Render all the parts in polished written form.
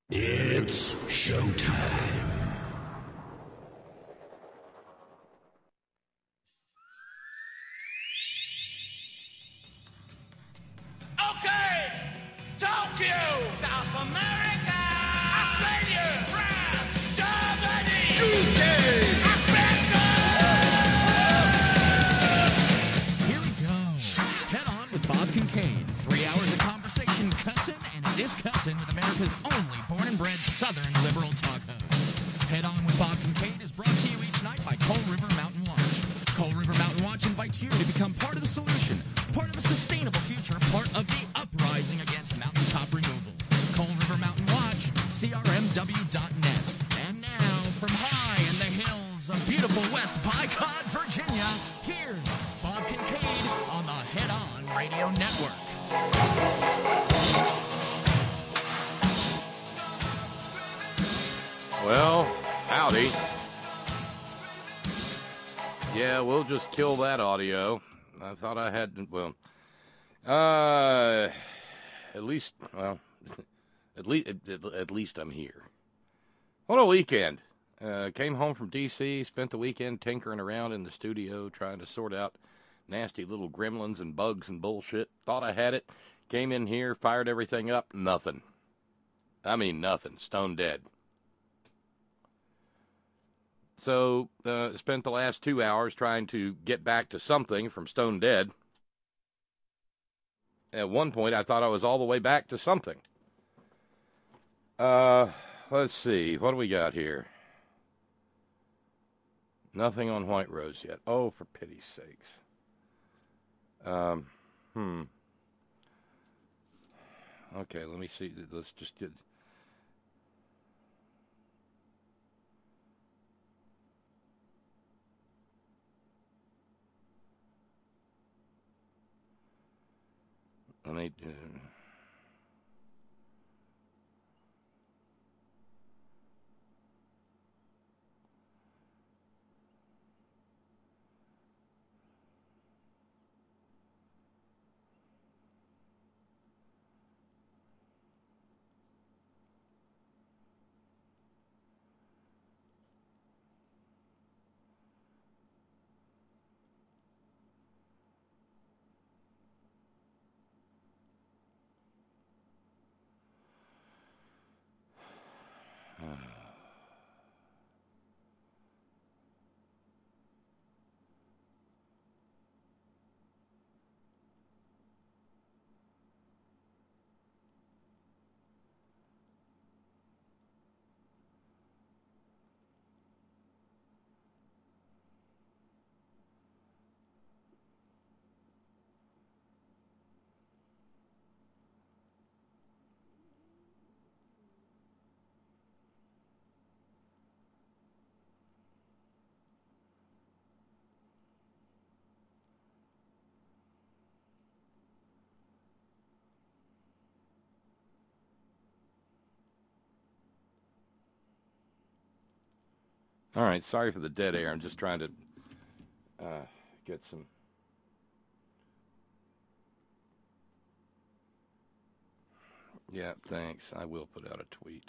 It's showtime. Okay! Tokyo! South America! Australia! France! Germany! UK! Africa! Here we go. Head on with Bob Kincaid. 3 hours of conversation, cussing and discussing with America's only born and bred Southern liberal talk host. Head on with Bob Kincaid is brought to you each night by Coal River Mountain Watch. Coal River Mountain Watch invites you to become part of the solution, part of a sustainable future, part of the uprising against mountaintop removal. Coal River Mountain Watch, crmw.net. And now, from high in the hills of beautiful West Bycott, Virginia, here's Bob Kincaid on the Head On Radio Network. Well, howdy. Yeah, we'll just kill that audio. I thought I had, well, at least I'm here. What a weekend. Came home from D.C., spent the weekend tinkering around in the studio trying to sort out nasty little gremlins and bugs and bullshit. Thought I had it. Came in here, fired everything up, nothing. I mean nothing. Stone dead. So, spent the last 2 hours trying to get back to something from stone dead. At one point, I thought I was all the way back to something. Let's see. What do we got here? Nothing on White Rose yet. Oh, for pity's sakes. Okay, let me see. Let's just get... Let me... All right, sorry for the dead air. I'm just trying to get some... Yeah, thanks. I will put out a tweet.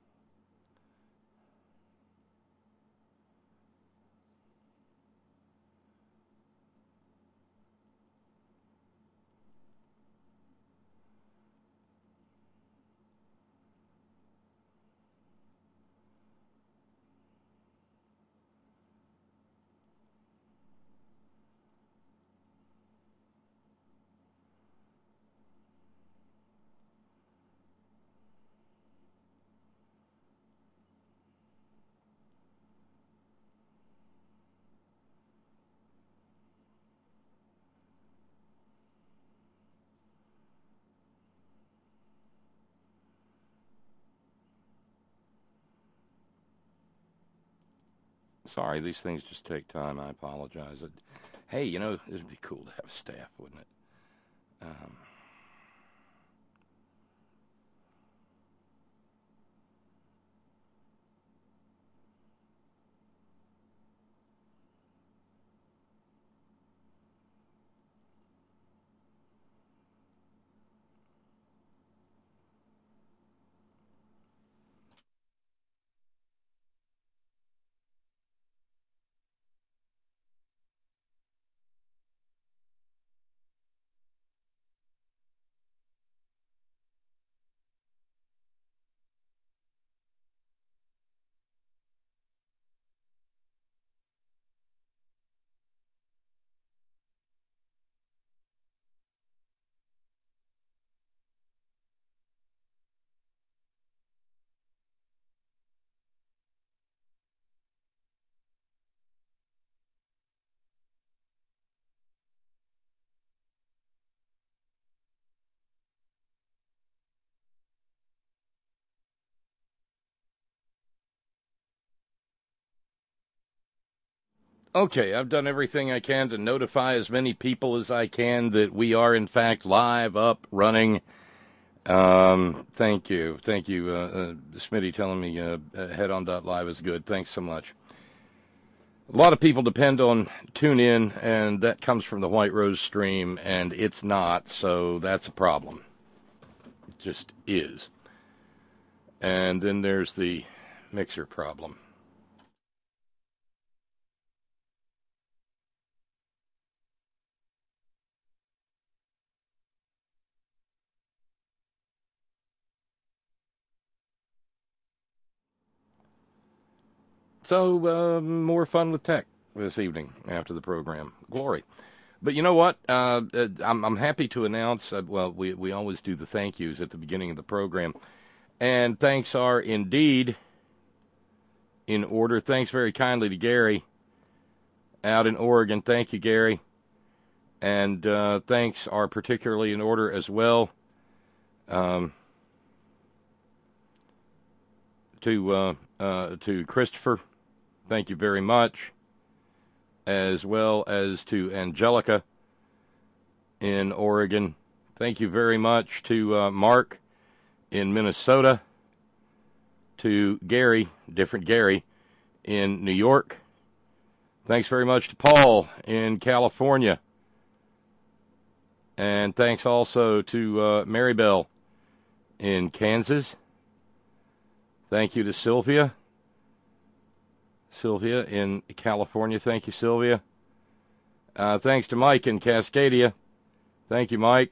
Sorry, these things just take time. I apologize. Hey, you know, it'd be cool to have a staff, wouldn't it? Okay, I've done everything I can to notify as many people as I can that we are, in fact, live, up, running. Thank you. Smitty telling me headon.live is good. Thanks so much. A lot of people depend on TuneIn, and that comes from the White Rose stream, and it's not, so that's a problem. It just is. And then there's the Mixer problem. So, more fun with tech this evening after the program. Glory. But you know what? I'm happy to announce, we always do the thank yous at the beginning of the program. And thanks are indeed in order. Thanks very kindly to Gary out in Oregon. Thank you, Gary. And thanks are particularly in order as well to Christopher. Thank you very much. As well as to Angelica in Oregon. Thank you very much to Mark in Minnesota. To Gary, different Gary, in New York. Thanks very much to Paul in California. And thanks also to Maribel in Kansas. Thank you to Sylvia. Sylvia in California. Thank you, Sylvia. Thanks to Mike in Cascadia. Thank you, Mike.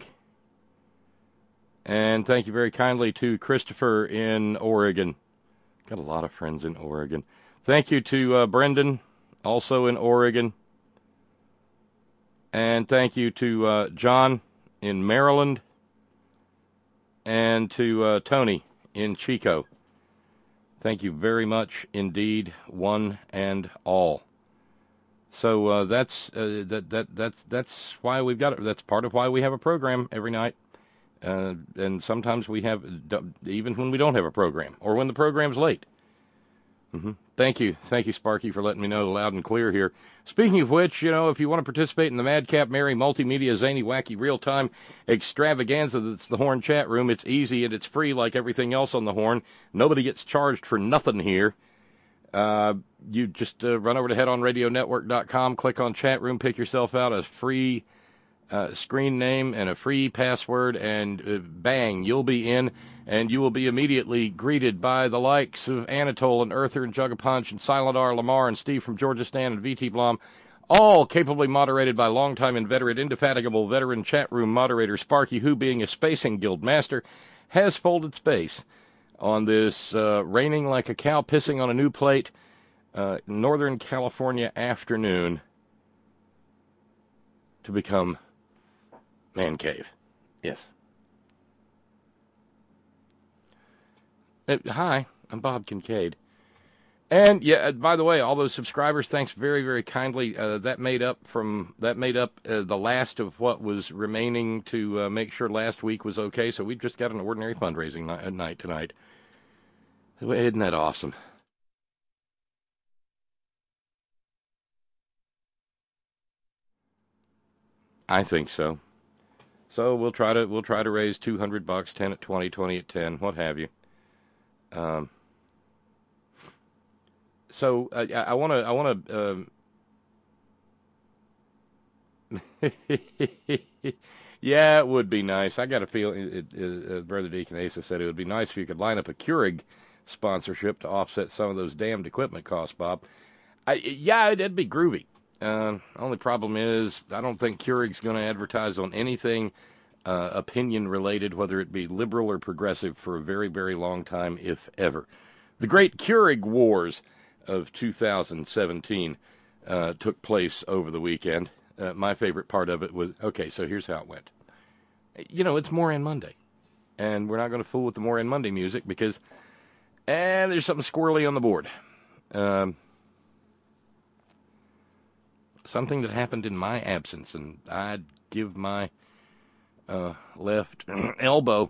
And thank you very kindly to Christopher in Oregon. Got a lot of friends in Oregon. Thank you to Brendan, also in Oregon. And thank you to John in Maryland. And to Tony in Chico. Thank you very much indeed, one and all. So that's why we've got it. That's part of why we have a program every night, and sometimes we have even when we don't have a program or when the program's late. Thank you, Sparky, for letting me know loud and clear here. Speaking of which, if you want to participate in the Madcap Mary Multimedia Zany Wacky Real Time Extravaganza that's the Horn chat room, it's easy and it's free like everything else on the Horn. Nobody gets charged for nothing here. You just run over to headonradionetwork.com, click on chat room, pick yourself out a free screen name and a free password, and bang, you'll be in. And you will be immediately greeted by the likes of Anatole and Earther and Jugapunch and Silent R. Lamar and Steve from Georgia Stan and VT Blom, all capably moderated by longtime inveterate, indefatigable veteran chat room moderator Sparky, who, being a spacing guild master, has folded space on this raining like a cow pissing on a new plate Northern California afternoon to become Man Cave. Yes. Hi, I'm Bob Kincaid. And yeah, by the way, all those subscribers, thanks very, very kindly. That made up the last of what was remaining to make sure last week was okay. So we've just got an ordinary fundraising night tonight. Isn't that awesome? I think so. So we'll try to raise $200, 10 at 20, 20 at 10, what have you. So I want to. Yeah, it would be nice. I got a feeling. Brother Deacon Asa said it would be nice if you could line up a Keurig sponsorship to offset some of those damned equipment costs, Bob. Yeah, it'd be groovy. Only problem is I don't think Keurig's going to advertise on anything opinion related, whether it be liberal or progressive, for a very, very long time, if ever. The great Keurig Wars of 2017 took place over the weekend. My favorite part of it was, okay, so here's how it went. It's Moran Monday, and we're not going to fool with the Moran Monday music because there's something squirrely on the board. Something that happened in my absence, and I'd give my left elbow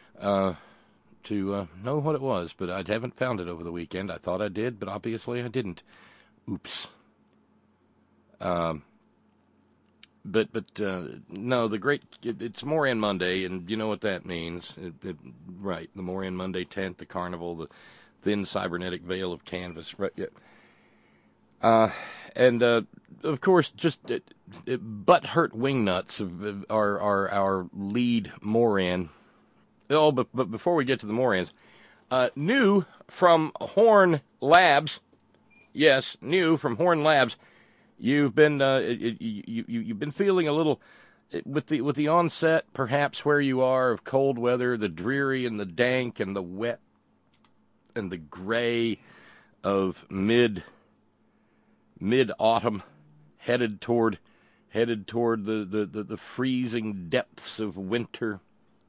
to know what it was, but I haven't found it over the weekend. I thought I did, but obviously I didn't. Oops. But no, it's Moran Monday, and you know what that means. Right, the Moran Monday tent, the carnival, the thin cybernetic veil of canvas. Right, yeah. And of course, just butt-hurt wingnuts are our lead Moran. Oh, but before we get to the Morans, new from Horn Labs, yes, new from Horn Labs. You've been you've been feeling a little with the onset, perhaps where you are, of cold weather, the dreary and the dank and the wet and the gray of mid autumn, headed toward the freezing depths of winter.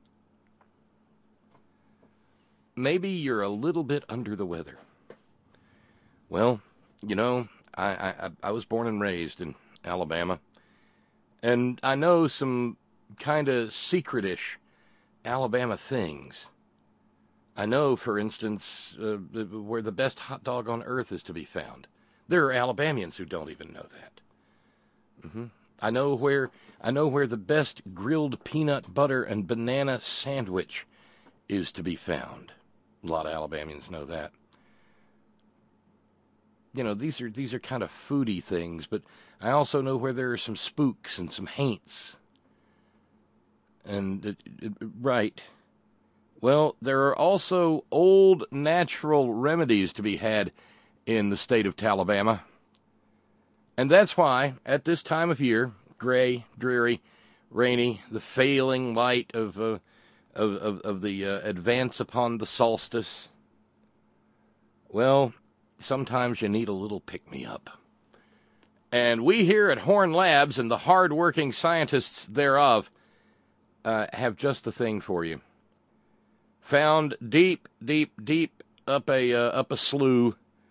Maybe you're a little bit under the weather. Well, you know, I was born and raised in Alabama, and I know some kind of secret-ish Alabama things. I know, for instance, where the best hot dog on earth is to be found. There are Alabamians who don't even know that. I know where the best grilled peanut butter and banana sandwich is to be found. A lot of Alabamians know that. You know, these are kind of foodie things, but I also know where there are some spooks and some haints. And, right. Well, there are also old natural remedies to be had in the state of Alabama. And that's why, at this time of year, gray, dreary, rainy, the failing light of the advance upon the solstice, well, sometimes you need a little pick-me-up. And we here at Horn Labs and the hard-working scientists thereof have just the thing for you. Found deep, deep, deep up a slough,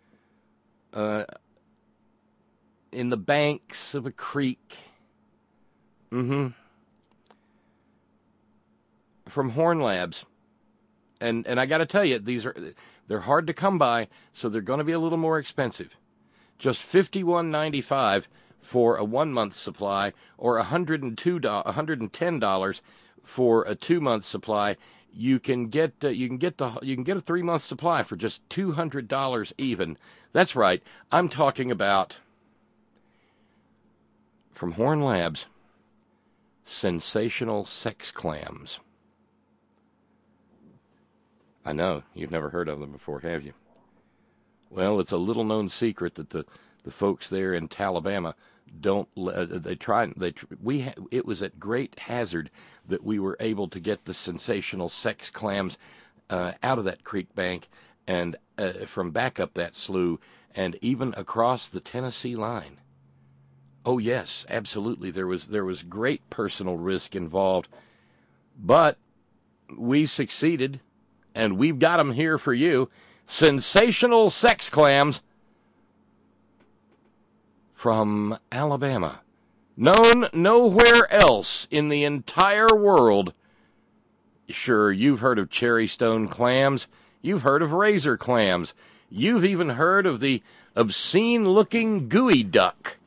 in the banks of a creek. From Horn Labs. And I got to tell you, they're hard to come by, so they're going to be a little more expensive. Just $51.95 for a 1-month supply, or $110 for a 2-month supply. You can get a 3-month supply for just $200 even. That's right. I'm talking about, from Horn Labs, sensational sex clams. I know, you've never heard of them before, have you? Well, it's a little-known secret that the folks there in Alabama don't. It was at great hazard that we were able to get the sensational sex clams out of that creek bank and from back up that slough and even across the Tennessee line. Oh yes, absolutely. There was great personal risk involved, but we succeeded. And we've got them here for you. Sensational sex clams from Alabama. Known nowhere else in the entire world. Sure, you've heard of cherry stone clams. You've heard of razor clams. You've even heard of the obscene-looking gooey duck.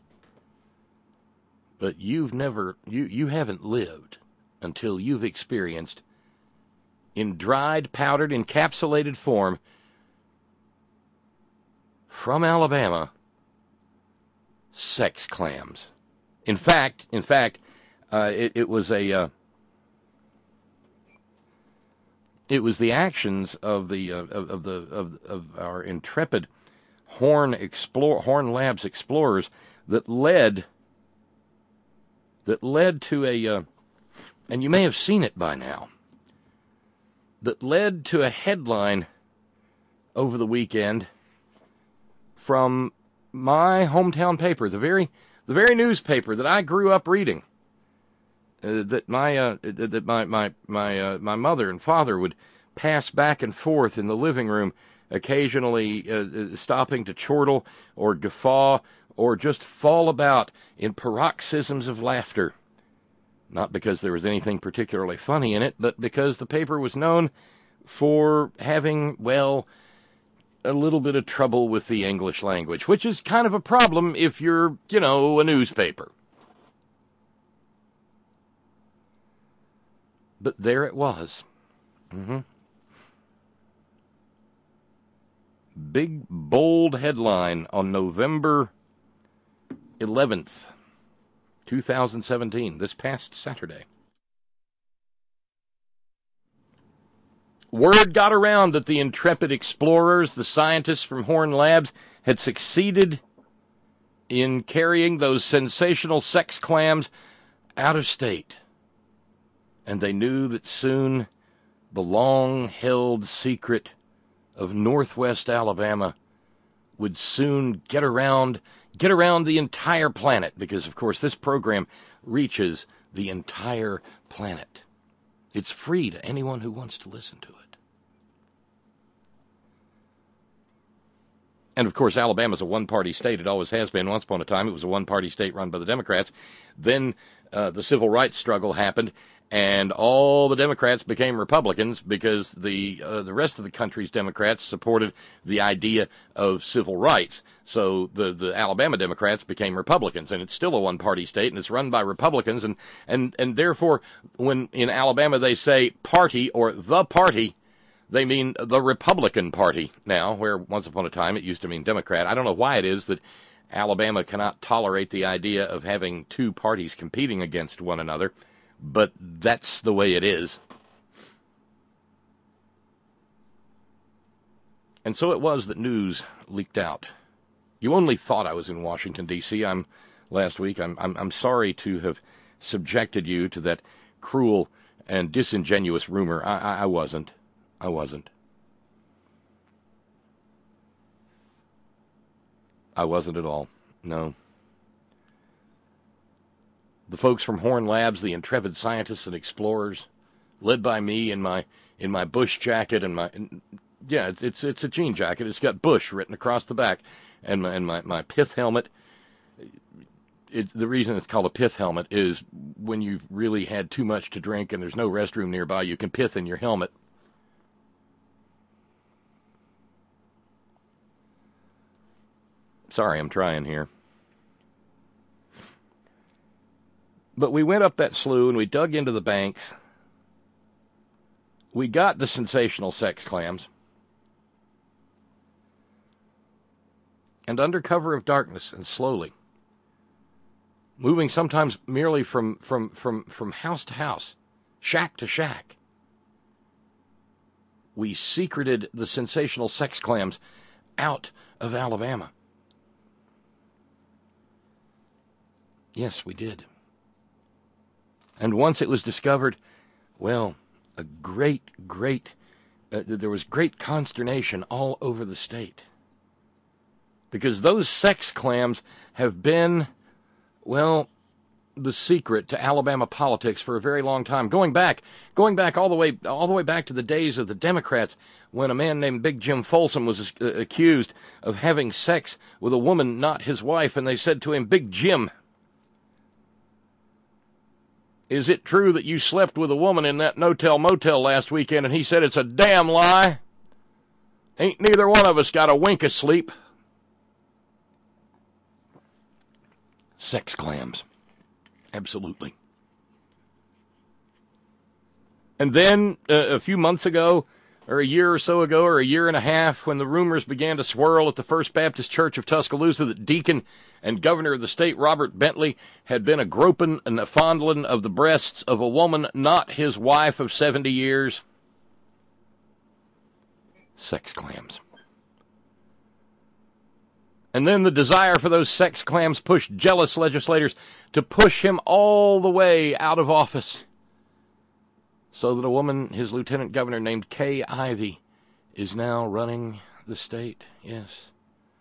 But you haven't lived until you've experienced, in dried, powdered, encapsulated form, from Alabama, sex clams. In fact, it was the actions of our intrepid Horn Labs explorers that led to and you may have seen it by now, that led to a headline over the weekend from my hometown paper, the very newspaper that I grew up reading, that my mother and father would pass back and forth in the living room, occasionally stopping to chortle or guffaw or just fall about in paroxysms of laughter. Not because there was anything particularly funny in it, but because the paper was known for having, well, a little bit of trouble with the English language, which is kind of a problem if you're, a newspaper. But there it was. Big, bold headline on November 11th, 2017, this past Saturday. Word got around that the intrepid explorers, the scientists from Horn Labs, had succeeded in carrying those sensational sex clams out of state. And they knew that soon the long-held secret of Northwest Alabama would soon get around the entire planet, because, of course, this program reaches the entire planet. It's free to anyone who wants to listen to it. And, of course, Alabama's a one-party state. It always has been. Once upon a time, it was a one-party state run by the Democrats. Then the civil rights struggle happened, and all the Democrats became Republicans because the rest of the country's Democrats supported the idea of civil rights. So the Alabama Democrats became Republicans, and it's still a one-party state, and it's run by Republicans, and therefore, when in Alabama they say party or the party, they mean the Republican Party now, where once upon a time it used to mean Democrat. I don't know why it is that Alabama cannot tolerate the idea of having two parties competing against one another, but that's the way it is. And so it was that news leaked out. You only thought I was in Washington, D.C. Last week. I'm sorry to have subjected you to that cruel and disingenuous rumor. I wasn't. I wasn't at all. No. The folks from Horn Labs, the intrepid scientists and explorers, led by me in my Bush jacket it's a jean jacket. It's got Bush written across the back, and my pith helmet. The reason it's called a pith helmet is when you've really had too much to drink and there's no restroom nearby, you can pith in your helmet. Sorry, I'm trying here. But we went up that slough and we dug into the banks. We got the sensational sex clams. And under cover of darkness and slowly, moving sometimes merely from house to house, shack to shack, we secreted the sensational sex clams out of Alabama. Yes, we did. And once it was discovered, well, there was great consternation all over the state. Because those sex clams have been, well, the secret to Alabama politics for a very long time. Going back all the way back to the days of the Democrats, when a man named Big Jim Folsom was accused of having sex with a woman not his wife, and they said to him, "Big Jim, is it true that you slept with a woman in that no-tell-motel last weekend?" And he said, "It's a damn lie. Ain't neither one of us got a wink of sleep." Sex clams. Absolutely. And then a few months ago, or a year or so ago, or a year and a half, when the rumors began to swirl at the First Baptist Church of Tuscaloosa that Deacon and Governor of the state Robert Bentley had been a groping and a fondling of the breasts of a woman not his wife of 70 years. Sex clams. And then the desire for those sex clams pushed jealous legislators to push him all the way out of office, so that a woman, his lieutenant governor named Kay Ivey, is now running the state. Yes.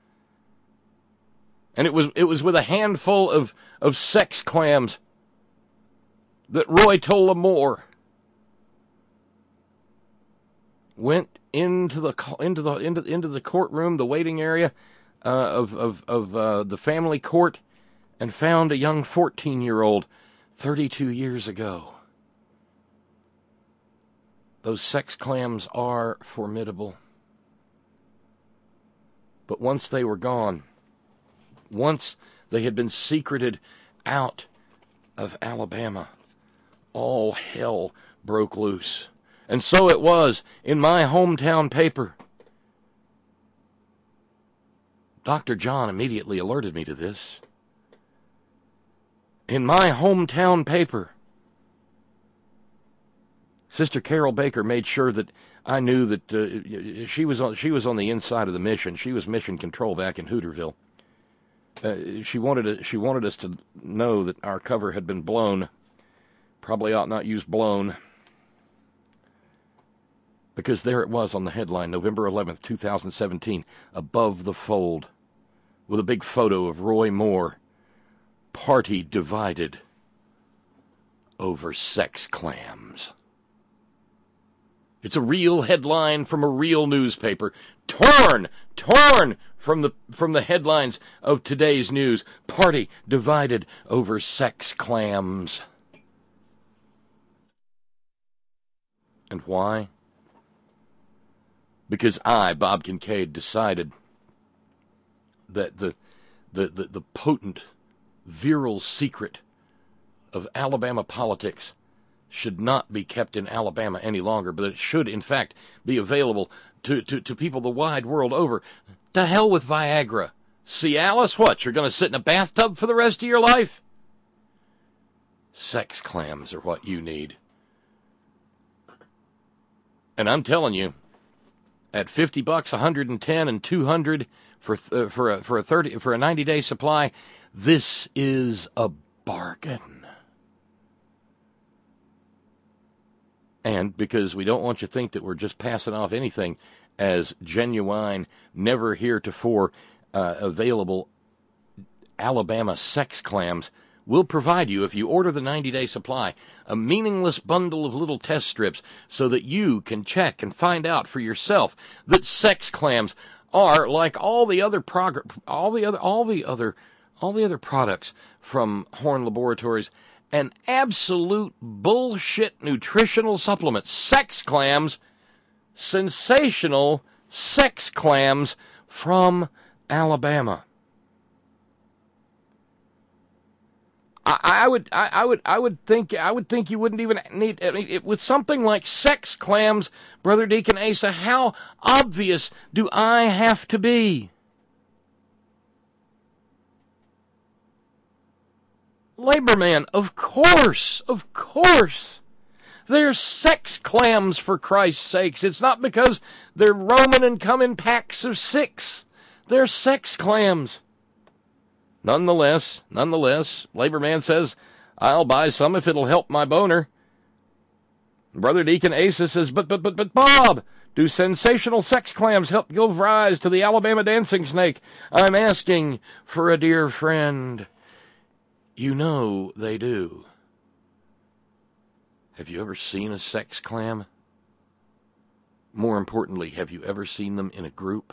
And it was with a handful of sex clams that Roy Tola-Moore went into the courtroom, the waiting area of the family court, and found a young 14-year-old 32 years ago. Those sex clams are formidable. But once they were gone, once they had been secreted out of Alabama, all hell broke loose. And so it was in my hometown paper. Dr. John immediately alerted me to this. In my hometown paper, Sister Carol Baker made sure that I knew that she was on the inside of the mission. She was mission control back in Hooterville. She wanted us to know that our cover had been blown. Probably ought not use blown, because there it was on the headline, November 11th, 2017, above the fold, with a big photo of Roy Moore. Party divided over sex clams. It's a real headline from a real newspaper, torn from the headlines of today's news. Party divided over sex clams. And why? Because I, Bob Kincaid, decided that the potent, virile secret of Alabama politics should not be kept in Alabama any longer, but it should, in fact, be available to people the wide world over. To hell with Viagra. Cialis, what? You're going to sit in a bathtub for the rest of your life? Sex clams are what you need. And I'm telling you, at $50, $110, and $200 for a 90-day supply, this is a bargain. And because we don't want you to think that we're just passing off anything as genuine, never heretofore available Alabama sex clams, we'll provide you, if you order the 90-day supply, a meaningless bundle of little test strips so that you can check and find out for yourself that sex clams are, like all the other products from Horn Laboratories, an absolute bullshit nutritional supplement. Sex clams, sensational sex clams from Alabama. I would think you wouldn't even need, with something like sex clams, Brother Deacon Asa, how obvious do I have to be? Labor man, of course. They're sex clams, for Christ's sakes. It's not because they're roaming and come in packs of 6. They're sex clams. Nonetheless, Labor man says, I'll buy some if it'll help my boner. Brother Deacon Asa says, but Bob, do sensational sex clams help give rise to the Alabama dancing snake? I'm asking for a dear friend. You know they do. Have you ever seen a sex clam? More importantly, have you ever seen them in a group?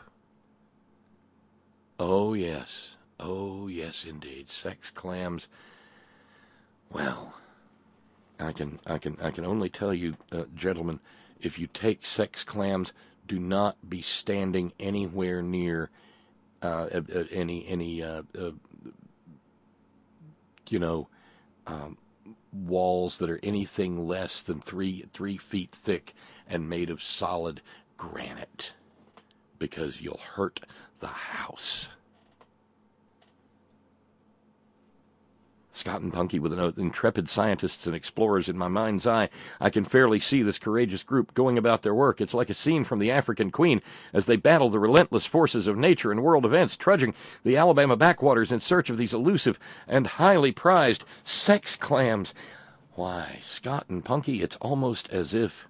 Oh, yes. Oh, yes, indeed. Sex clams. Well, I can only tell you, gentlemen, if you take sex clams, do not be standing anywhere near walls that are anything less than 3 feet thick and made of solid granite, because you'll hurt the house. Scott and Punky with a note, intrepid scientists and explorers in my mind's eye. I can fairly see this courageous group going about their work. It's like a scene from The African Queen as they battle the relentless forces of nature and world events, trudging the Alabama backwaters in search of these elusive and highly prized sex clams. Why, Scott and Punky, it's almost as if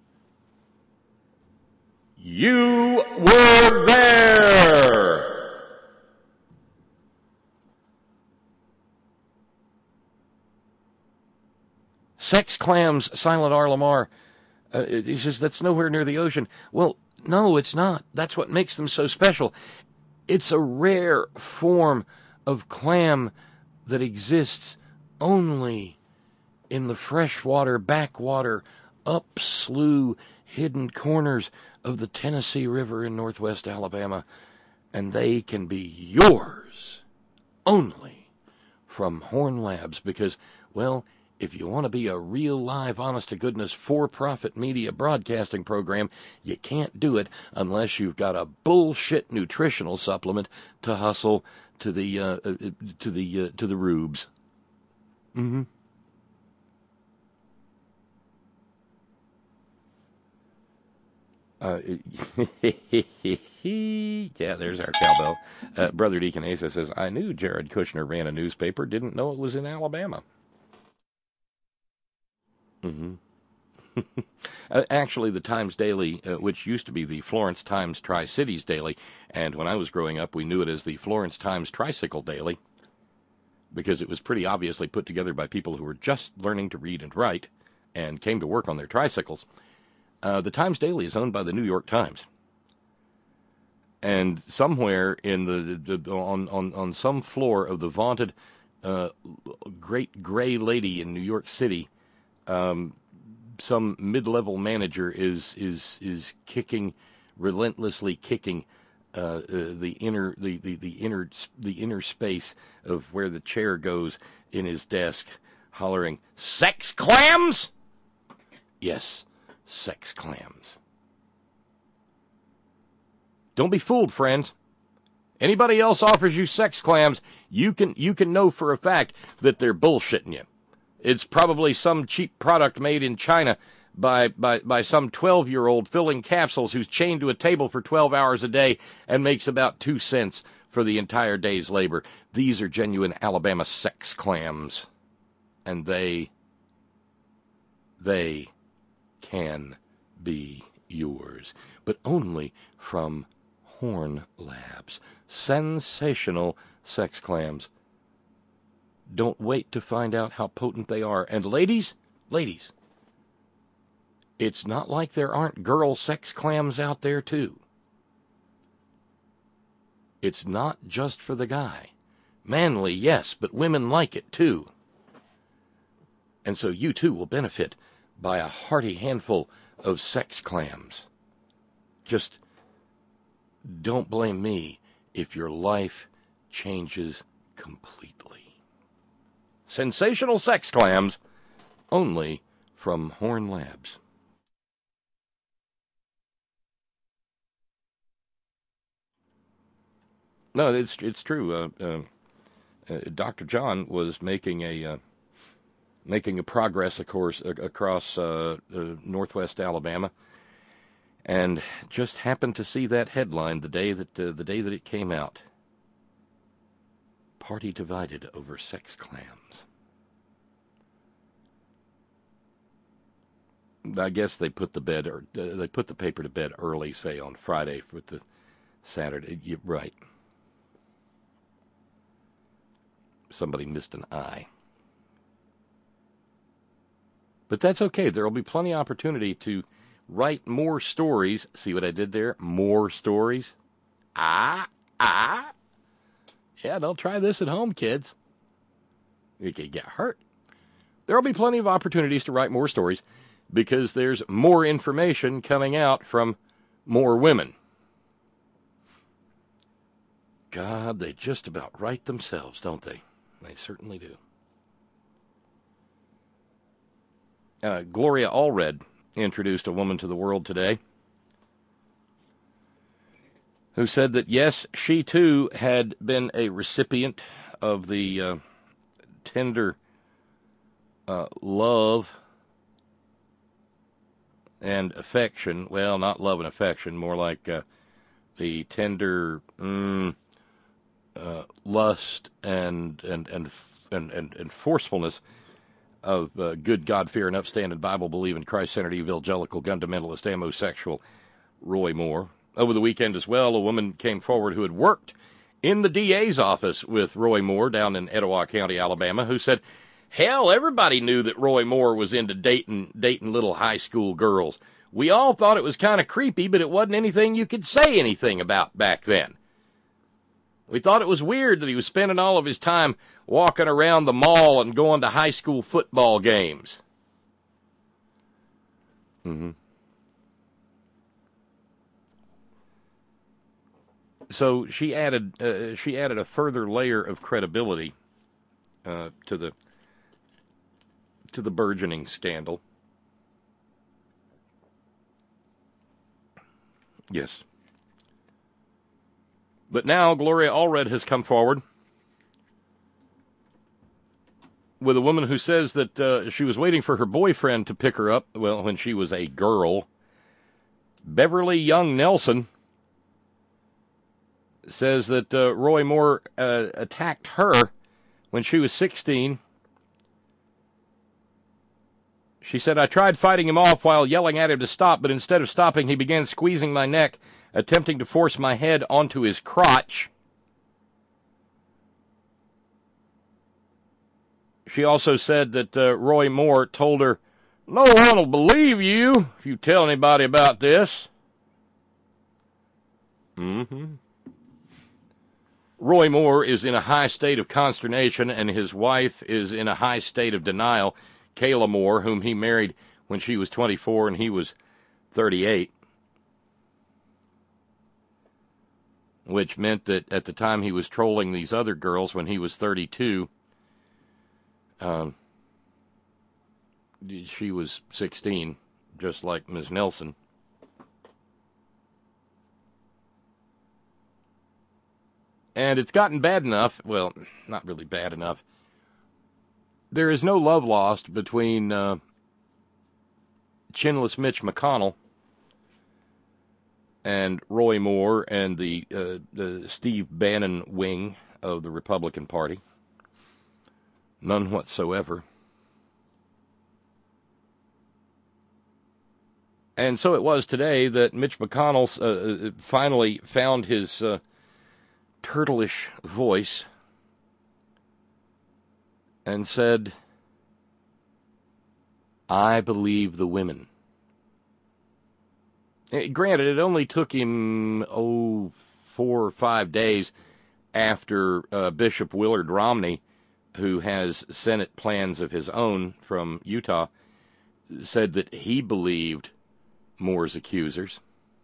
you were there. Sex clams, Silent R. Lamar. He says, that's nowhere near the ocean. Well, no, it's not. That's what makes them so special. It's a rare form of clam that exists only in the freshwater, backwater, upslough, hidden corners of the Tennessee River in northwest Alabama. And they can be yours only from Horn Labs because, well, if you want to be a real live, honest-to-goodness, for-profit media broadcasting program, you can't do it unless you've got a bullshit nutritional supplement to hustle to the rubes. Mm-hmm. Yeah, there's our cowbell. Brother Deacon Asa says, I knew Jared Kushner ran a newspaper, didn't know it was in Alabama. Mm-hmm. Actually, the Times Daily, which used to be the Florence Times Tri-Cities Daily, and when I was growing up, we knew it as the Florence Times Tricycle Daily, because it was pretty obviously put together by people who were just learning to read and write and came to work on their tricycles. The Times Daily is owned by the New York Times. And somewhere in on some floor of the vaunted Great Gray Lady in New York City, some mid-level manager is relentlessly kicking the inner space of where the chair goes in his desk, hollering, "Sex clams?" Yes, sex clams. Don't be fooled, friends. Anybody else offers you sex clams, you can know for a fact that they're bullshitting you. It's probably some cheap product made in China by some 12-year-old filling capsules who's chained to a table for 12 hours a day and makes about 2 cents for the entire day's labor. These are genuine Alabama sex clams. And they can be yours, but only from Horn Labs. Sensational sex clams. Don't wait to find out how potent they are. And ladies, it's not like there aren't girl sex clams out there too. It's not just for the guy. Manly, yes, but women like it too. And so you too will benefit by a hearty handful of sex clams. Just don't blame me if your life changes completely. Sensational sex clams, only from Horn Labs. No, it's true. Dr. John was making a progress, of course, across northwest Alabama, and just happened to see that headline the day that it came out. Party divided over sex clams. I guess they put the paper to bed early, say on Friday with the Saturday. You're right. Somebody missed an I. But that's okay. There will be plenty of opportunity to write more stories. See what I did there? More stories. Yeah, don't try this at home, kids. You could get hurt. There will be plenty of opportunities to write more stories because there's more information coming out from more women. God, they just about write themselves, don't they? They certainly do. Gloria Allred introduced a woman to the world today who said that, yes, she too had been a recipient of the tender love and affection. Well, not love and affection, more like the tender lust and forcefulness of good, God-fearing, upstanding, Bible-believing, Christ-centered, evangelical, fundamentalist, homosexual Roy Moore. Over the weekend as well, a woman came forward who had worked in the DA's office with Roy Moore down in Etowah County, Alabama, who said, hell, everybody knew that Roy Moore was into dating little high school girls. We all thought it was kind of creepy, but it wasn't anything you could say anything about back then. We thought it was weird that he was spending all of his time walking around the mall and going to high school football games. So she added a further layer of credibility to the burgeoning scandal. Yes. But now Gloria Allred has come forward with a woman who says that she was waiting for her boyfriend to pick her up, well, when she was a girl. Beverly Young Nelson says that Roy Moore attacked her when she was 16. She said, I tried fighting him off while yelling at him to stop, but instead of stopping, he began squeezing my neck, attempting to force my head onto his crotch. She also said that Roy Moore told her, no one will believe you if you tell anybody about this. Roy Moore is in a high state of consternation, and his wife is in a high state of denial. Kayla Moore, whom he married when she was 24 and he was 38, which meant that at the time he was trolling these other girls when he was 32, she was 16, just like Ms. Nelson. And it's gotten bad enough, well, not really bad enough. There is no love lost between chinless Mitch McConnell and Roy Moore and the Steve Bannon wing of the Republican Party. None whatsoever. And so it was today that Mitch McConnell finally found his turtleish voice and said, I believe the women. Granted, it only took him, 4 or 5 days after Bishop Willard Romney, who has Senate plans of his own from Utah, said that he believed Moore's accusers.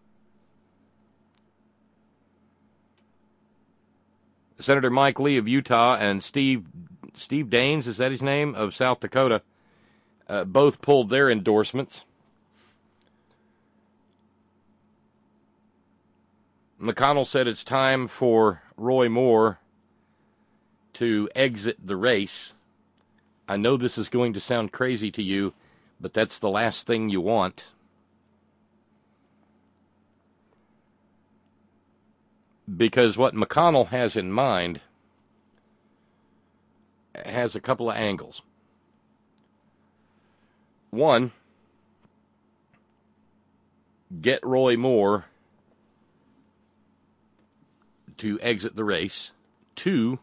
Senator Mike Lee of Utah and Steve Daines, is that his name, of South Dakota, both pulled their endorsements. McConnell said it's time for Roy Moore to exit the race. I know this is going to sound crazy to you, but that's the last thing you want. Because what McConnell has in mind has a couple of angles. One, get Roy Moore to exit the race. Two,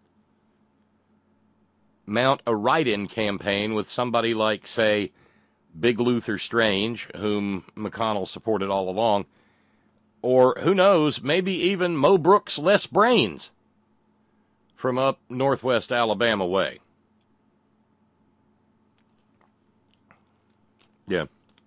mount a write-in campaign with somebody like, say, Big Luther Strange, whom McConnell supported all along, or, who knows, maybe even Mo Brooks' Les Brains from up northwest Alabama way. Yeah.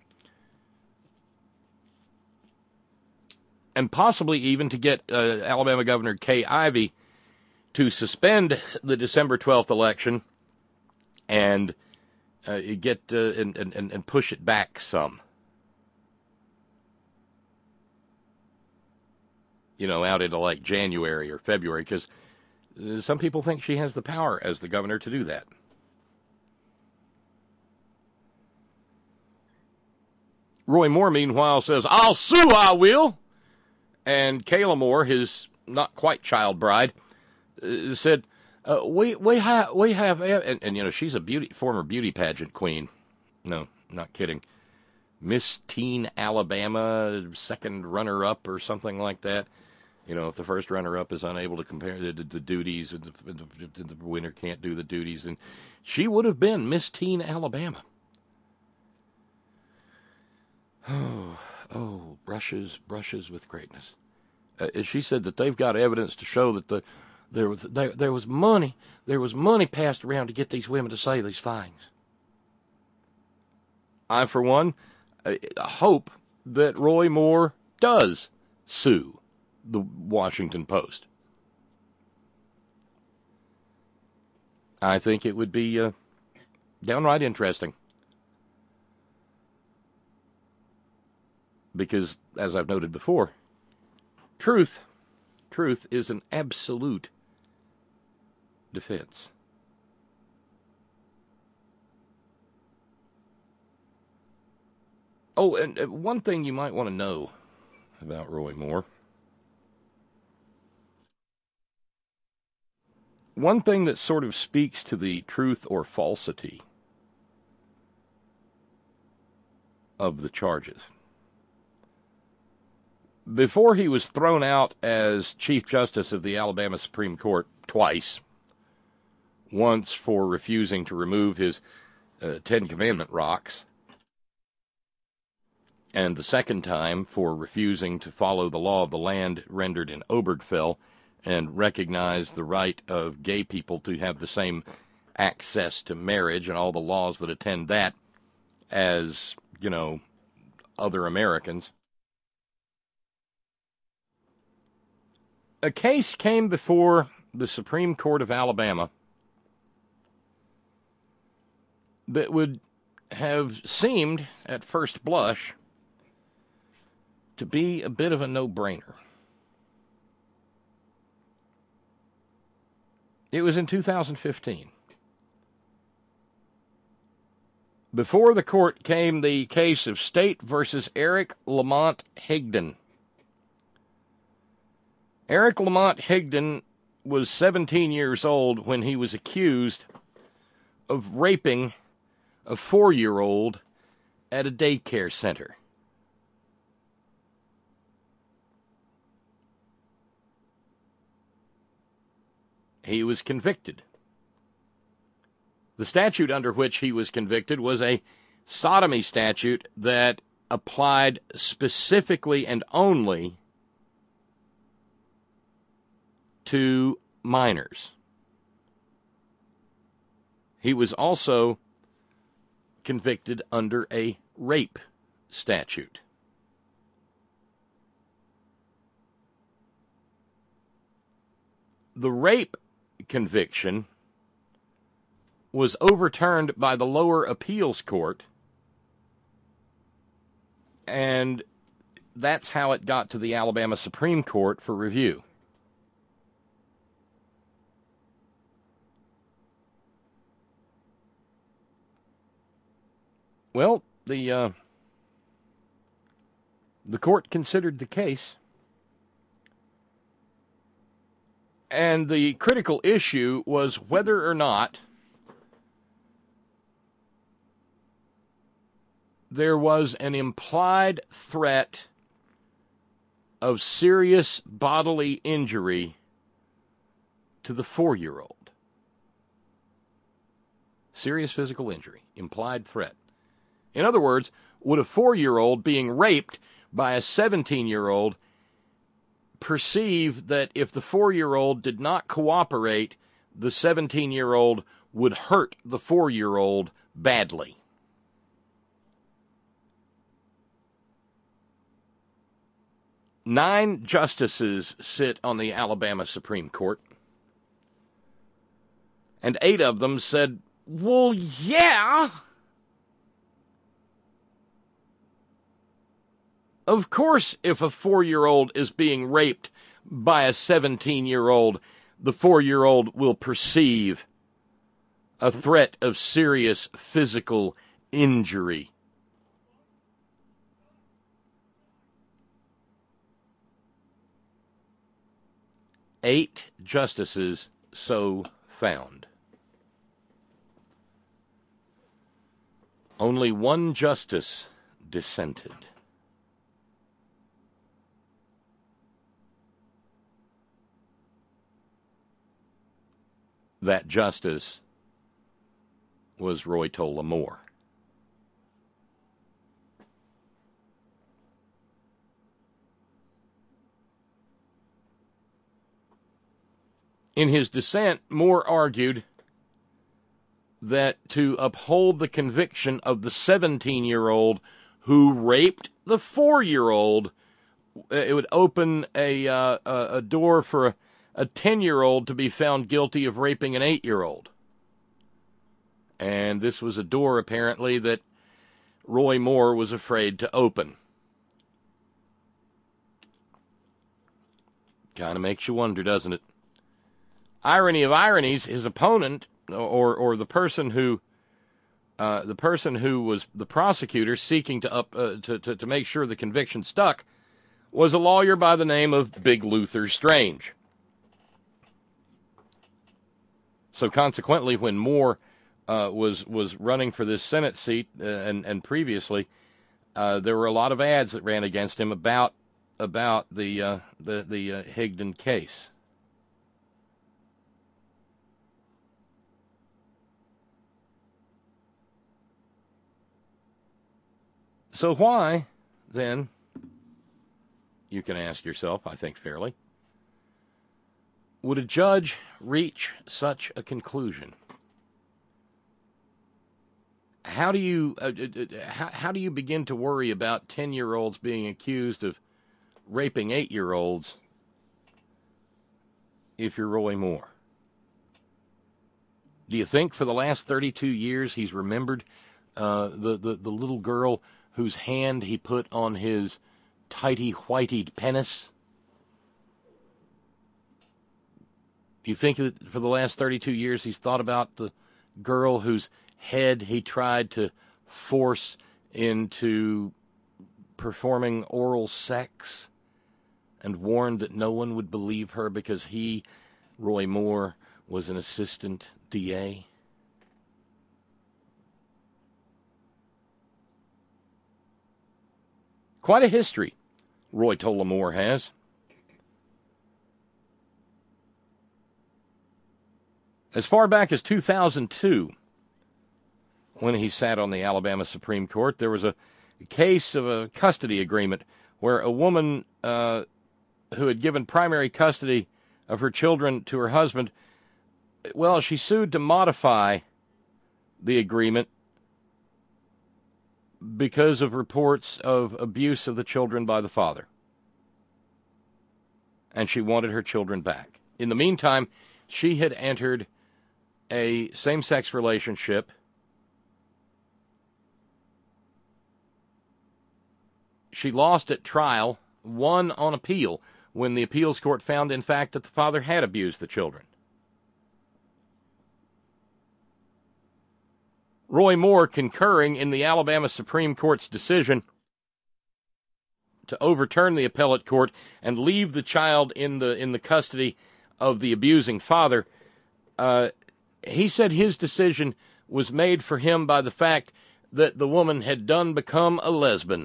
And possibly even to get Alabama Governor Kay Ivey to suspend the December 12th election and get and push it back some. You know, out into like January or February, because some people think she has the power as the governor to do that. Roy Moore, meanwhile, says, I'll sue, I will. And Kayla Moore, his not quite child bride, said, we have, and you know, she's a former beauty pageant queen. No, not kidding. Miss Teen Alabama, second runner-up or something like that. You know, if the first runner-up is unable to compare the duties, and the winner can't do the duties, and she would have been Miss Teen Alabama. Oh, brushes with greatness. She said that they've got evidence to show that there was money passed around to get these women to say these things. I, for one, hope that Roy Moore does sue the Washington Post. I think it would be downright interesting. Because, as I've noted before, truth is an absolute defense. Oh, and one thing you might want to know about Roy Moore. One thing that sort of speaks to the truth or falsity of the charges. Before he was thrown out as Chief Justice of the Alabama Supreme Court twice, once for refusing to remove his Ten Commandment rocks, and the second time for refusing to follow the law of the land rendered in Obergefell and recognize the right of gay people to have the same access to marriage and all the laws that attend that as, other Americans. A case came before the Supreme Court of Alabama that would have seemed, at first blush, to be a bit of a no-brainer. It was in 2015. Before the court came the case of State versus Eric Lamont Higdon. Eric Lamont Higdon was 17 years old when he was accused of raping a 4-year-old at a daycare center. He was convicted. The statute under which he was convicted was a sodomy statute that applied specifically and only to minors. He was also convicted under a rape statute. The rape conviction was overturned by the lower appeals court, and that's how it got to the Alabama Supreme Court for review. Well, the court considered the case, and the critical issue was whether or not there was an implied threat of serious bodily injury to the 4-year-old. Serious physical injury, implied threat. In other words, would a 4-year-old being raped by a 17-year-old perceive that if the 4-year-old did not cooperate, the 17-year-old would hurt the 4-year-old badly? Nine justices sit on the Alabama Supreme Court, and 8 of them said, well, yeah, of course, if a 4-year-old is being raped by a 17-year-old, the 4-year-old will perceive a threat of serious physical injury. Eight justices so found. Only one justice dissented. That justice was Roy Tola Moore. In his dissent, Moore argued that to uphold the conviction of the 17-year-old who raped the 4-year-old open a door for a 10-year-old to be found guilty of raping an 8-year-old. And this was a door, apparently, that Roy Moore was afraid to open. Kind of makes you wonder, doesn't it? Irony of ironies, his opponent, or the person who was the prosecutor seeking to make sure the conviction stuck, was a lawyer by the name of Big Luther Strange. So consequently, when Moore was running for this Senate seat and previously, there were a lot of ads that ran against him about the Higdon case. So why, then, you can ask yourself, I think fairly, would a judge reach such a conclusion? How do you begin to worry about 10-year-olds being accused of raping 8-year-olds if you're Roy Moore? Do you think for the last 32 years he's remembered the little girl whose hand he put on his tighty-whiteyed penis? Do you think that for the last 32 years he's thought about the girl whose head he tried to force into performing oral sex and warned that no one would believe her because he, Roy Moore, was an assistant DA? Quite a history Roy Tola Moore has. As far back as 2002, when he sat on the Alabama Supreme Court, there was a case of a custody agreement where a woman who had given primary custody of her children to her husband, well, she sued to modify the agreement because of reports of abuse of the children by the father. And she wanted her children back. In the meantime, she had entered a same-sex relationship she lost at trial, won on appeal, when the appeals court found, in fact, that the father had abused the children. Roy Moore concurring in the Alabama Supreme Court's decision to overturn the appellate court and leave the child in the custody of the abusing father, he said his decision was made for him by the fact that the woman had done become a lesbian.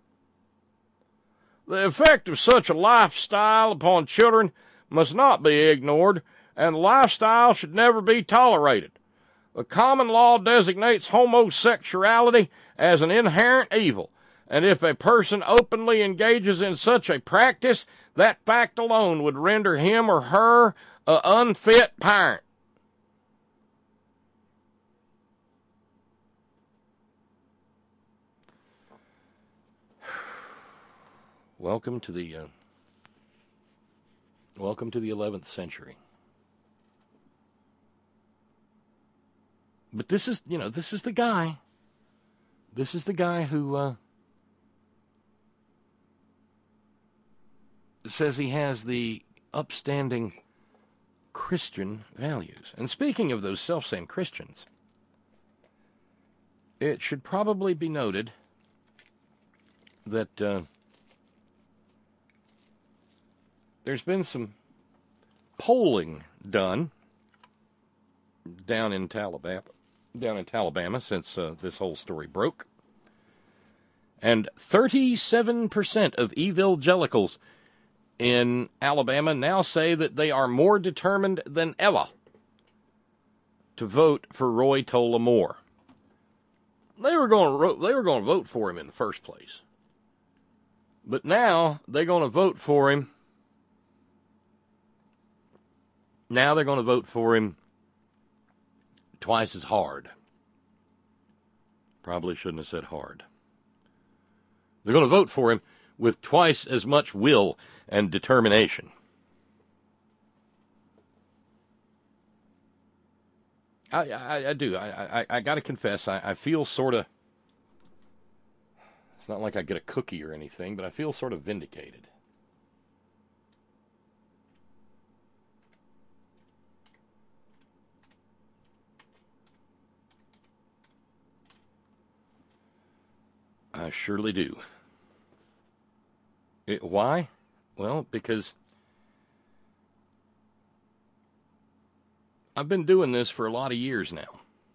The effect of such a lifestyle upon children must not be ignored, and the lifestyle should never be tolerated. The common law designates homosexuality as an inherent evil, and if a person openly engages in such a practice, that fact alone would render him or her an unfit parent. Welcome to the 11th century. But this is the guy. This is the guy who says he has the upstanding Christian values. And speaking of those selfsame Christians, it should probably be noted that there's been some polling done down in Alabama since this whole story broke. And 37% of evangelicals in Alabama now say that they are more determined than ever to vote for Roy Tola Moore. They were going to vote for him in the first place. But now they're going to vote for him. Now they're going to vote for him twice as hard. Probably shouldn't have said hard. They're going to vote for him with twice as much will and determination. I do. I got to confess, I feel sort of, it's not like I get a cookie or anything, but I feel sort of vindicated. I surely do. Why? Well, because I've been doing this for a lot of years now.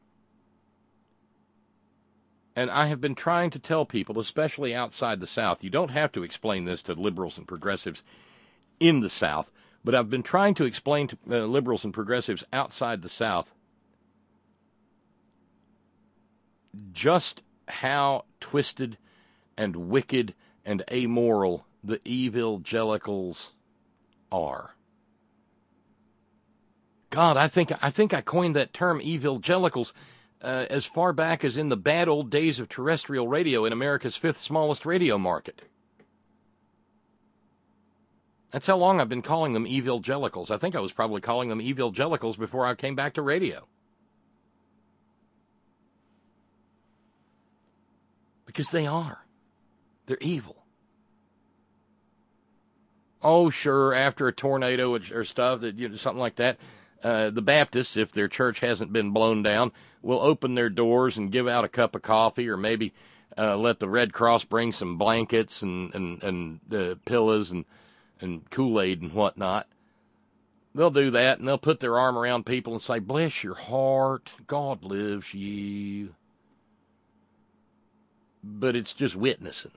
And I have been trying to tell people, especially outside the South, you don't have to explain this to liberals and progressives in the South, but I've been trying to explain to liberals and progressives outside the South just how twisted and wicked and amoral the evangelicals are. God, I think I coined that term, evangelicals, as far back as in the bad old days of terrestrial radio in America's fifth smallest radio market. That's how long I've been calling them evangelicals. I think I was probably calling them evangelicals before I came back to radio. Because they are. They're evil. Oh, sure, after a tornado or stuff, something like that, the Baptists, if their church hasn't been blown down, will open their doors and give out a cup of coffee, or maybe let the Red Cross bring some blankets and pillows and Kool-Aid and whatnot. They'll do that, and they'll put their arm around people and say, "Bless your heart, God lives you." But it's just witnessing.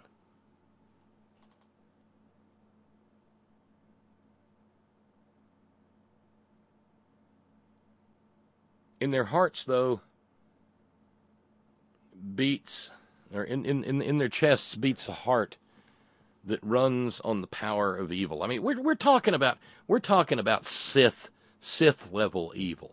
In their hearts, though, beats, or in their chests beats a heart that runs on the power of evil. I mean, we're talking about Sith level evil.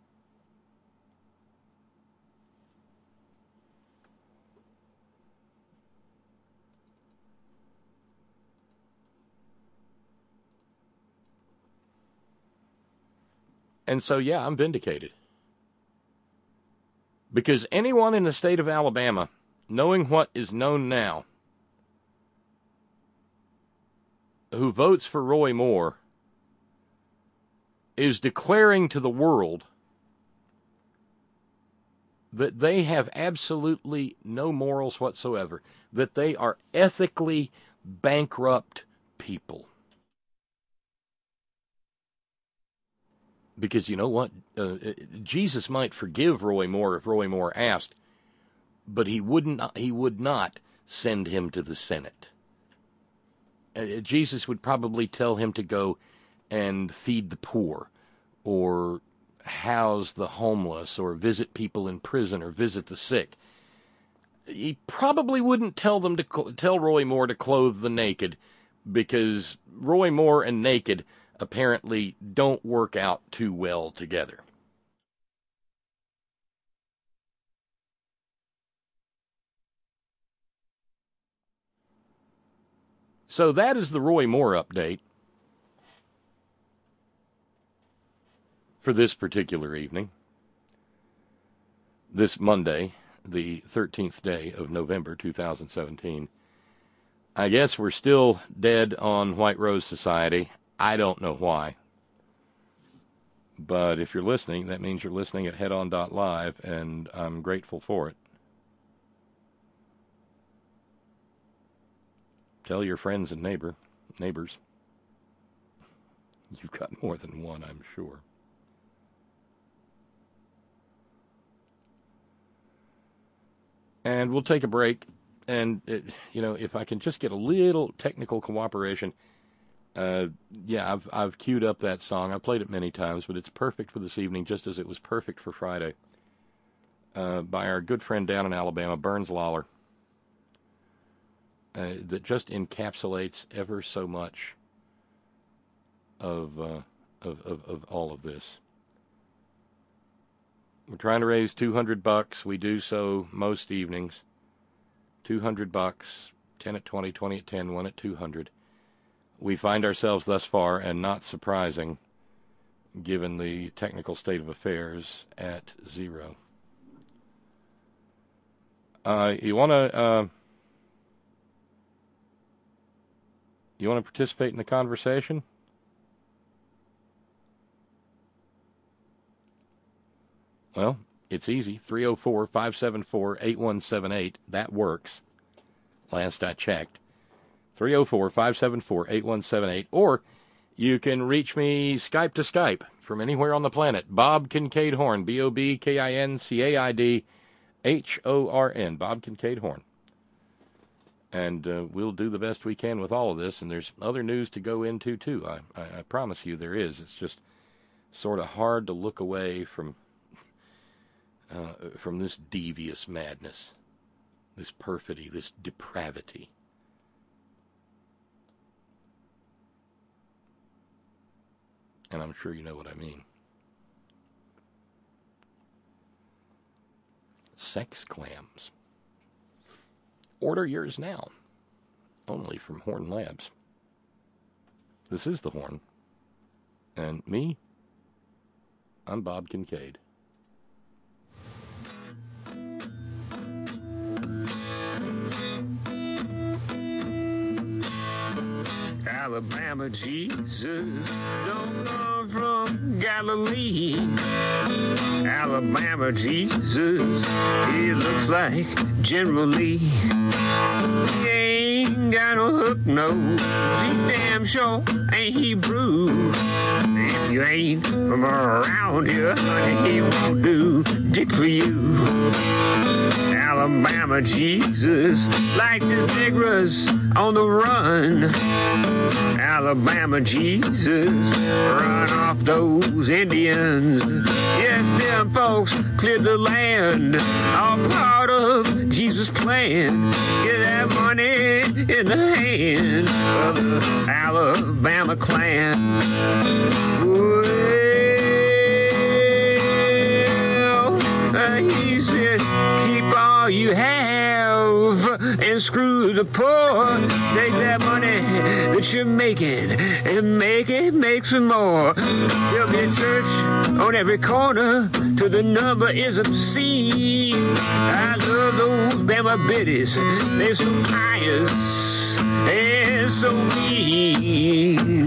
And so, yeah, I'm vindicated. Because anyone in the state of Alabama, knowing what is known now, who votes for Roy Moore, is declaring to the world that they have absolutely no morals whatsoever, that they are ethically bankrupt people. Because you know what? Jesus might forgive Roy Moore if Roy Moore asked, but he would not send him to the Senate. Jesus would probably tell him to go and feed the poor, or house the homeless, or visit people in prison, or visit the sick. He probably wouldn't tell Roy Moore to clothe the naked, because Roy Moore and naked apparently don't work out too well together. So that is the Roy Moore update for this particular evening, this Monday, the 13th day of November 2017. I guess we're still dead on White Rose Society. I don't know why. But if you're listening, that means you're listening at headon.live, and I'm grateful for it. Tell your friends and neighbors. You've got more than one, I'm sure. And we'll take a break. And, if I can just get a little technical cooperation. I've queued up that song. I've played it many times, but it's perfect for this evening, just as it was perfect for Friday. By our good friend down in Alabama, Burns Lawler. That just encapsulates ever so much of all of this. We're trying to raise $200. We do so most evenings. $200, 10 at 20, 20 at 10, 1 at 200. We find ourselves thus far, and not surprising, given the technical state of affairs, at 0. You want to participate in the conversation? Well, it's easy. 304-574-8178. That works. Last I checked. 304-574-8178. Or you can reach me Skype to Skype from anywhere on the planet. Bob Kincaid Horn. BobKincaidHorn. Bob Kincaid Horn. And we'll do the best we can with all of this. And there's other news to go into, too. I promise you there is. It's just sort of hard to look away from this devious madness, this perfidy, this depravity. And I'm sure you know what I mean. Sex clams. Order yours now. Only from Horn Labs. This is the Horn. And me, I'm Bob Kincaid. Alabama Jesus don't come from Galilee. Alabama Jesus, he looks like General Lee. He ain't got no hook nose, he damn sure ain't Hebrew. If you ain't from around here, honey, he won't do dick for you. Alabama Jesus likes his niggers on the run. Alabama Jesus, run off those Indians. Yes, them folks cleared the land, all part of Jesus' plan. Get that money in the hand of the Alabama clan. Well, he said, keep all you have and screw the poor. Take that money that you're making and make some more. There'll be a church on every corner till the number is obscene. I love those Bama biddies. They're so pious and so mean.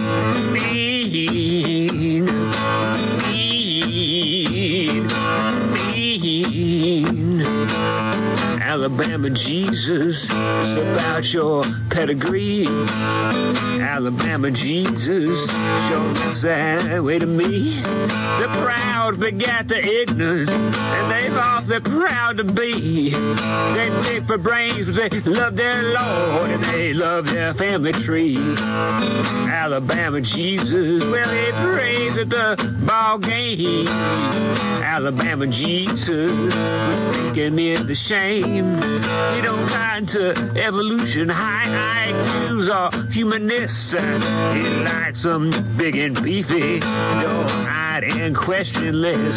Alabama Jesus, it's about your pedigree. Alabama Jesus, sure looks that way to me. The proud begat the ignorant, and they've off they're proud to be. They dig for brains, but they love their Lord, and they love their family tree. Alabama Jesus, well, they praise at the ball game. Alabama Jesus, was thinking me into shame. He don't mind to evolution, high IQs are humanists. He likes them big and beefy, don't-eyed and questionless.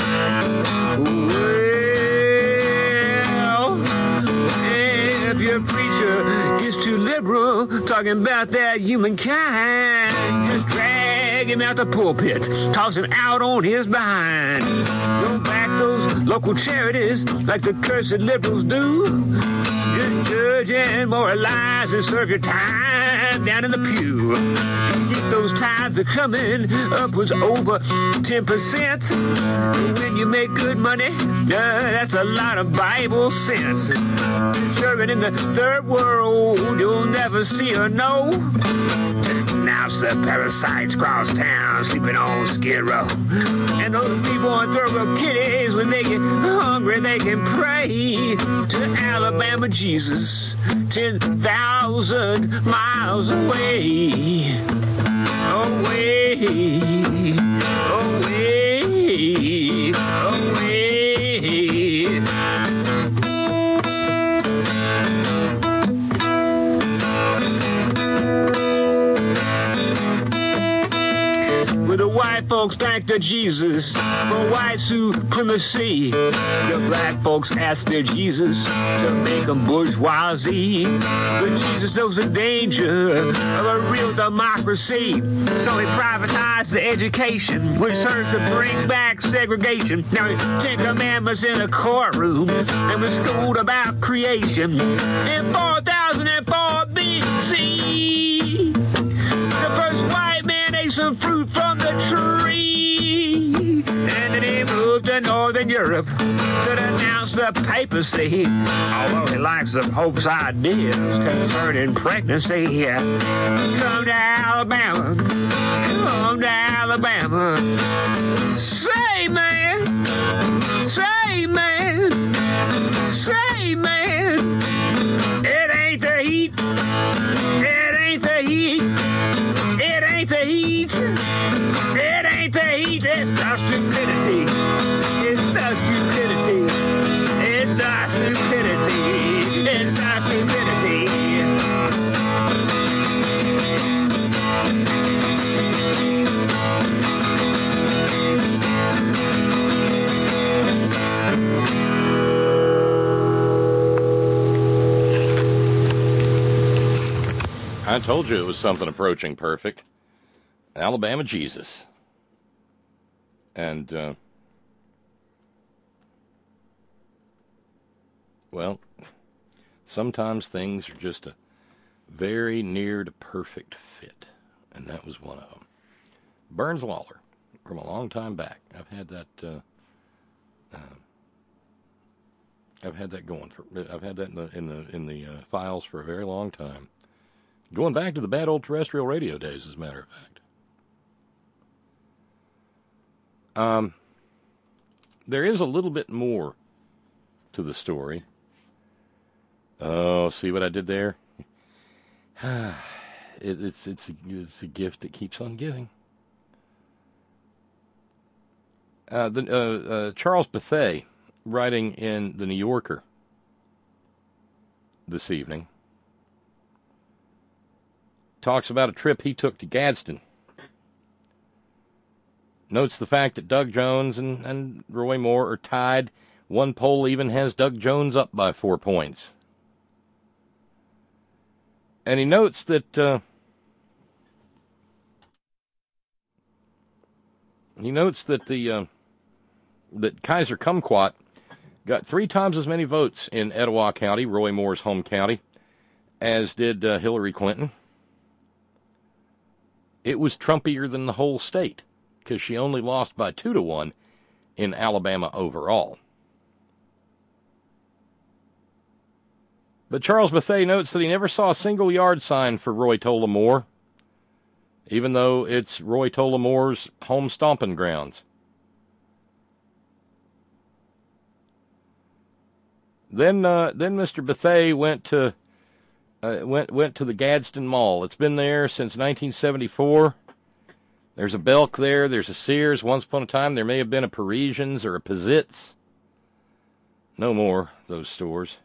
Well, if your preacher gets too liberal, talking about that humankind, just drag him out the pulpit, toss him out on his behind. Don't back those local charities like the cursed liberals do. Just judge and moralize and serve your time down in the pew. Keep those tithes are coming upwards over 10%. When you make good money, that's a lot of Bible sense. Serving in the third world, you'll never see or know. Now the parasites cross town, sleeping on Skid Row. And those people on third world kitties, when they get hungry, they can pray to Alabama Jesus, 10,000 miles away. Away, away, away. With a wife white folks thank their Jesus for white supremacy. The black folks ask their Jesus to make them bourgeoisie. But Jesus knows the danger of a real democracy. So he privatized the education, which serves to bring back segregation. Now, 10 commandments in a courtroom, and was schooled about creation. In 4004 BC, the first white man ate some fruit from the tree. And then he moved to Northern Europe to denounce the papacy. Although he likes the Pope's ideas concerning pregnancy. Come to Alabama. Come to Alabama. Say, man. Say, man. Say, man. It ain't the heat. It ain't the heat. It ain't the heat. It ain't the heat. It's the stupidity. It's the stupidity. It's the stupidity. It's the stupidity. I told you it was something approaching perfect. Alabama Jesus. And, well, sometimes things are just a very near to perfect fit. And that was one of them. Burns Lawler, from a long time back. I've had that going for. I've had that in the files for a very long time. Going back to the bad old terrestrial radio days, as a matter of fact. There is a little bit more to the story. Oh, see what I did there? It's a gift that keeps on giving. Charles Bethea, writing in The New Yorker this evening, talks about a trip he took to Gadsden. Notes the fact that Doug Jones and Roy Moore are tied. One poll even has Doug Jones up by 4 points. And he notes that that Kaiser Kumquat got 3 times as many votes in Etowah County, Roy Moore's home county, as did Hillary Clinton. It was Trumpier than the whole state, because she only lost by 2-1 in Alabama overall. But Charles Bethea notes that he never saw a single yard sign for Roy Tola Moore, even though it's Roy Tola Moore's home stomping grounds. Then Mr. Bethea went to the Gadsden Mall. It's been there since 1974. There's a Belk there. There's a Sears. Once upon a time, there may have been a Parisians or a Pizitz. No more, those stores.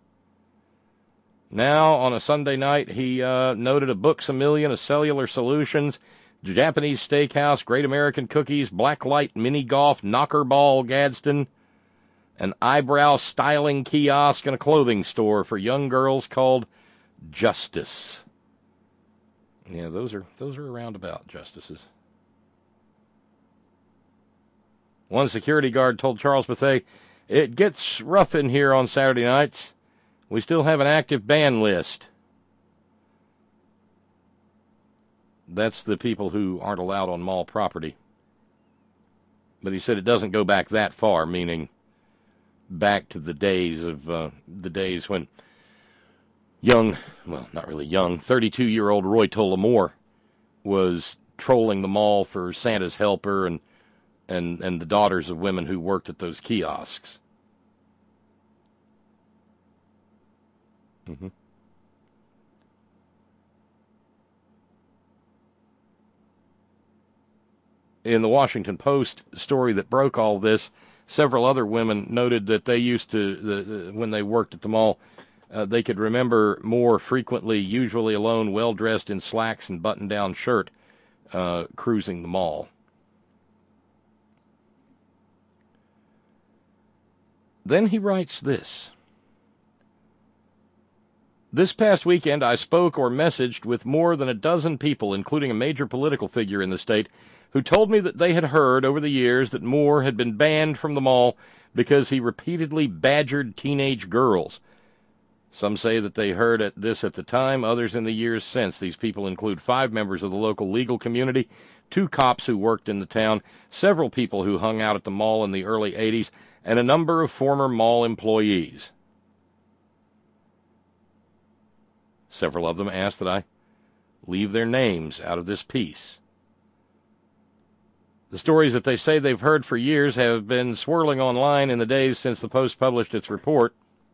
Now, on a Sunday night, he noted a Books A Million, a Cellular Solutions, Japanese Steakhouse, Great American Cookies, Blacklight Mini Golf, Knocker Ball Gadsden, an eyebrow styling kiosk, and a clothing store for young girls called Justice. Yeah, those are roundabout justices. One security guard told Charles Bethea, "It gets rough in here on Saturday nights. We still have an active ban list." That's the people who aren't allowed on mall property. But he said it doesn't go back that far, meaning back to the days when young, well, not really young, 32-year-old Roy Tola Moore was trolling the mall for Santa's helper and the daughters of women who worked at those kiosks. Mm-hmm. In the Washington Post story that broke all this, several other women noted that they used to, when they worked at the mall, they could remember Moore frequently, usually alone, well-dressed in slacks and button-down shirt, cruising the mall. Then he writes this. This past weekend, I spoke or messaged with more than a dozen people, including a major political figure in the state, who told me that they had heard over the years that Moore had been banned from the mall because he repeatedly badgered teenage girls. Some say that they heard this at the time, others in the years since. These people include 5 members of the local legal community, 2 cops who worked in the town, several people who hung out at the mall in the early 80s, and a number of former mall employees. Several of them asked that I leave their names out of this piece. The stories that they say they've heard for years have been swirling online in the days since the Post published its report.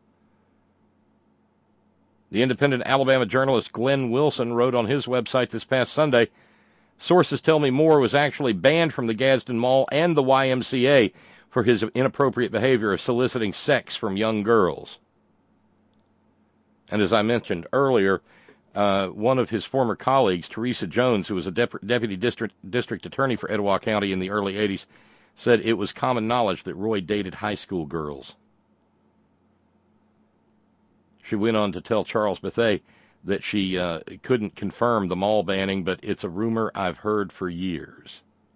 The independent Alabama journalist Glenn Wilson wrote on his website this past Sunday, sources tell me Moore was actually banned from the Gadsden Mall and the YMCA for his inappropriate behavior of soliciting sex from young girls. And as I mentioned earlier, one of his former colleagues, Teresa Jones, who was a deputy district attorney for Etowah County in the early 80s, said it was common knowledge that Roy dated high school girls. She went on to tell Charles Bethea that she couldn't confirm the mall banning, but it's a rumor I've heard for years.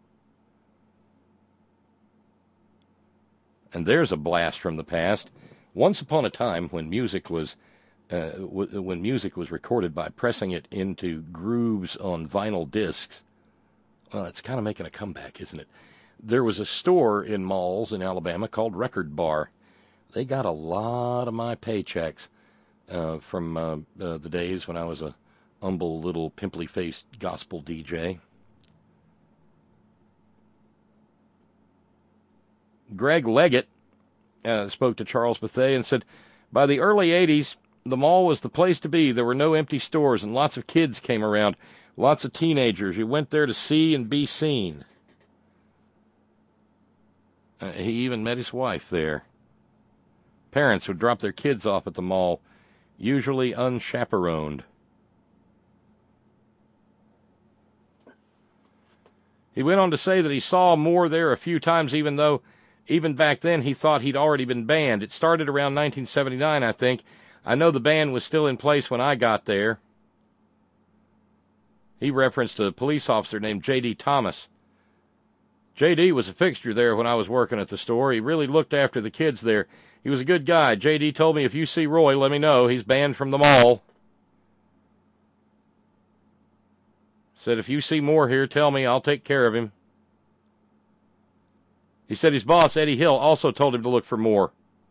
And there's a blast from the past. Once upon a time, when music was recorded by pressing it into grooves on vinyl discs, it's kind of making a comeback, isn't it? There was a store in malls in Alabama called Record Bar. They got a lot of my paychecks from the days when I was a humble little pimply-faced gospel DJ. Greg Leggett spoke to Charles Bethea and said, by the early 80s, the mall was the place to be. There were no empty stores, and lots of kids came around, lots of teenagers. You went there to see and be seen. He even met his wife there. Parents would drop their kids off at the mall, usually unchaperoned. He went on to say that he saw Moore there a few times, even though even back then he thought he'd already been banned. It started around 1979, I think. I know the ban was still in place when I got there. He referenced a police officer named J.D. Thomas. J.D. was a fixture there when I was working at the store. He really looked after the kids there. He was a good guy. J.D. told me, if you see Roy, let me know. He's banned from the mall. Said, if you see Moore here, tell me. I'll take care of him. He said his boss, Eddie Hill, also told him to look for Moore.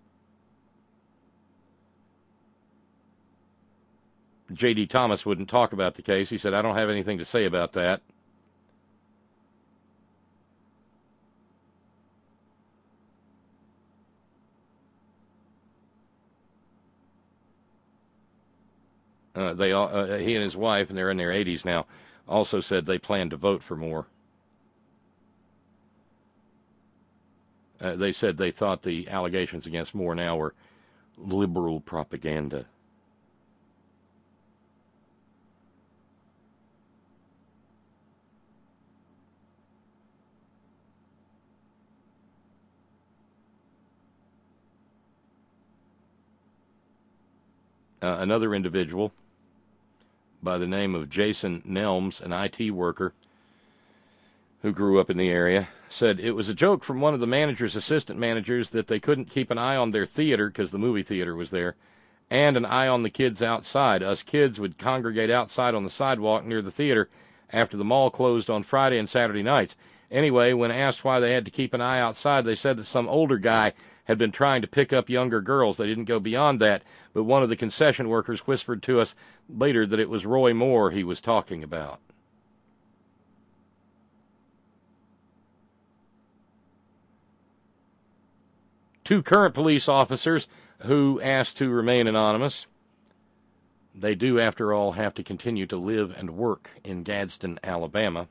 J.D. Thomas wouldn't talk about the case. He said, I don't have anything to say about that. He and his wife, and they're in their 80s now, also said they plan to vote for Moore. They said they thought the allegations against Moore now were liberal propaganda. Another individual by the name of Jason Nelms, an IT worker who grew up in the area, said it was a joke from one of the manager's assistant managers that they couldn't keep an eye on their theater because the movie theater was there, and an eye on the kids outside. Us kids would congregate outside on the sidewalk near the theater after the mall closed on Friday and Saturday nights. Anyway, when asked why they had to keep an eye outside, they said that some older guy had been trying to pick up younger girls. They didn't go beyond that, but one of the concession workers whispered to us later that it was Roy Moore he was talking about. Two current police officers who asked to remain anonymous. They do, after all, have to continue to live and work in Gadsden, Alabama.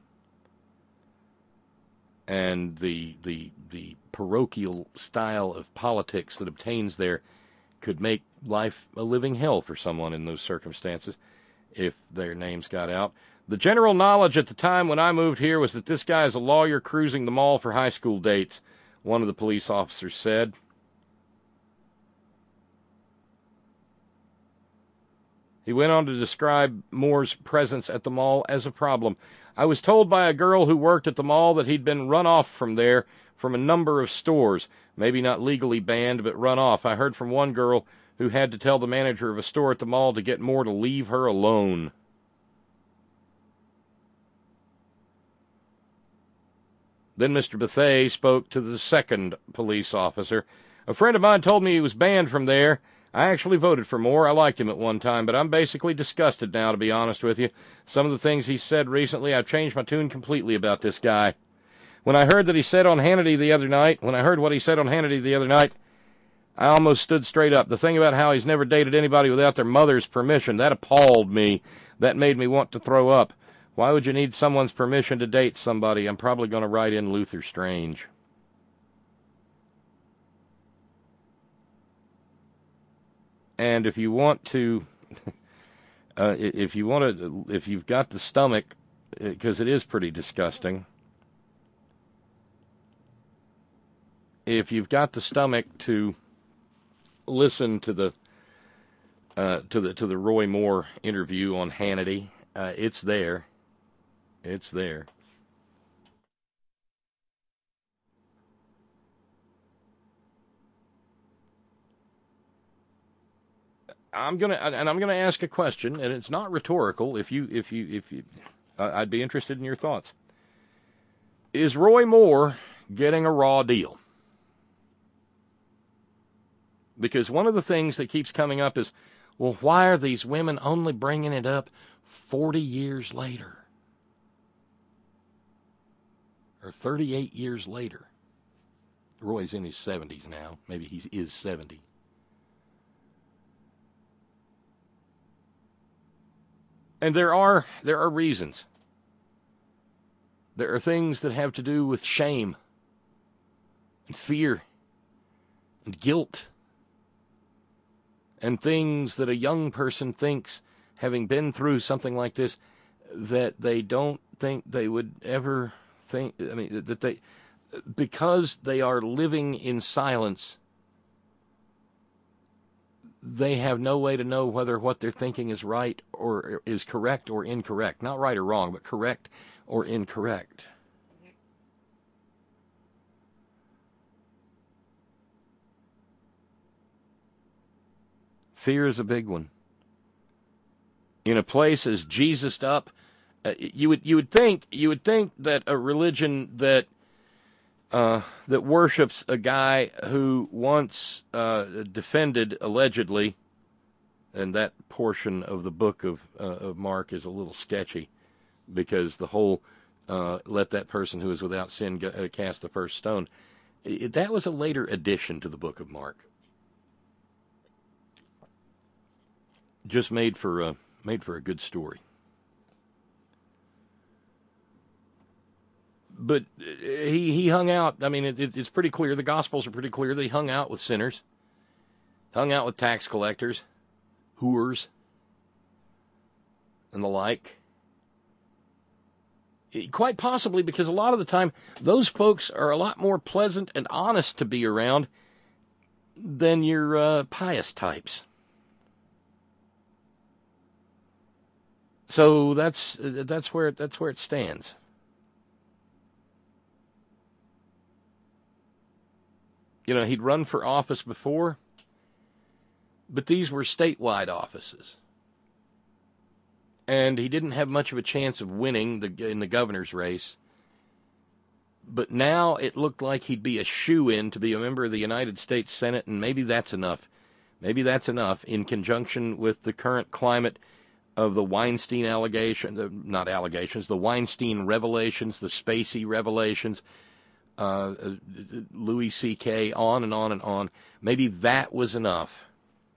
And the parochial style of politics that obtains there could make life a living hell for someone in those circumstances if their names got out. The general knowledge at the time when I moved here was that this guy is a lawyer cruising the mall for high school dates, one of the police officers said. He went on to describe Moore's presence at the mall as a problem. I was told by a girl who worked at the mall that he'd been run off from there from a number of stores. Maybe not legally banned, but run off. I heard from one girl who had to tell the manager of a store at the mall to get Moore to leave her alone. Then Mr. Bethea spoke to the second police officer. A friend of mine told me he was banned from there. I actually voted for Moore. I liked him at one time, but I'm basically disgusted now, to be honest with you. Some of the things he said recently, I've changed my tune completely about this guy. When I heard what he said on Hannity the other night, I almost stood straight up. The thing about how he's never dated anybody without their mother's permission, that appalled me. That made me want to throw up. Why would you need someone's permission to date somebody? I'm probably going to write in Luther Strange. And if you want to, if you've got the stomach, because it is pretty disgusting, if you've got the stomach to listen to the Roy Moore interview on Hannity, it's there. It's there. I'm gonna ask a question, and it's not rhetorical. If you, I'd be interested in your thoughts. Is Roy Moore getting a raw deal? Because one of the things that keeps coming up is, well, why are these women only bringing it up 40 years later? Or 38 years later? Roy's in his 70s now. Maybe he is 70. And there are reasons. There are things that have to do with shame and fear and guilt and things that a young person thinks, having been through something like this, that they don't think they would ever think. I mean, that they, because they are living in silence, they have no way to know whether what they're thinking is right or is correct or incorrect. Not right or wrong, but correct or incorrect. Fear is a big one. In a place as Jesused up, you would think that a religion that worships a guy who once defended, allegedly, and that portion of the book of Mark is a little sketchy, because the whole let that person who is without sin cast the first stone, that was a later addition to the book of Mark. Just made for a good story. But he hung out. I mean, it's pretty clear. The Gospels are pretty clear that he hung out with sinners, hung out with tax collectors, whores, and the like. Quite possibly because a lot of the time, those folks are a lot more pleasant and honest to be around than your pious types. So that's where it stands. You know, he'd run for office before, but these were statewide offices. And he didn't have much of a chance of winning in the governor's race. But now it looked like he'd be a shoo-in to be a member of the United States Senate, and maybe that's enough. Maybe that's enough in conjunction with the current climate of the Weinstein the Weinstein revelations, the Spacey revelations, Louis C.K., on and on and on. Maybe that was enough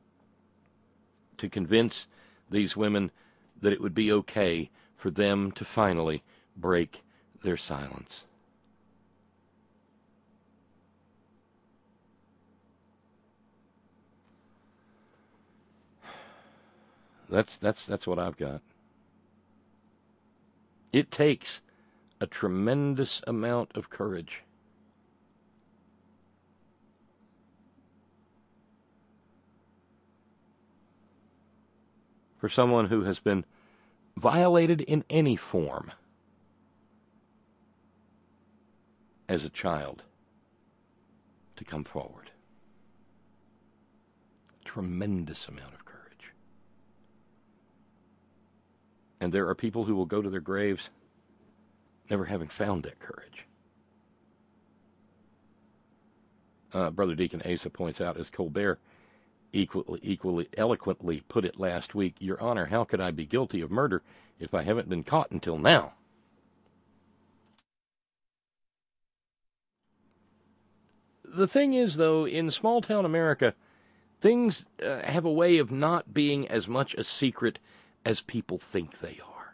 to convince these women that it would be okay for them to finally break their silence. That's what I've got. It takes a tremendous amount of courage. for someone who has been violated in any form as a child to come forward. Tremendous amount of courage. And there are people who will go to their graves never having found that courage. Brother Deacon Asa points out, as Colbert equally eloquently put it last week, Your Honor, how could I be guilty of murder if I haven't been caught until now? The thing is, though, in small-town America, things have a way of not being as much a secret as people think they are.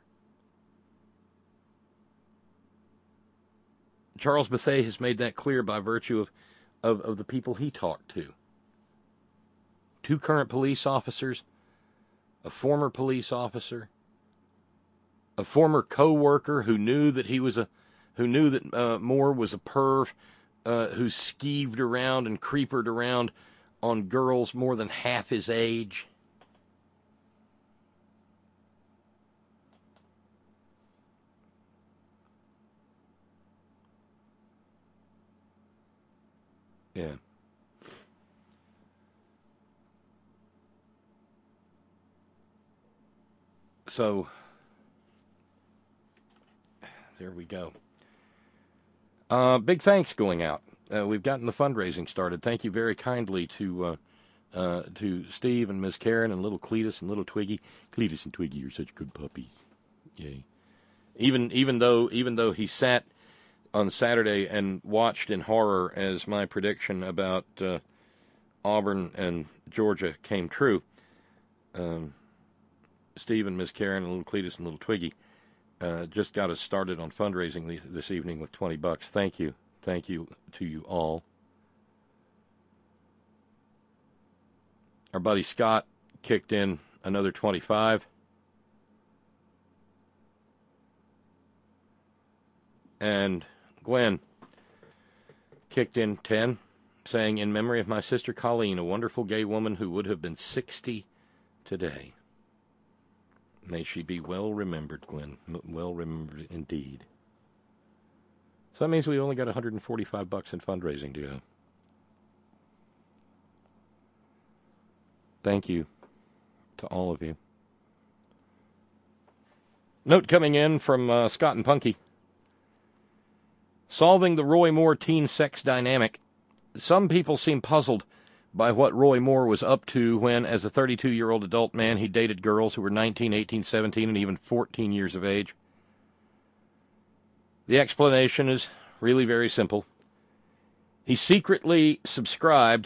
Charles Bethea has made that clear by virtue of the people he talked to. 2 current police officers, a former police officer, a former co-worker who knew that Moore was a perv, who skeeved around and creepered around on girls more than half his age. Yeah. So, there we go. Big thanks going out. We've gotten the fundraising started. Thank you very kindly to Steve and Ms. Karen and little Cletus and little Twiggy. Cletus and Twiggy are such good puppies. Yay. Even though he sat on Saturday and watched in horror as my prediction about Auburn and Georgia came true, Steve and Ms. Karen and little Cletus and little Twiggy just got us started on fundraising this evening with $20. Thank you. Thank you to you all. Our buddy Scott kicked in another 25. And Glenn kicked in 10, saying, in memory of my sister Colleen, a wonderful gay woman who would have been 60 today. May she be well remembered, Glenn. Well remembered indeed. So that means we only got $145 in fundraising to go. Thank you to all of you. Note coming in from Scott and Punky. Solving the Roy Moore teen sex dynamic. Some people seem puzzled by what Roy Moore was up to when, as a 32-year-old adult man, he dated girls who were 19, 18, 17, and even 14 years of age. The explanation is really very simple. He secretly subscribed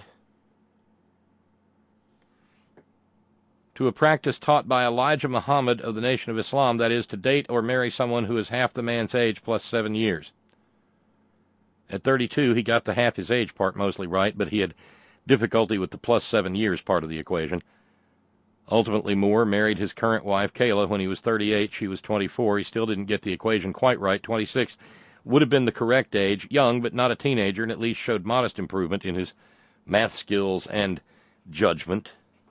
to a practice taught by Elijah Muhammad of the Nation of Islam, that is, to date or marry someone who is half the man's age plus 7 years. At 32, he got the half his age part mostly right, but he had difficulty with the plus 7 years part of the equation. Ultimately, Moore married his current wife, Kayla, when he was 38. She was 24. He still didn't get the equation quite right. 26 would have been the correct age. Young, but not a teenager, and at least showed modest improvement in his math skills and judgment.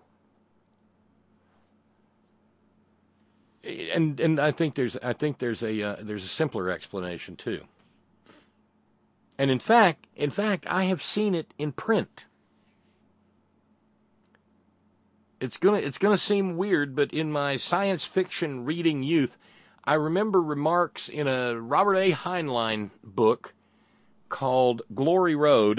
And I think there's a simpler explanation too. And in fact, I have seen it in print. It's gonna seem weird, but in my science fiction reading youth, I remember remarks in a Robert A. Heinlein book called Glory Road,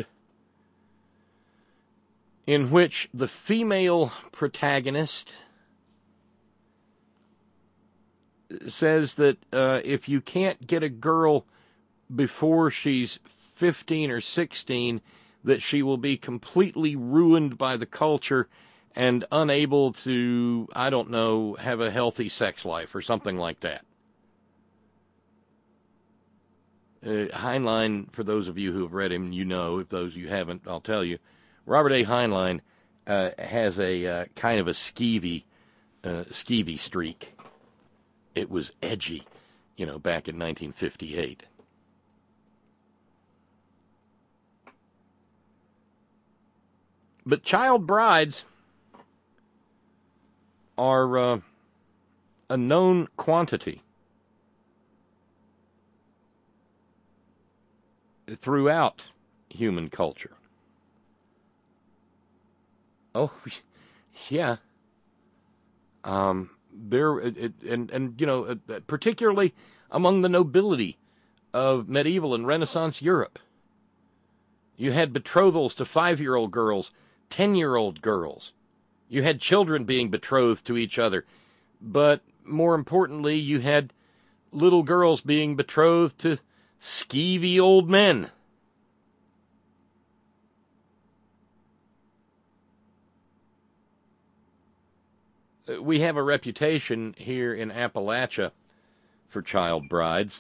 in which the female protagonist says that if you can't get a girl before she's 15 or 16, that she will be completely ruined by the culture and unable to, I don't know, have a healthy sex life or something like that. Heinlein, for those of you who have read him, you know. If those of you haven't, I'll tell you. Robert A. Heinlein has a kind of a skeevy streak. It was edgy, back in 1958. But child brides are a known quantity throughout human culture. Oh, yeah. Particularly among the nobility of medieval and Renaissance Europe. You had betrothals to 5-year-old girls, 10-year-old girls. You had children being betrothed to each other. But more importantly, you had little girls being betrothed to skeevy old men. We have a reputation here in Appalachia for child brides.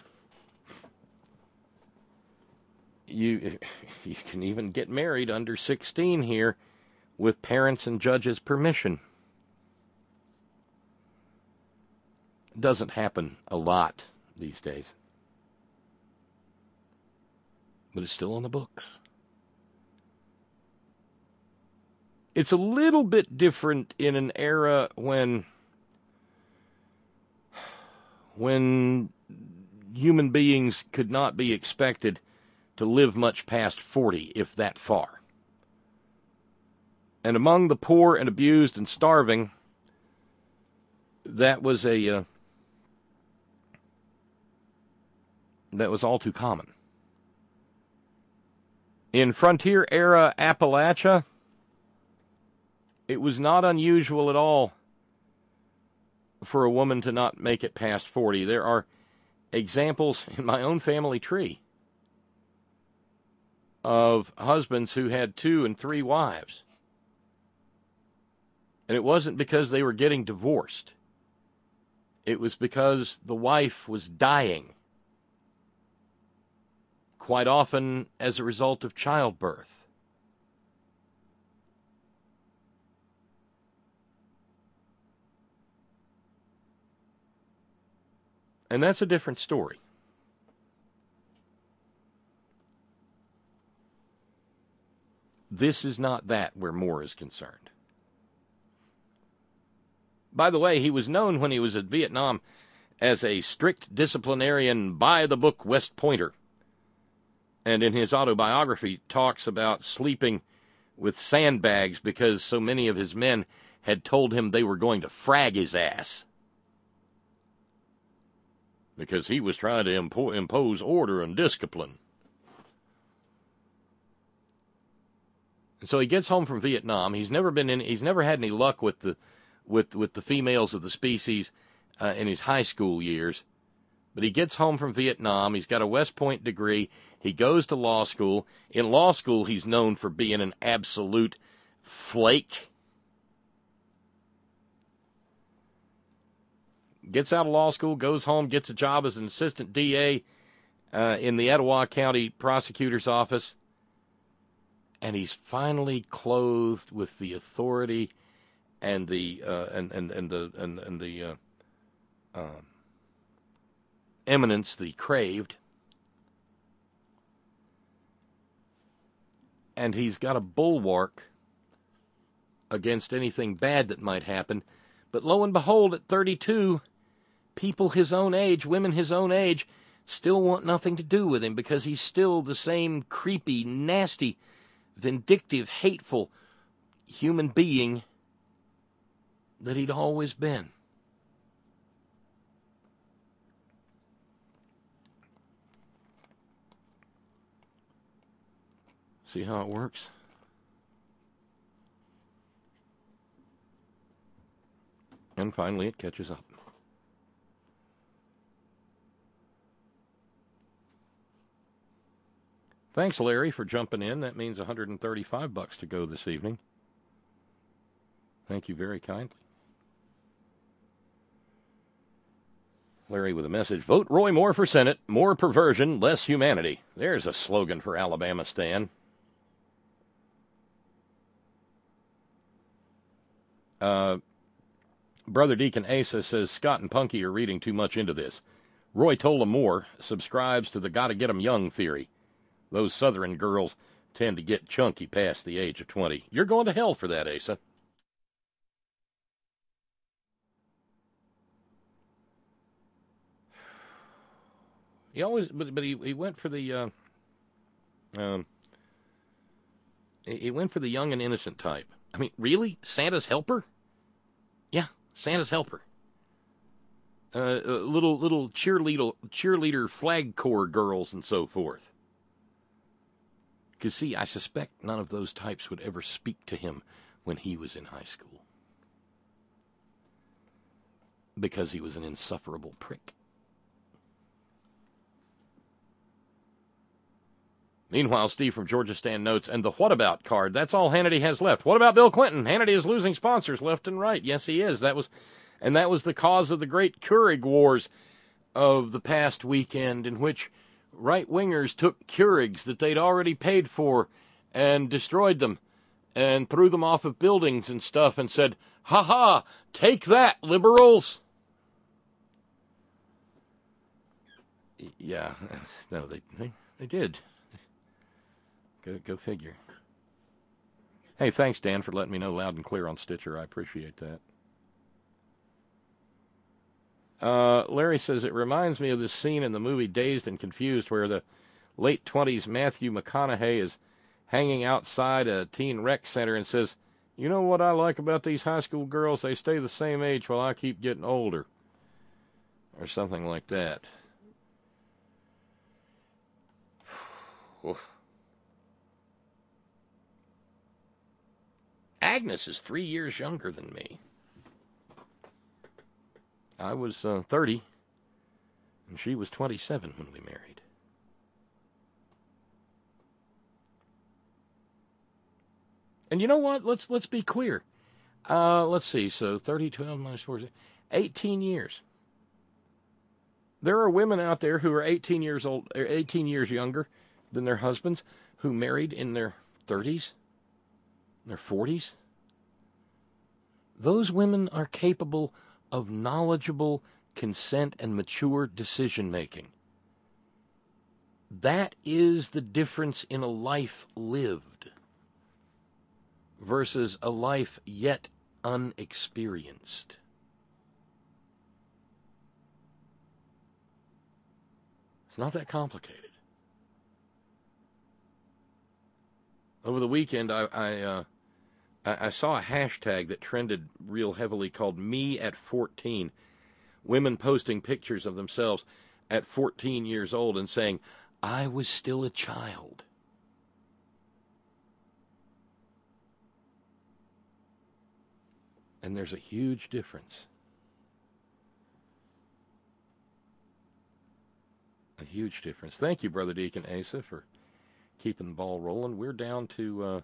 You can even get married under 16 here with parents' and judges' permission. It doesn't happen a lot these days. But it's still on the books. It's a little bit different in an era when human beings could not be expected to live much past 40, if that far. And among the poor and abused and starving, that was all too common. In frontier-era Appalachia, it was not unusual at all for a woman to not make it past 40. There are examples in my own family tree of husbands who had 2 and 3 wives. And it wasn't because they were getting divorced. It was because the wife was dying, quite often as a result of childbirth. And that's a different story. This is not that where Moore is concerned. By the way, he was known when he was at Vietnam as a strict disciplinarian, by-the-book West Pointer. And in his autobiography, talks about sleeping with sandbags because so many of his men had told him they were going to frag his ass. Because he was trying to impose order and discipline. And so he gets home from Vietnam. He's never had any luck with the females of the species in his high school years. But he gets home from Vietnam. He's got a West Point degree. He goes to law school. In law school, he's known for being an absolute flake. Gets out of law school, goes home, gets a job as an assistant DA in the Etowah County Prosecutor's Office, and he's finally clothed with the authority and the eminence that he craved, and he's got a bulwark against anything bad that might happen. But lo and behold, at 32. People his own age, women his own age, still want nothing to do with him because he's still the same creepy, nasty, vindictive, hateful human being that he'd always been. See how it works? And finally it catches up. Thanks, Larry, for jumping in. That means $135 to go this evening. Thank you very kindly. Larry with a message. Vote Roy Moore for Senate. More perversion, less humanity. There's a slogan for Alabama, Stan. Brother Deacon Asa says Scott and Punky are reading too much into this. Roy Tola Moore subscribes to the gotta get 'em young theory. Those Southern girls tend to get chunky past the age of 20. You're going to hell for that, Asa. He always, but he went for the he went for the young and innocent type. I mean, really, Santa's helper? Yeah, Santa's helper. Little cheerleader flag corps girls and so forth. Because, see, I suspect none of those types would ever speak to him when he was in high school. Because he was an insufferable prick. Meanwhile, Steve from Georgia Stan notes, and the what about card, that's all Hannity has left. What about Bill Clinton? Hannity is losing sponsors left and right. Yes, he is. That was the cause of the great Keurig wars of the past weekend, in which right-wingers took Keurigs that they'd already paid for and destroyed them and threw them off of buildings and stuff and said, "Ha-ha, take that, liberals." Yeah, no, they did. Go figure. Hey, thanks, Dan, for letting me know loud and clear on Stitcher. I appreciate that. Larry says, it reminds me of this scene in the movie Dazed and Confused where the late 20s Matthew McConaughey is hanging outside a teen rec center and says, "You know what I like about these high school girls? They stay the same age while I keep getting older." Or something like that. Oof. Agnes is 3 years younger than me. I was 30, and she was 27 when we married. And you know what? Let's be clear. Let's see. So 30, 12 minus 4, 18 years. There are women out there who are 18 years old, or 18 years younger than their husbands, who married in their 30s, their 40s. Those women are capable of knowledgeable consent and mature decision-making. That is the difference in a life lived versus a life yet unexperienced. It's not that complicated. Over the weekend, I saw a hashtag that trended real heavily called Me at 14. Women posting pictures of themselves at 14 years old and saying, "I was still a child." And there's a huge difference. A huge difference. Thank you, Brother Deacon Asa, for keeping the ball rolling. We're down to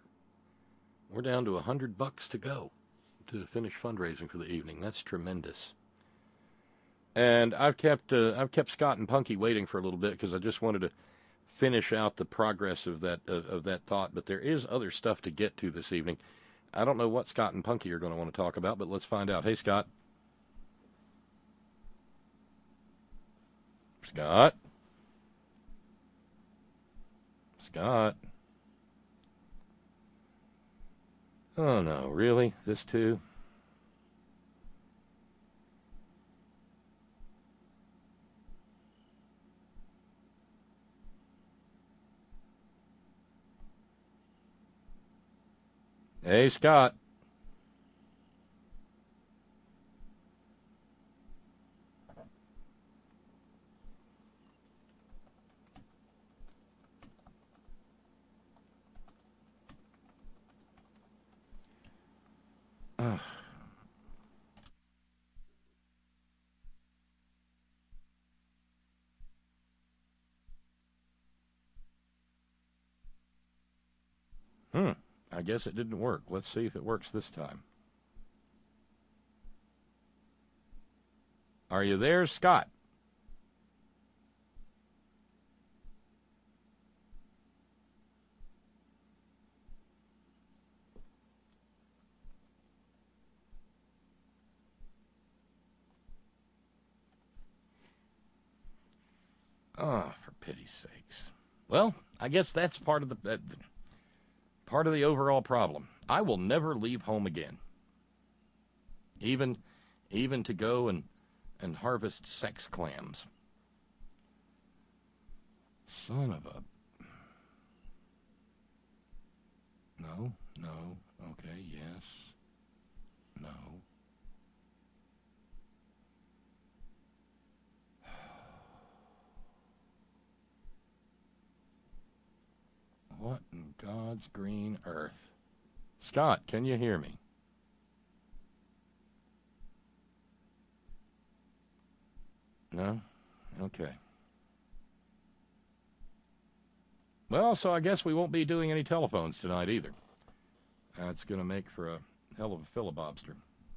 $100 to go to finish fundraising for the evening. That's tremendous. And I've kept Scott and Punky waiting for a little bit because I just wanted to finish out the progress of that thought. But there is other stuff to get to this evening. I don't know what Scott and Punky are going to want to talk about, but let's find out. Hey, Scott. Scott. Scott. Oh, no, really? This too? Hey, Scott. I guess it didn't work. Let's see if it works this time. Are you there, Scott? Oh, for pity's sakes. Well, I guess that's part of the overall problem. I will never leave home again. Even to go and harvest sex clams. Son of a... No. Okay, yes. No. What in God's green earth? Scott, can you hear me? No? Okay. Well, so I guess we won't be doing any telephones tonight either. That's going to make for a hell of a filibobster.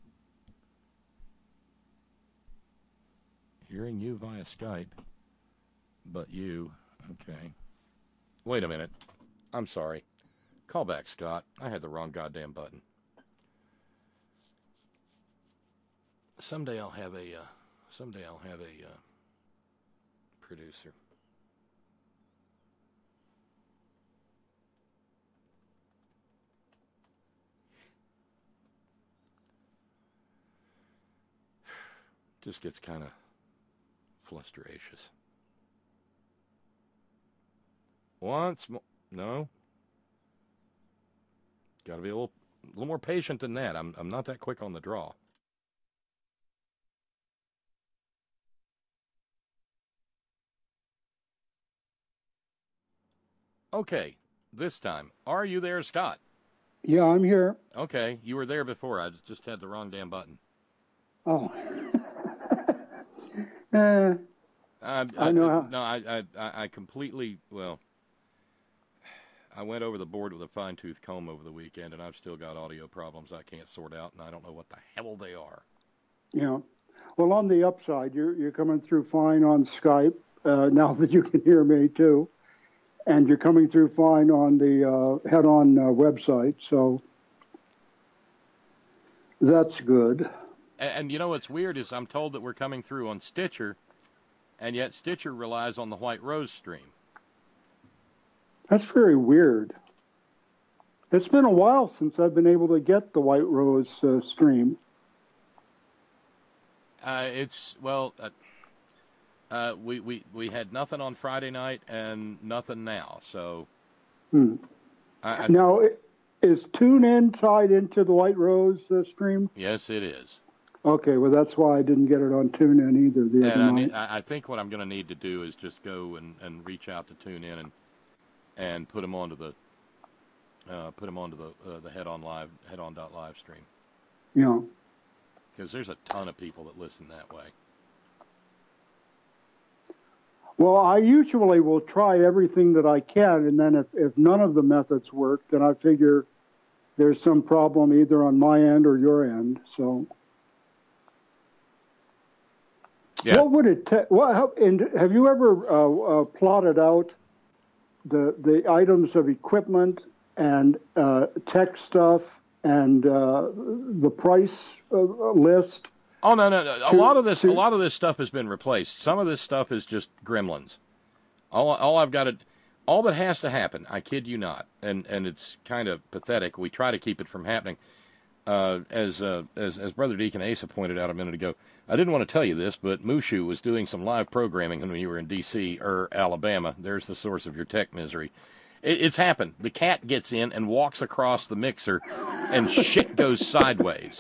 Hearing you via Skype, but you... Okay. Wait a minute. I'm sorry. Call back, Scott. I had the wrong goddamn button. Someday I'll have a producer. Just gets kind of flusteracious. Once more. No. Got to be a little more patient than that. I'm not that quick on the draw. Okay, this time. Are you there, Scott? Yeah, I'm here. Okay, you were there before. I just had the wrong damn button. Oh. I know how. No, I completely, well, I went over the board with a fine-tooth comb over the weekend, and I've still got audio problems I can't sort out, and I don't know what the hell they are. Yeah. Well, on the upside, you're coming through fine on Skype, now that you can hear me, too. And you're coming through fine on the Head-On website, so that's good. And you know what's weird is I'm told that we're coming through on Stitcher, and yet Stitcher relies on the White Rose stream. That's very weird. It's been a while since I've been able to get the White Rose stream. We had nothing on Friday night and nothing now, so... Now, is TuneIn tied into the White Rose stream? Yes, it is. Okay, well, that's why I didn't get it on TuneIn either the other night. I think what I'm going to need to do is just go and reach out to TuneIn and put them onto the Head-On.live stream. Yeah. Because there's a ton of people that listen that way. Well, I usually will try everything that I can, and then if none of the methods work, then I figure there's some problem either on my end or your end. So, yeah. What would it take? Have you ever plotted out the items of equipment and tech stuff and the price list? Oh no! A lot of this stuff has been replaced. Some of this stuff is just gremlins. All that has to happen, I kid you not, and it's kind of pathetic. We try to keep it from happening. As Brother Deacon Asa pointed out a minute ago, I didn't want to tell you this, but Mushu was doing some live programming when you were in D.C. or Alabama. There's the source of your tech misery. It's happened. The cat gets in and walks across the mixer, and shit goes sideways.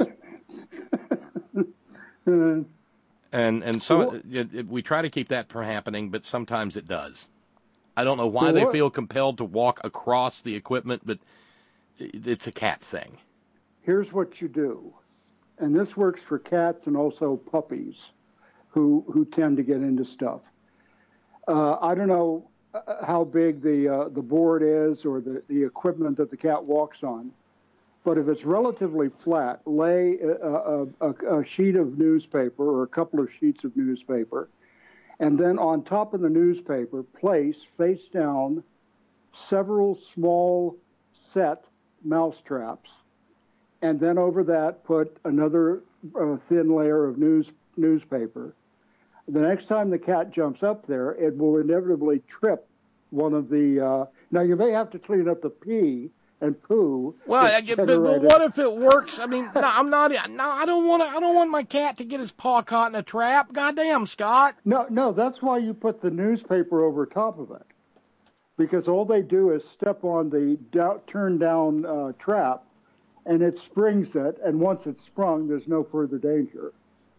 And so we try to keep that from happening, but sometimes it does. I don't know why they feel compelled to walk across the equipment, but it's a cat thing. Here's what you do, and this works for cats and also puppies who tend to get into stuff. I don't know how big the board is or the equipment that the cat walks on. But if it's relatively flat, lay a sheet of newspaper or a couple of sheets of newspaper, and then on top of the newspaper, place face down several small set mouse traps, and then over that put another thin layer of newspaper. The next time the cat jumps up there, it will inevitably trip one of the... now, you may have to clean up the pee and poo. Well, but what if it works? I mean, no, I'm not. No, I don't want my cat to get his paw caught in a trap. Goddamn, Scott. No, that's why you put the newspaper over top of it. because all they do is step on the turn down trap, and it springs it, and once it's sprung, there's no further danger.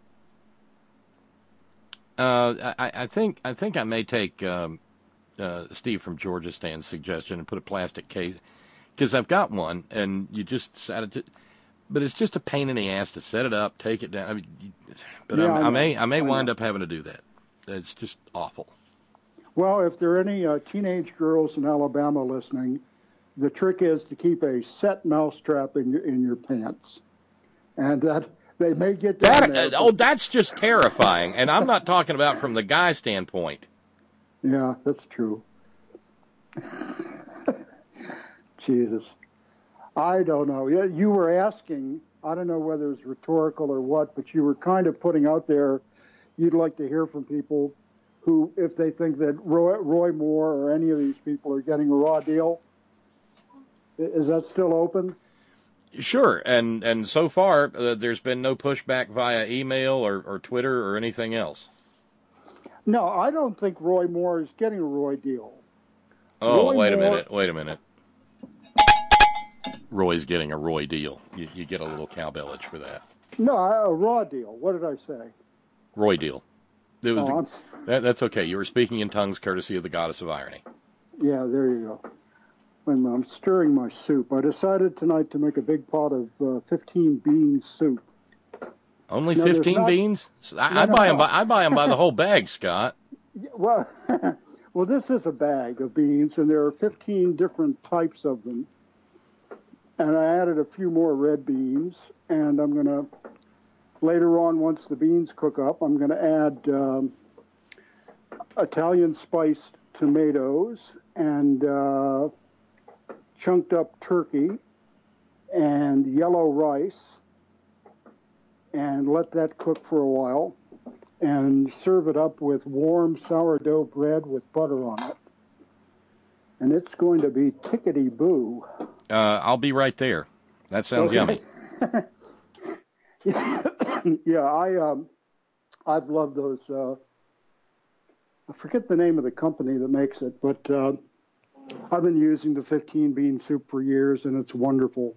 I think I may take Steve from Georgia Stan's suggestion and put a plastic case, because I've got one, and you just set it. But it's just a pain in the ass to set it up, take it down. I mean, but yeah, I may wind up having to do that. It's just awful. Well, if there are any teenage girls in Alabama listening, the trick is to keep a set mousetrap in your pants, and that they may get down there. That's just terrifying. And I'm not talking about from the guy standpoint. Yeah, that's true. Jesus. I don't know. You were asking, I don't know whether it's rhetorical or what, but you were kind of putting out there you'd like to hear from people who, if they think that Roy Moore or any of these people are getting a raw deal. Is that still open? Sure. And so far, there's been no pushback via email or Twitter or anything else. No, I don't think Roy Moore is getting a Roy deal. Oh, wait a minute. Roy's getting a Roy deal. You get a little cowbellage for that. No, a raw deal. What did I say? Roy deal. That's okay. You were speaking in tongues courtesy of the goddess of irony. Yeah, there you go. When I'm stirring my soup, I decided tonight to make a big pot of 15 bean soup. Only 15 beans? I buy them by the whole bag, Scott. Well, this is a bag of beans, and there are 15 different types of them. And I added a few more red beans, and I'm going to, later on, once the beans cook up, I'm going to add Italian spiced tomatoes and chunked up turkey and yellow rice, and let that cook for a while, and serve it up with warm sourdough bread with butter on it. And it's going to be tickety-boo. I'll be right there. That sounds yummy. Yeah, I've loved those. I forget the name of the company that makes it, but I've been using the 15 bean soup for years, and it's wonderful.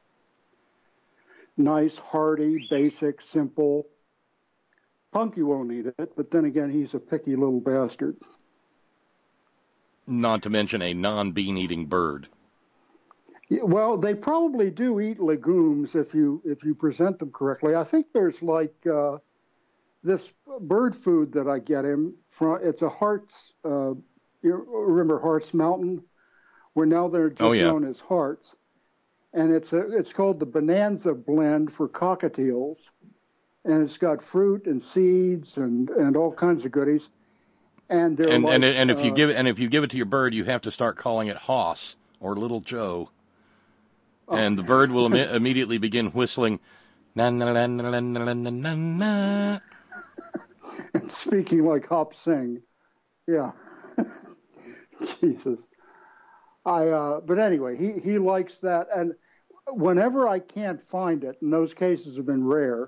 Nice, hearty, basic, simple. Punky won't eat it, but then again, he's a picky little bastard. Not to mention a non-bean eating bird. Well, they probably do eat legumes if you present them correctly. I think there's like this bird food that I get him from. It's a Hart's. You remember Hart's Mountain, where now they're just known as Hart's, and it's called the Bonanza Blend for cockatiels, and it's got fruit and seeds and all kinds of goodies. And if you give it to your bird, you have to start calling it Hoss or Little Joe. And the bird will immediately begin whistling, na na na na na na na na. And speaking like Hop Sing, yeah. Jesus. But anyway, he likes that, and whenever I can't find it, and those cases have been rare,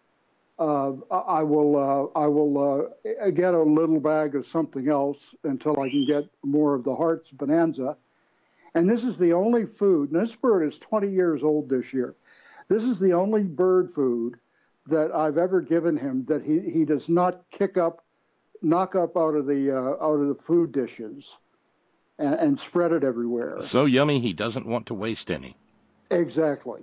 I will get a little bag of something else until I can get more of the Hart's Bonanza. And this is the only food, and this bird is 20 years old this year. This is the only bird food that I've ever given him that he does not knock up out of the food dishes and spread it everywhere. So yummy, he doesn't want to waste any. Exactly.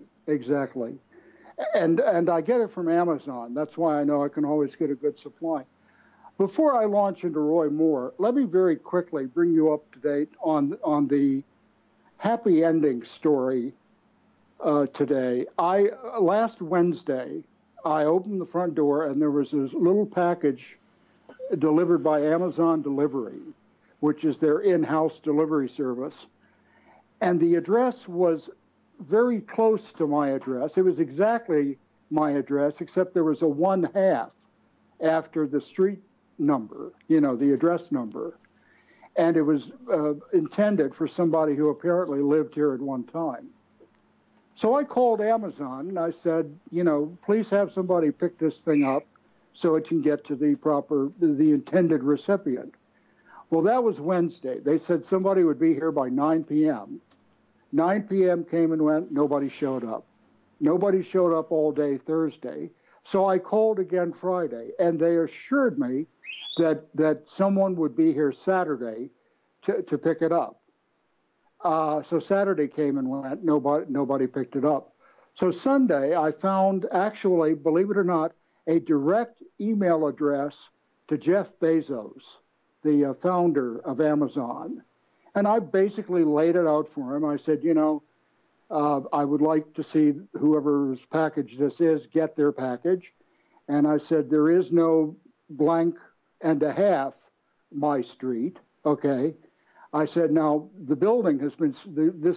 And I get it from Amazon. That's why I know I can always get a good supply. Before I launch into Roy Moore, let me very quickly bring you up to date on the happy ending story today. Last Wednesday, I opened the front door and there was this little package delivered by Amazon Delivery, which is their in-house delivery service. And the address was very close to my address. It was exactly my address, except there was a 1/2 after the street number, the address number. And it was intended for somebody who apparently lived here at one time. So I called Amazon and I said, please have somebody pick this thing up so it can get to the intended recipient. Well, that was Wednesday. They said somebody would be here by 9 p.m. 9 p.m. came and went. Nobody showed up. Nobody showed up all day Thursday. So I called again Friday, and they assured me that someone would be here Saturday to pick it up. So Saturday came and went. Nobody picked it up. So Sunday, I found, actually, believe it or not, a direct email address to Jeff Bezos, the founder of Amazon. And I basically laid it out for him. I said, I would like to see whoever's package this is get their package. And I said, there is no blank and a half my street, okay? I said, now, the building has been, this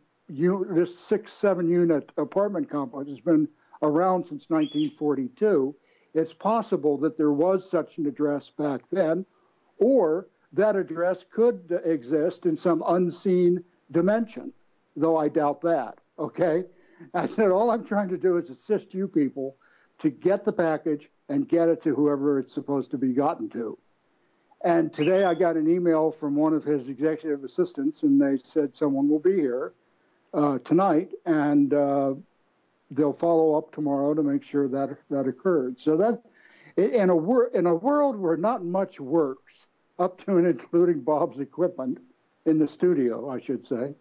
6-7 unit apartment complex has been around since 1942. It's possible that there was such an address back then, or that address could exist in some unseen dimension, though I doubt that, okay? I said, all I'm trying to do is assist you people to get the package and get it to whoever it's supposed to be gotten to. And today I got an email from one of his executive assistants, and they said someone will be here tonight, and they'll follow up tomorrow to make sure that occurred. So that, in a world where not much works, up to and including Bob's equipment in the studio, I should say.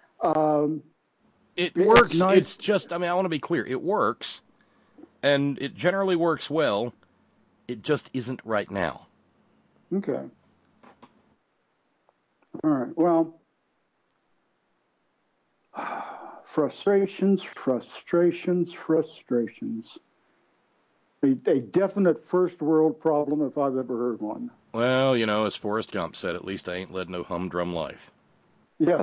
It works. Nice. It's just, I want to be clear. It works, and it generally works well. It just isn't right now. Okay. All right. Well, frustrations. A definite first world problem if I've ever heard one. Well, as Forrest Gump said, at least I ain't led no humdrum life. Yeah.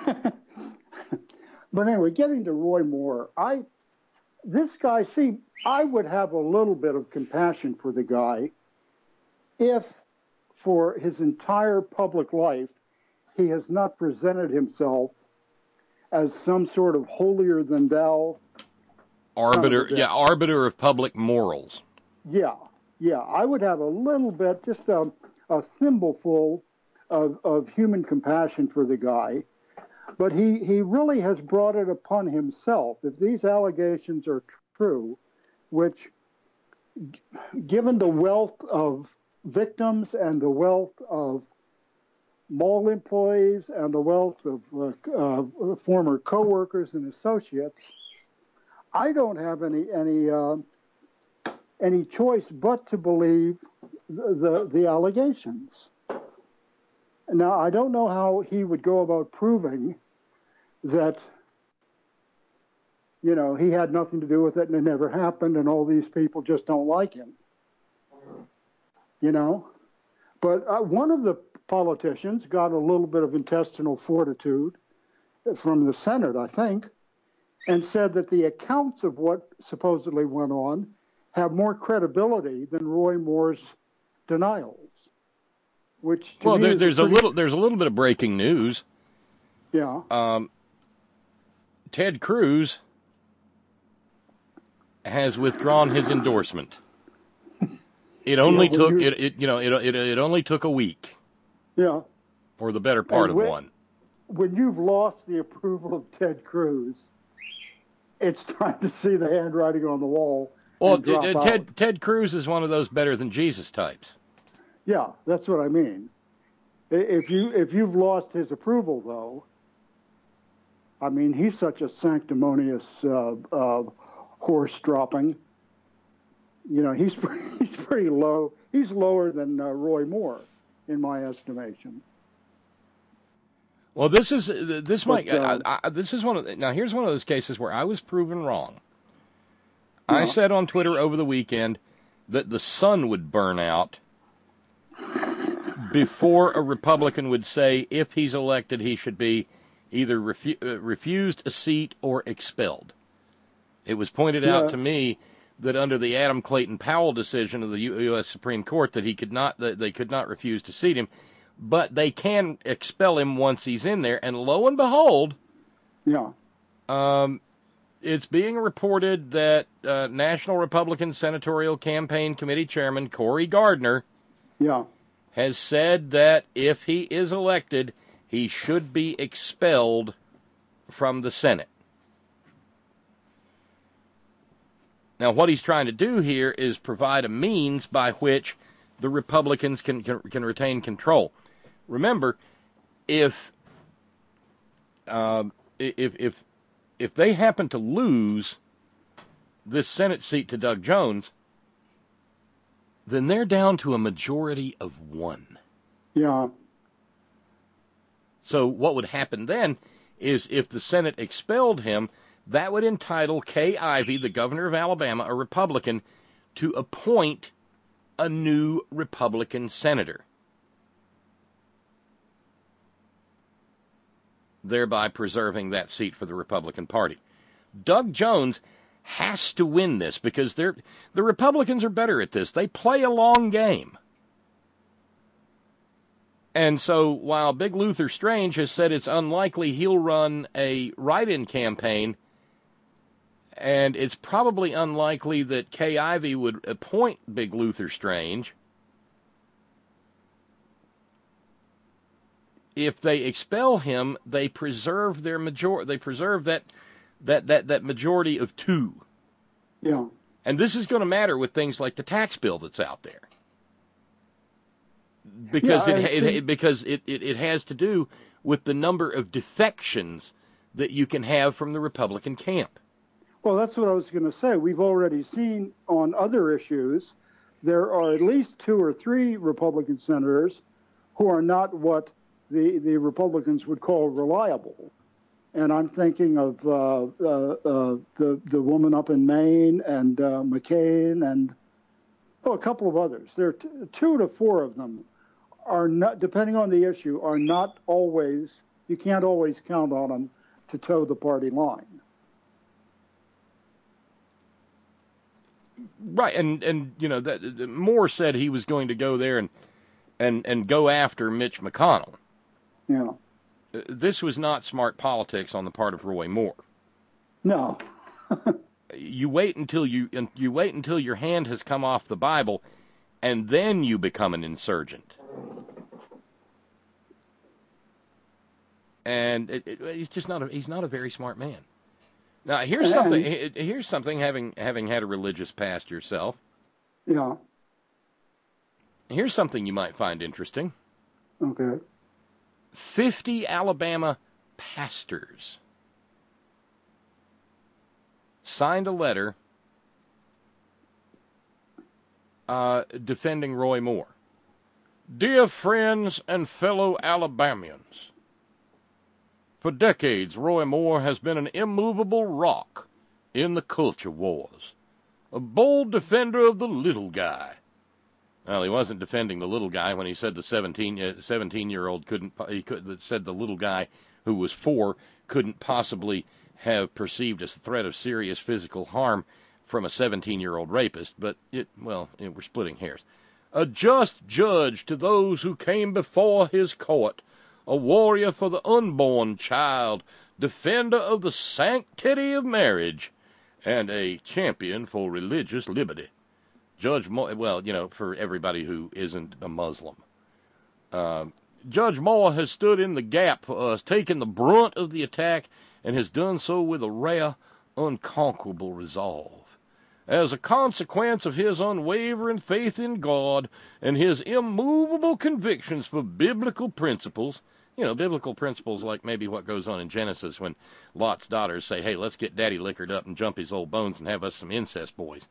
But anyway, getting to Roy Moore, this guy, see, I would have a little bit of compassion for the guy if for his entire public life he has not presented himself as some sort of holier than thou arbiter of public morals. Yeah, I would have a little bit, just a thimbleful of human compassion for the guy. But he really has brought it upon himself. If these allegations are true, which, given the wealth of victims and the wealth of mall employees and the wealth of former coworkers and associates, I don't have any choice but to believe the allegations. Now, I don't know how he would go about proving that, he had nothing to do with it and it never happened and all these people just don't like him. But one of the politicians got a little bit of intestinal fortitude from the Senate, I think, and said that the accounts of what supposedly went on have more credibility than Roy Moore's denials. Which to me there's a little bit of breaking news. Yeah. Ted Cruz has withdrawn his endorsement. It only took it only took a week. Yeah. Or the better part of one. When you've lost the approval of Ted Cruz, it's time to see the handwriting on the wall. Well, Ted Cruz is one of those better than Jesus types. Yeah, that's what I mean. If you've lost his approval, though, he's such a sanctimonious horse dropping. He's pretty low. He's lower than Roy Moore, in my estimation. Well, this is one of now. Here's one of those cases where I was proven wrong. Yeah. I said on Twitter over the weekend that the sun would burn out before a Republican would say if he's elected he should be either refused a seat or expelled. It was pointed out to me that under the Adam Clayton Powell decision of the U.S. Supreme Court that they could not refuse to seat him, but they can expel him once he's in there. And lo and behold, it's being reported that National Republican Senatorial Campaign Committee Chairman Cory Gardner has said that if he is elected, he should be expelled from the Senate. Now, what he's trying to do here is provide a means by which the Republicans can retain control. Remember, if they happen to lose this Senate seat to Doug Jones, then they're down to a majority of 1. Yeah. So what would happen then is if the Senate expelled him, that would entitle Kay Ivey, the governor of Alabama, a Republican, to appoint a new Republican senator, thereby preserving that seat for the Republican Party. Doug Jones has to win this because the Republicans are better at this. They play a long game. And so while Big Luther Strange has said it's unlikely he'll run a write-in campaign, and it's probably unlikely that Kay Ivey would appoint Big Luther Strange, if they expel him, they preserve their majority. They preserve that majority of 2. Yeah. And this is going to matter with things like the tax bill that's out there, because it has to do with the number of defections that you can have from the Republican camp. Well, that's what I was going to say. We've already seen on other issues, there are at least 2 or 3 Republican senators who are not what the Republicans would call reliable. And I'm thinking of the woman up in Maine and McCain and a couple of others. There are 2 to 4 of them are not, depending on the issue, are not always, you can't always count on them to toe the party line. Right, and you know, that Moore said he was going to go there and go after Mitch McConnell. Yeah. This was not smart politics on the part of Roy Moore. No. You wait until your hand has come off the Bible, and then you become an insurgent. And he's just he's not a very smart man. Now here's something having had a religious past yourself. Yeah. Here's something you might find interesting. Okay. 50 Alabama pastors signed a letter defending Roy Moore. Dear friends and fellow Alabamians, for decades Roy Moore has been an immovable rock in the culture wars, a bold defender of the little guy. Well, he wasn't defending the little guy when he said the 17-year-old said the little guy who was 4 couldn't possibly have perceived a threat of serious physical harm from a 17-year-old rapist, but we're splitting hairs. A just judge to those who came before his court, a warrior for the unborn child, defender of the sanctity of marriage, and a champion for religious liberty. Judge Moore, for everybody who isn't a Muslim. Judge Moore has stood in the gap for us, taken the brunt of the attack, and has done so with a rare, unconquerable resolve. As a consequence of his unwavering faith in God and his immovable convictions for biblical principles, biblical principles like maybe what goes on in Genesis when Lot's daughters say, hey, let's get daddy liquored up and jump his old bones and have us some incest boys.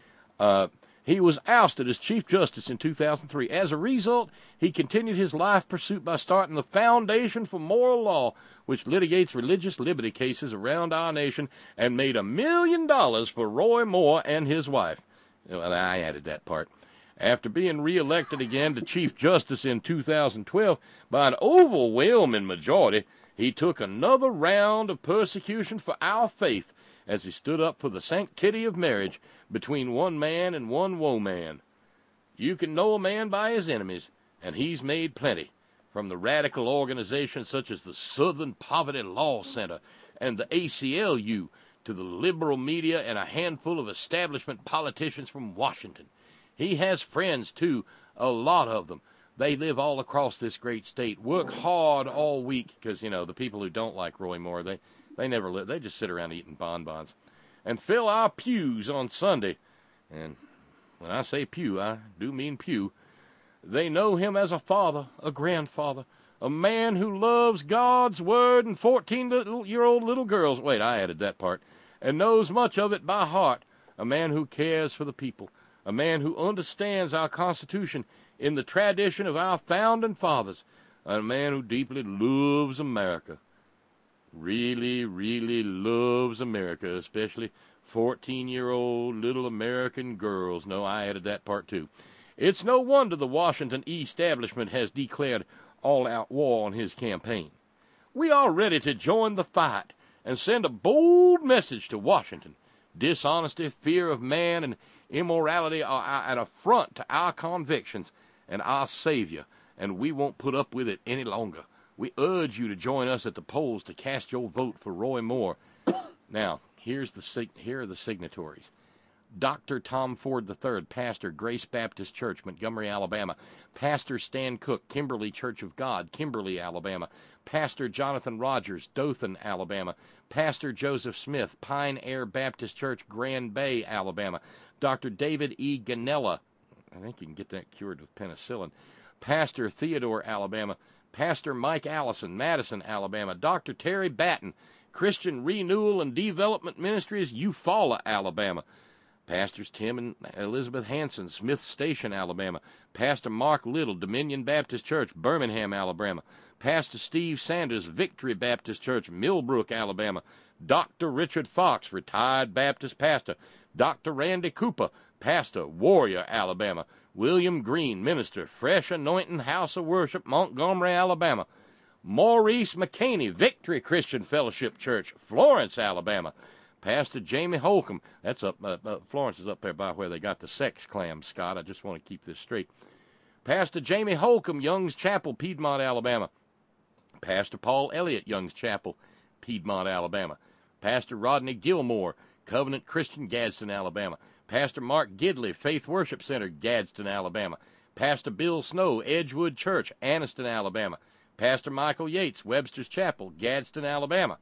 He was ousted as Chief Justice in 2003. As a result, he continued his life pursuit by starting the Foundation for Moral Law, which litigates religious liberty cases around our nation, and made $1 million for Roy Moore and his wife. Well, I added that part. After being reelected again to Chief Justice in 2012 by an overwhelming majority, he took another round of persecution for our faith as he stood up for the sanctity of marriage between one man and one woman. You can know a man by his enemies, and he's made plenty, from the radical organizations such as the Southern Poverty Law Center and the ACLU to the liberal media and a handful of establishment politicians from Washington. He has friends, too, a lot of them, They live all across this great state, work hard all week, because, the people who don't like Roy Moore, they never live. They just sit around eating bonbons. And fill our pews on Sunday. And when I say pew, I do mean pew. They know him as a father, a grandfather, a man who loves God's word and 14-year-old little girls. Wait, I added that part. And knows much of it by heart. A man who cares for the people. A man who understands our Constitution in the tradition of our founding fathers. A man who deeply loves America. Really, really loves America, especially 14-year-old little American girls. No, I added that part too. It's no wonder the Washington establishment has declared all-out war on his campaign. We are ready to join the fight and send a bold message to Washington. Dishonesty, fear of man, and immorality are an affront to our convictions and our Savior, and we won't put up with it any longer. We urge you to join us at the polls to cast your vote for Roy Moore. Now, here are the signatories. Dr. Tom Ford III, pastor, Grace Baptist Church, Montgomery, Alabama. Pastor Stan Cook, Kimberly Church of God, Kimberly, Alabama. Pastor Jonathan Rogers, Dothan, Alabama. Pastor Joseph Smith, Pine Air Baptist Church, Grand Bay, Alabama. Dr. David E. Ganella, I think you can get that cured with penicillin. Pastor Theodore, Alabama. Pastor Mike Allison, Madison, Alabama. Dr. Terry Batten, Christian Renewal and Development Ministries, Eufaula, Alabama. Pastors Tim and Elizabeth Hanson, Smith Station, Alabama. Pastor Mark Little, Dominion Baptist Church, Birmingham, Alabama. Pastor Steve Sanders, Victory Baptist Church, Millbrook, Alabama. Dr. Richard Fox, retired Baptist pastor. Dr. Randy Cooper, pastor, Warrior, Alabama. William Green, minister, Fresh Anointing House of Worship, Montgomery, Alabama. Maurice McCaney, Victory Christian Fellowship Church, Florence, Alabama. Pastor Jamie Holcomb, that's up, Florence is up there by where they got the sex clam, Scott. I just want to keep this straight. Pastor Jamie Holcomb, Young's Chapel, Piedmont, Alabama. Pastor Paul Elliott, Young's Chapel, Piedmont, Alabama. Pastor Rodney Gilmore, Covenant Christian, Gadsden, Alabama. Pastor Mark Gidley, Faith Worship Center, Gadsden, Alabama. Pastor Bill Snow, Edgewood Church, Anniston, Alabama. Pastor Michael Yates, Webster's Chapel, Gadsden, Alabama.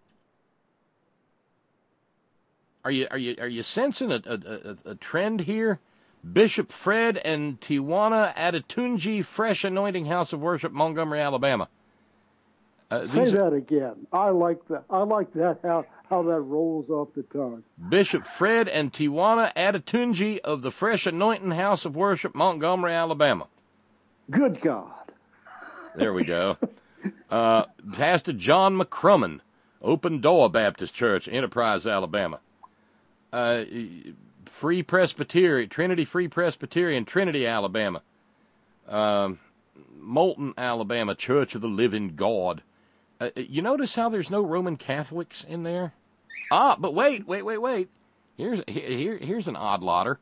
Are you sensing a trend here? Bishop Fred and Tijuana Adetunji, Fresh Anointing House of Worship, Montgomery, Alabama. Say that again. I like that. I like that how that rolls off the tongue. Bishop Fred and Tijuana Adetunji of the Fresh Anointing House of Worship, Montgomery, Alabama. Good God. There we go. Pastor John McCrumman, Open Door Baptist Church, Enterprise, Alabama. Free Presbyterian, Trinity Free Presbyterian, Trinity, Alabama. Moulton, Alabama, Church of the Living God. You notice how there's no Roman Catholics in there? But wait. Here's an odd lotter.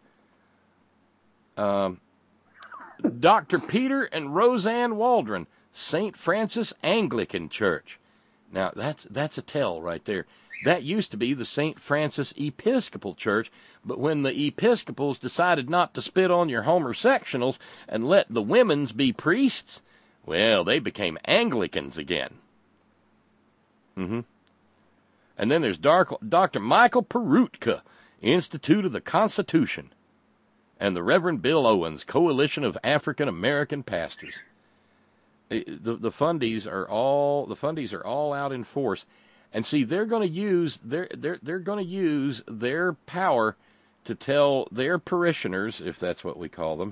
Dr. Peter and Roseanne Waldron, St. Francis Anglican Church. Now, that's a tell right there. That used to be the St. Francis Episcopal Church, but when the Episcopals decided not to spit on your homosexuals and let the women's be priests, well, they became Anglicans again. And then there's Dr. Michael Perutka, Institute of the Constitution, and the Reverend Bill Owens, Coalition of African American Pastors. The fundies are all out in force. And see, they're going to use their power to tell their parishioners, if that's what we call them.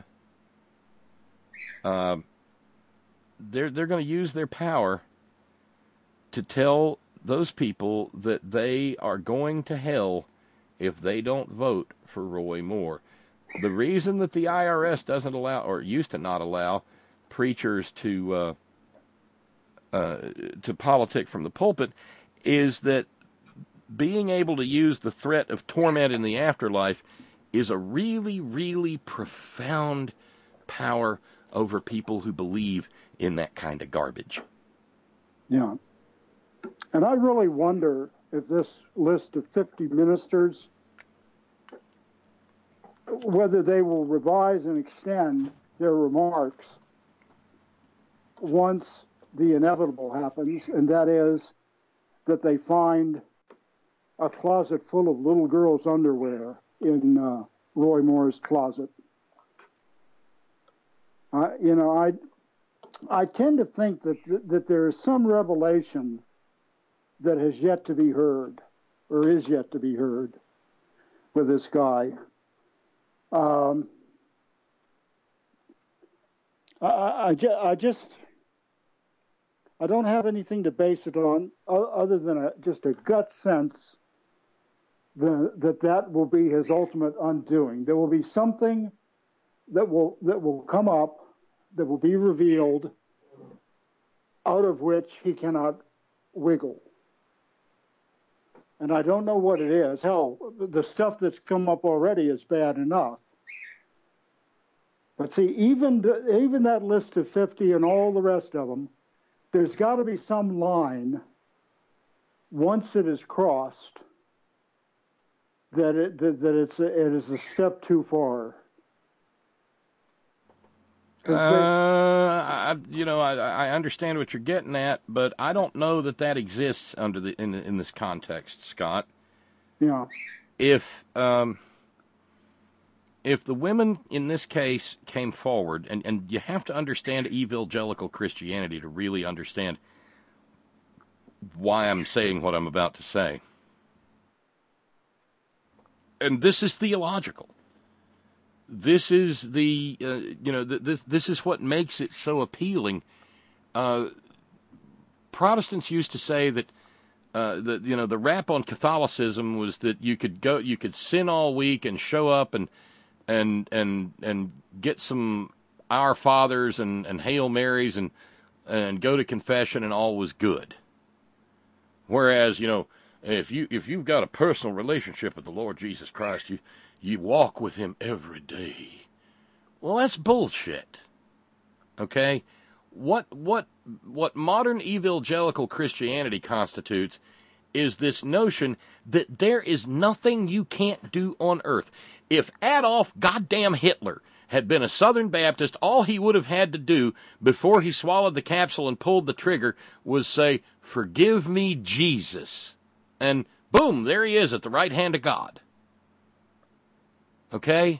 They're going to use their power to tell those people that they are going to hell if they don't vote for Roy Moore. The reason that the IRS doesn't allow, or used to not allow, preachers to politic from the pulpit is that being able to use the threat of torment in the afterlife is a really, really profound power over people who believe in that kind of garbage. Yeah. And I really wonder if this list of 50 ministers, whether they will revise and extend their remarks once the inevitable happens, and that is that they find a closet full of little girls' underwear in Roy Moore's closet. I tend to think that there is some revelation that has yet to be heard, or is yet to be heard, with this guy. I don't have anything to base it on other than just a gut sense that will be his ultimate undoing. There will be something that will come up, that will be revealed, out of which he cannot wiggle. And I don't know what it is. Hell, the stuff that's come up already is bad enough. But see, even that list of 50 and all the rest of them, there's got to be some line, once it is crossed, that it is a step too far. I understand what you're getting at, but I don't know that exists in this context, Scott. Yeah. If the women in this case came forward, and you have to understand evangelical Christianity to really understand why I'm saying what I'm about to say. And this is theological. This is this is what makes it so appealing. Protestants used to say that the rap on Catholicism was that you could sin all week and show up and get some Our Fathers and Hail Marys and go to confession and all was good. Whereas, if you've got a personal relationship with the Lord Jesus Christ, you walk with him every day. Well, that's bullshit. Okay? What modern evangelical Christianity constitutes is this notion that there is nothing you can't do on earth. If Adolf goddamn Hitler had been a Southern Baptist, all he would have had to do before he swallowed the capsule and pulled the trigger was say, "Forgive me, Jesus." And boom, there he is at the right hand of God. Okay?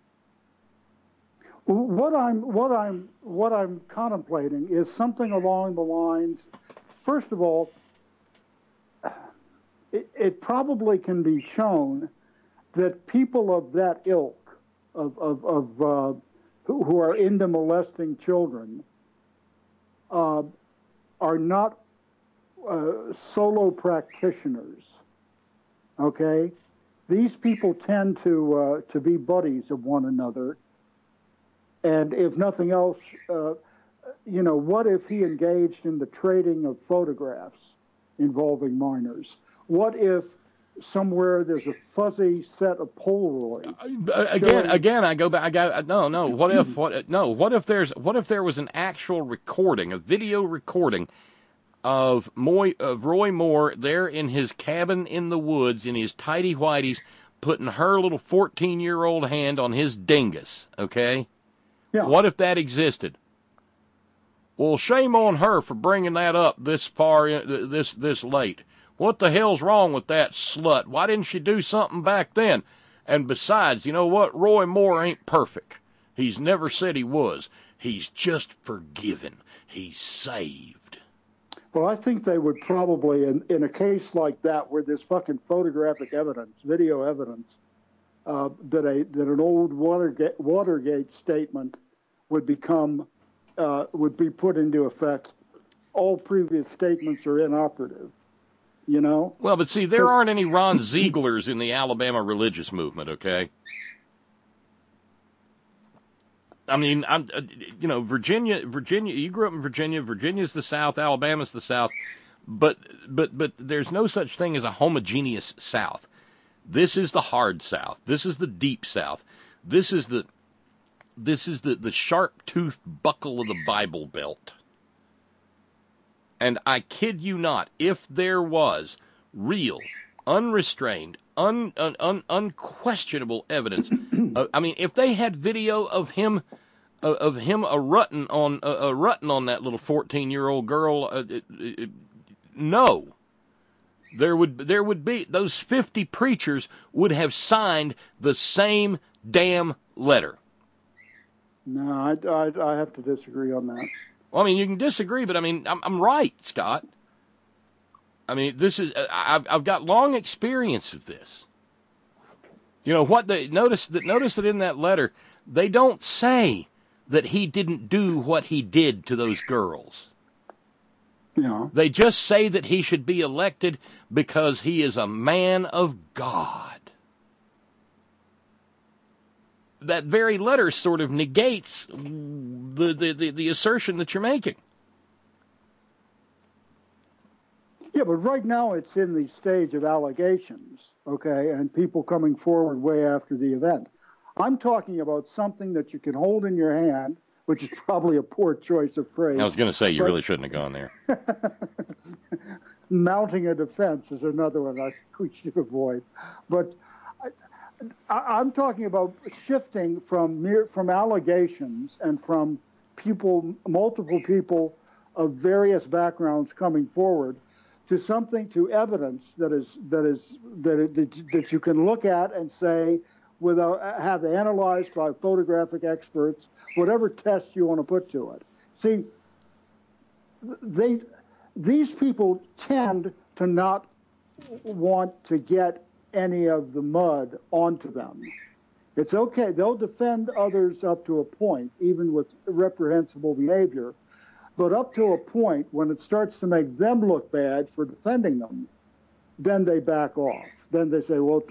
What I'm contemplating is something along the lines. First of all, it probably can be shown that people of that ilk, who are into molesting children, are not solo practitioners. Okay, these people tend to be buddies of one another, and if nothing else, what if he engaged in the trading of photographs involving minors? What if somewhere there's a fuzzy set of Polaroids? Again, I go back. No. What if there was an actual recording, a video recording of Roy Moore there in his cabin in the woods in his tighty whities, putting her little 14-year-old hand on his dingus? Okay. Yeah. What if that existed? Well, shame on her for bringing that up this far, this late. What the hell's wrong with that slut? Why didn't she do something back then? And besides, you know what? Roy Moore ain't perfect. He's never said he was. He's just forgiven. He's saved. Well, I think they would probably, in a case like that, where there's fucking photographic evidence, video evidence, that an old Watergate statement would be put into effect. All previous statements are inoperative. Well, but see, there aren't any Ron Zieglers in the Alabama religious movement, okay? I mean, Virginia, you grew up in Virginia. Virginia's the South, Alabama's the South, but there's no such thing as a homogeneous South. This is the hard South. This is the deep South. This is the sharp-toothed buckle of the Bible Belt. And I kid you not, if there was real, unrestrained, unquestionable evidence, if they had video of him of him rutting on that little 14-year-old girl. No. There would be those 50 preachers would have signed the same damn letter. No, I have to disagree on that. Well, I mean, you can disagree, but I mean, I'm right, Scott. I mean, this is I've got long experience of this. You know what they notice that in that letter, they don't say that he didn't do what he did to those girls. Yeah. They just say that he should be elected because he is a man of God. That very letter sort of negates the assertion that you're making. Yeah, but right now it's in the stage of allegations, okay, and people coming forward way after the event. I'm talking about something that you can hold in your hand, which is probably a poor choice of phrase. I was going to say, you really shouldn't have gone there. Mounting a defense is another one we should avoid. But I'm talking about shifting from allegations and from multiple people of various backgrounds coming forward to something, evidence that you can look at and say, have analyzed by photographic experts, whatever test you want to put to it. See, these people tend to not want to get any of the mud onto them. It's okay. They'll defend others up to a point, even with reprehensible behavior. But up to a point, when it starts to make them look bad for defending them, then they back off. Then they say, well,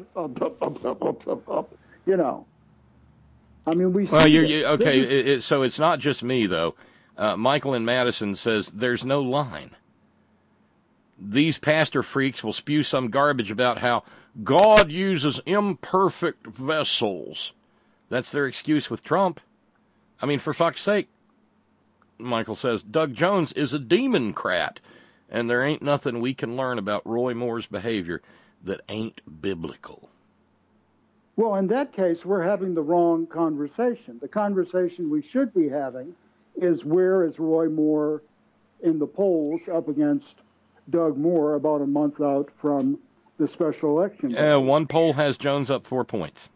you know. I mean, we see okay, so it's not just me, though. Michael in Madison says, there's no line. These pastor freaks will spew some garbage about how God uses imperfect vessels. That's their excuse with Trump. I mean, for fuck's sake. Michael says, Doug Jones is a demon-crat, and there ain't nothing we can learn about Roy Moore's behavior that ain't biblical. Well, in that case, we're having the wrong conversation. The conversation we should be having is, where is Roy Moore in the polls up against Doug Moore about a month out from the special election? One poll has Jones up 4 points.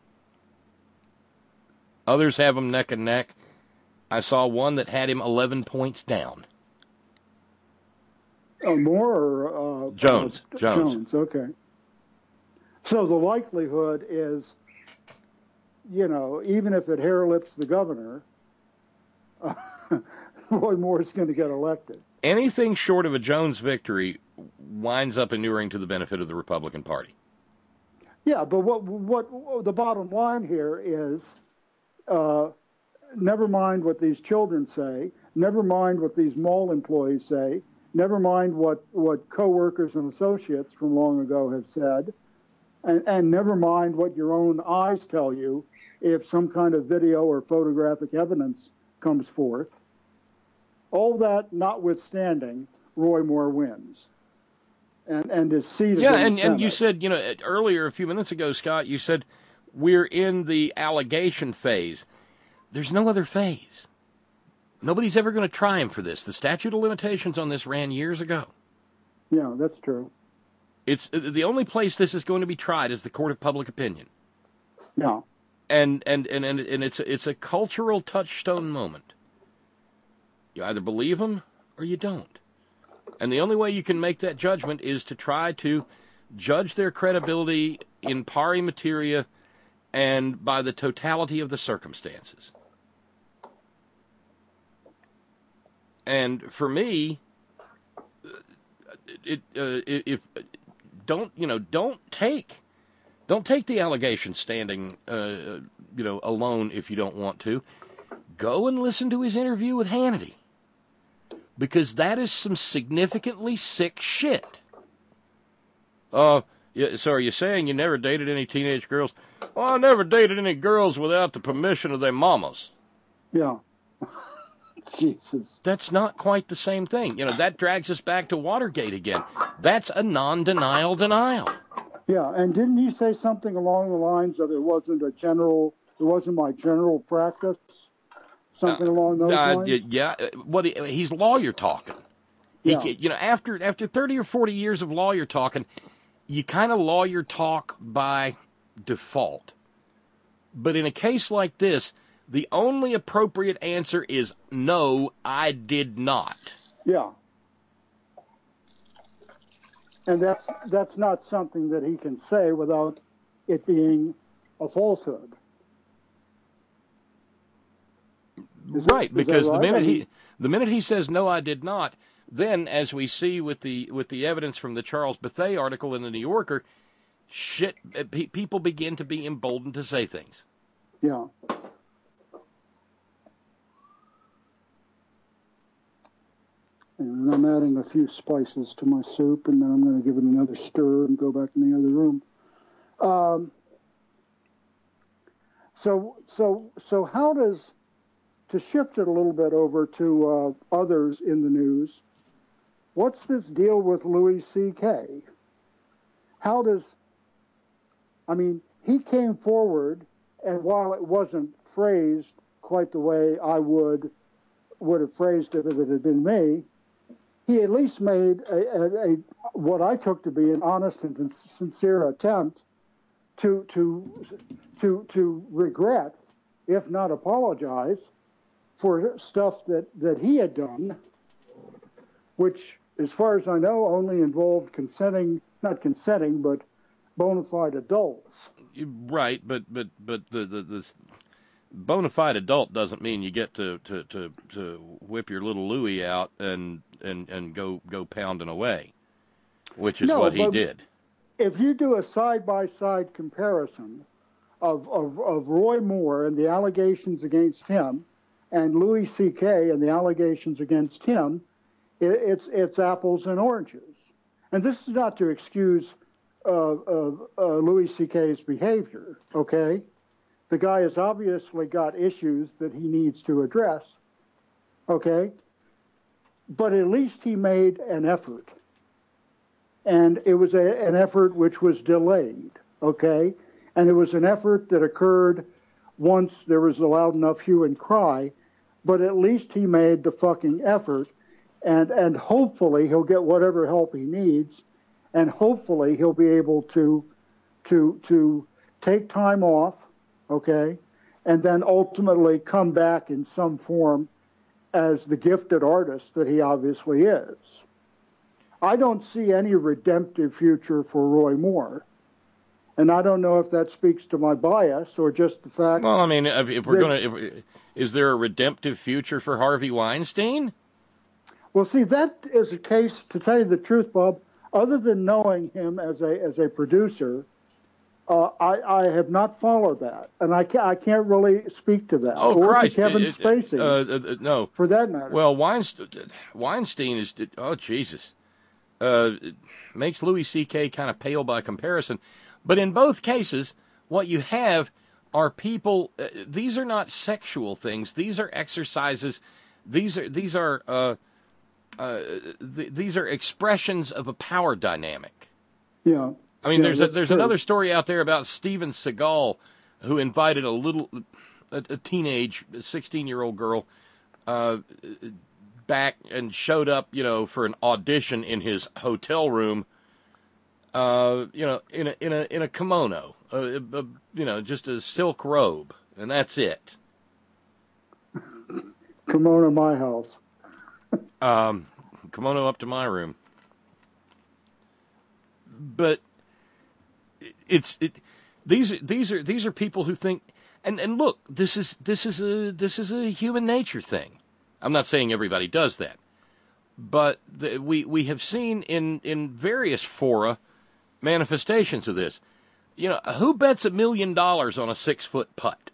Others have him neck and neck. I saw one that had him 11 points down. Moore or Jones? Jones, okay. So the likelihood is, you know, even if it hair lips the governor, Roy Moore is going to get elected. Anything short of a Jones victory winds up inuring to the benefit of the Republican Party. Yeah, but what the bottom line here is, never mind what these children say, never mind what these mall employees say, never mind what coworkers and associates from long ago have said, and never mind what your own eyes tell you if some kind of video or photographic evidence comes forth. All that notwithstanding, Roy Moore wins. And is seated in the Senate. And you said, you know, earlier, a few minutes ago, Scott, you said we're in the allegation phase. There's no other phase. Nobody's ever going to try him for this. The statute of limitations on this ran years ago. Yeah, that's true. It's the only place this is going to be tried is the court of public opinion. Yeah. And it's a cultural touchstone moment. You either believe them or you don't. And the only way you can make that judgment is to try to judge their credibility in pari materia and by the totality of the circumstances. And for me, don't take the allegation standing, alone if you don't want to. Go and listen to his interview with Hannity, because that is some significantly sick shit. So are you saying you never dated any teenage girls? Well, I never dated any girls without the permission of their mamas. Yeah. Jesus. That's not quite the same thing. You know, that drags us back to Watergate again. That's a non-denial denial. Yeah, and didn't he say something along the lines of it wasn't my general practice Something along those lines? Yeah. He's lawyer talking. Yeah. After 30 or 40 years of lawyer talking, you kind of lawyer talk by default. But in a case like this, the only appropriate answer is no, I did not. Yeah. And that's not something that he can say without it being a falsehood. Right, because the minute he says no, I did not, then as we see with the evidence from the Charles Bethea article in the New Yorker, people begin to be emboldened to say things. Yeah. And I'm adding a few spices to my soup, and then I'm going to give it another stir and go back in the other room. So how does, to shift it a little bit over to others in the news, what's this deal with Louis C.K.? He came forward, and while it wasn't phrased quite the way I would have phrased it if it had been me, he at least made a what I took to be an honest and sincere attempt to regret, if not apologize, for stuff that he had done, which, as far as I know, only involved not consenting, but bona fide adults. Right, but the bona fide adult doesn't mean you get to whip your little Louis out and go pounding away, which is what he did. If you do a side-by-side comparison of Roy Moore and the allegations against him and Louis C.K. and the allegations against him, it's apples and oranges. And this is not to excuse Louis C.K.'s behavior, okay? The guy has obviously got issues that he needs to address, okay? But at least he made an effort. And it was an effort which was delayed, okay? And it was an effort that occurred once there was a loud enough hue and cry, but at least he made the fucking effort, and hopefully he'll get whatever help he needs, and hopefully he'll be able to take time off, okay, and then ultimately come back in some form as the gifted artist that he obviously is. I don't see any redemptive future for Roy Moore. And I don't know if that speaks to my bias or just the fact... Well, I mean, if we're going to... Is there a redemptive future for Harvey Weinstein? Well, see, that is a case, to tell you the truth, Bob, other than knowing him as a producer, I have not followed that. And I can't really speak to that. Oh, or Christ. To Kevin Spacey. No. For that matter. Well, Weinstein is... Oh, Jesus. Makes Louis C.K. kind of pale by comparison. But in both cases, what you have are people. These are not sexual things. These are exercises. These are expressions of a power dynamic. Yeah. I mean, yeah, there's another story out there about Steven Seagal, who invited a teenage 16-year-old girl back and showed up, for an audition in his hotel room. In a kimono, just a silk robe, and that's it. Kimono my house. Kimono up to my room. But these are people who think, and look, this is a human nature thing. I'm not saying everybody does that, but we have seen in various fora manifestations of this. Who bets $1 million on a 6-foot putt?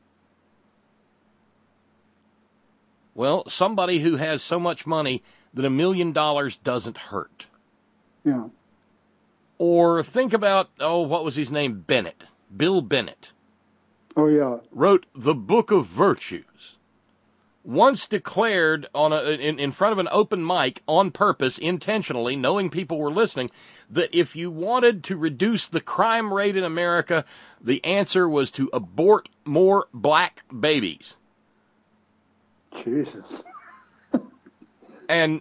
Well, somebody who has so much money that $1 million doesn't hurt. Yeah. Or think about, what was his name? Bennett. Bill Bennett. Oh, yeah. Wrote The Book of Virtues. Once declared in front of an open mic on purpose, intentionally, knowing people were listening, that if you wanted to reduce the crime rate in America, the answer was to abort more black babies. Jesus. and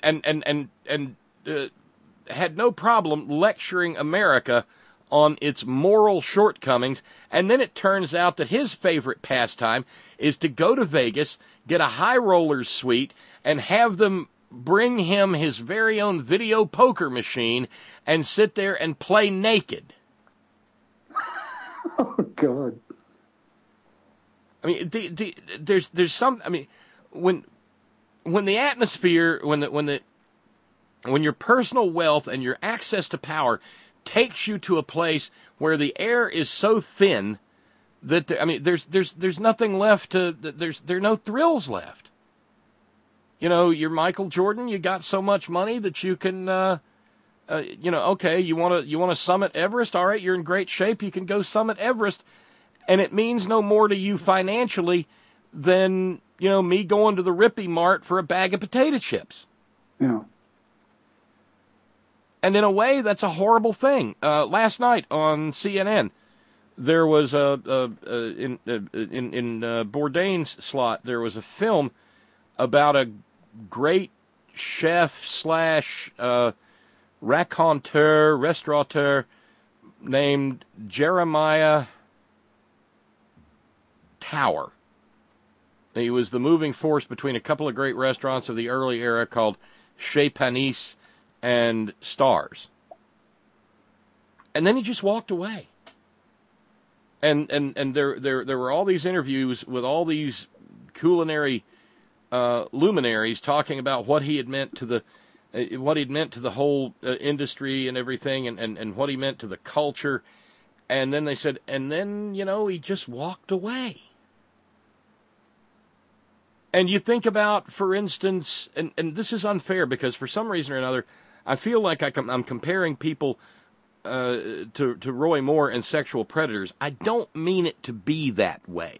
had no problem lecturing America on its moral shortcomings, and then it turns out that his favorite pastime is to go to Vegas, get a high rollers suite, and have them bring him his very own video poker machine and sit there and play naked. Oh, God. I mean, there's some. I mean, when the atmosphere, when your personal wealth and your access to power takes you to a place where the air is so thin that there's nothing left to. There are no thrills left. You know, you're Michael Jordan. You got so much money that you can. Okay, you want to summit Everest? All right, you're in great shape. You can go summit Everest, and it means no more to you financially than me going to the Rippy Mart for a bag of potato chips. Yeah. And in a way, that's a horrible thing. Last night on CNN, there was in Bourdain's slot, there was a film about a great chef / restaurateur named Jeremiah Tower. He was the moving force between a couple of great restaurants of the early era called Chez Panisse and Stars. And then he just walked away. And there were all these interviews with all these culinary luminaries talking about what he had meant to the whole industry and everything, and what he meant to the culture. And then they said, and then he just walked away. And you think about, for instance, and this is unfair because for some reason or another, I feel like I'm comparing people to Roy Moore and sexual predators. I don't mean it to be that way.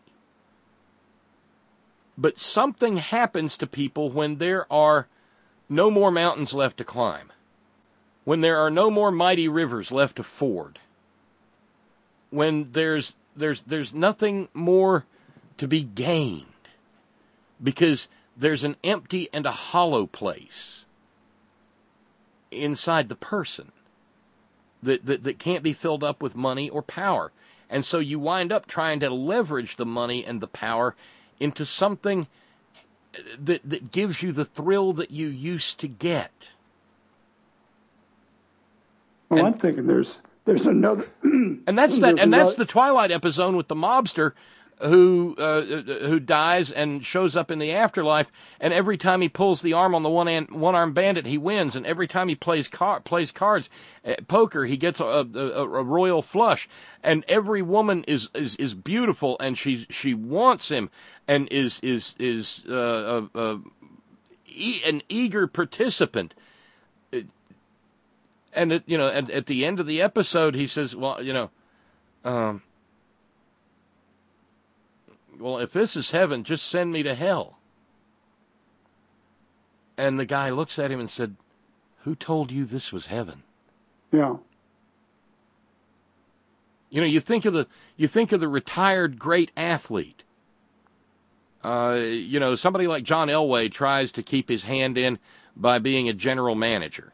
But something happens to people when there are no more mountains left to climb, when there are no more mighty rivers left to ford, when there's nothing more to be gained, because there's an empty and a hollow place inside the person that can't be filled up with money or power. And so you wind up trying to leverage the money and the power into something that gives you the thrill that you used to get. Well, I'm thinking there's another, and that's the Twilight episode with the mobster who dies and shows up in the afterlife, and every time he pulls the arm on the one-armed bandit, he wins, and every time he plays cards, poker, he gets a royal flush, and every woman is beautiful, and she wants him, and is an eager participant. And at the end of the episode, he says, well, if this is heaven, just send me to hell. And the guy looks at him and said, who told you this was heaven? Yeah. You think of the retired great athlete. Somebody like John Elway tries to keep his hand in by being a general manager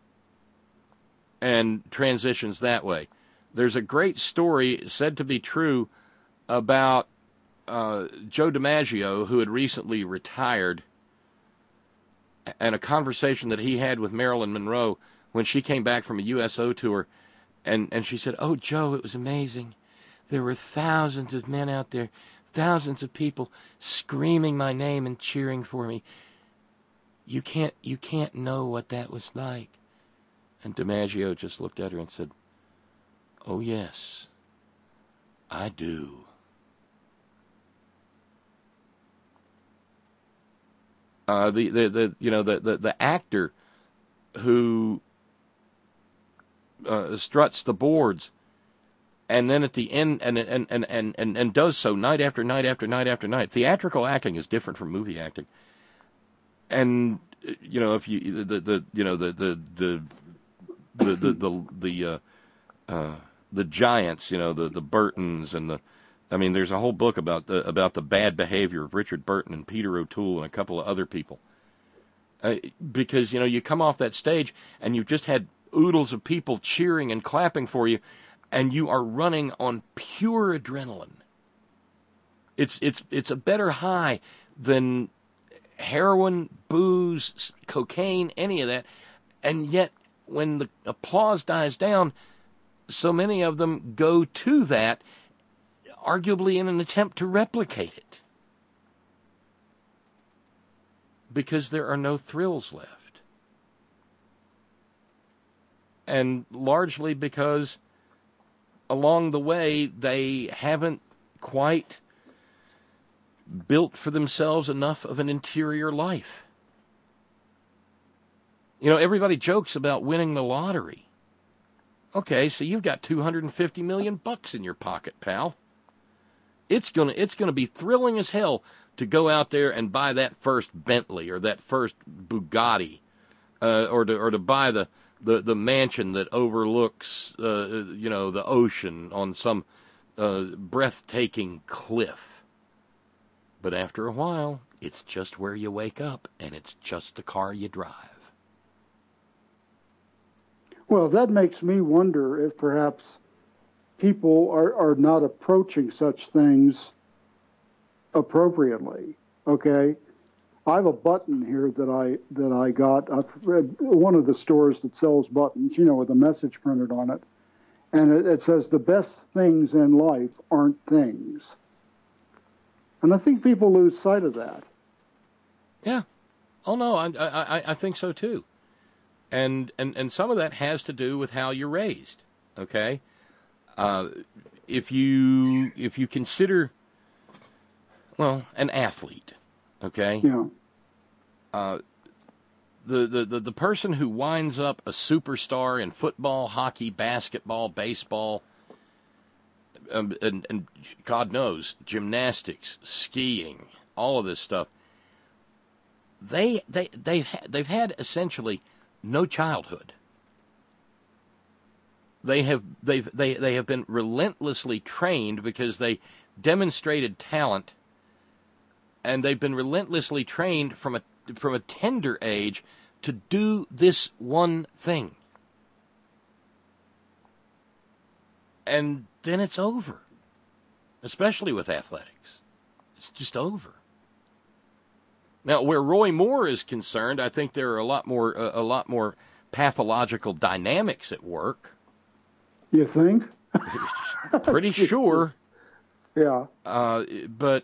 and transitions that way. There's a great story said to be true about Joe DiMaggio, who had recently retired, and a conversation that he had with Marilyn Monroe when she came back from a USO tour, and she said, "Oh, Joe, it was amazing. There were thousands of men out there, thousands of people screaming my name and cheering for me. You can't know what that was like." And DiMaggio just looked at her and said, "Oh, yes, I do." The actor who struts the boards, and then at the end and does so night after night after night after night. Theatrical acting is different from movie acting, and if you the giants, the Burtons and I mean, there's a whole book about the bad behavior of Richard Burton and Peter O'Toole and a couple of other people. Because, you come off that stage and you've just had oodles of people cheering and clapping for you, and you are running on pure adrenaline. It's a better high than heroin, booze, cocaine, any of that. And yet, when the applause dies down, so many of them go to that, arguably in an attempt to replicate it. Because there are no thrills left. And largely because along the way they haven't quite built for themselves enough of an interior life. Everybody jokes about winning the lottery. Okay, so you've got $250 million in your pocket, pal. It's gonna be thrilling as hell to go out there and buy that first Bentley or that first Bugatti, or to buy the mansion that overlooks the ocean on some breathtaking cliff. But after a while, it's just where you wake up, and it's just the car you drive. Well, that makes me wonder if perhaps people are not approaching such things appropriately. Okay, I have a button here that I got at one of the stores that sells buttons, with a message printed on it, and it says the best things in life aren't things. And I think people lose sight of that. Yeah. Oh no, I think so too. And some of that has to do with how you're raised. Okay. If you consider, an athlete, okay. Yeah. The person who winds up a superstar in football, hockey, basketball, baseball, and God knows, gymnastics, skiing, all of this stuff, they've had essentially no childhood. They have been relentlessly trained because they demonstrated talent, and they've been relentlessly trained from a tender age to do this one thing. And then it's over, especially with athletics. It's just over. Now, where Roy Moore is concerned, I think there are a lot more pathological dynamics at work. You think? Pretty sure. Yeah. But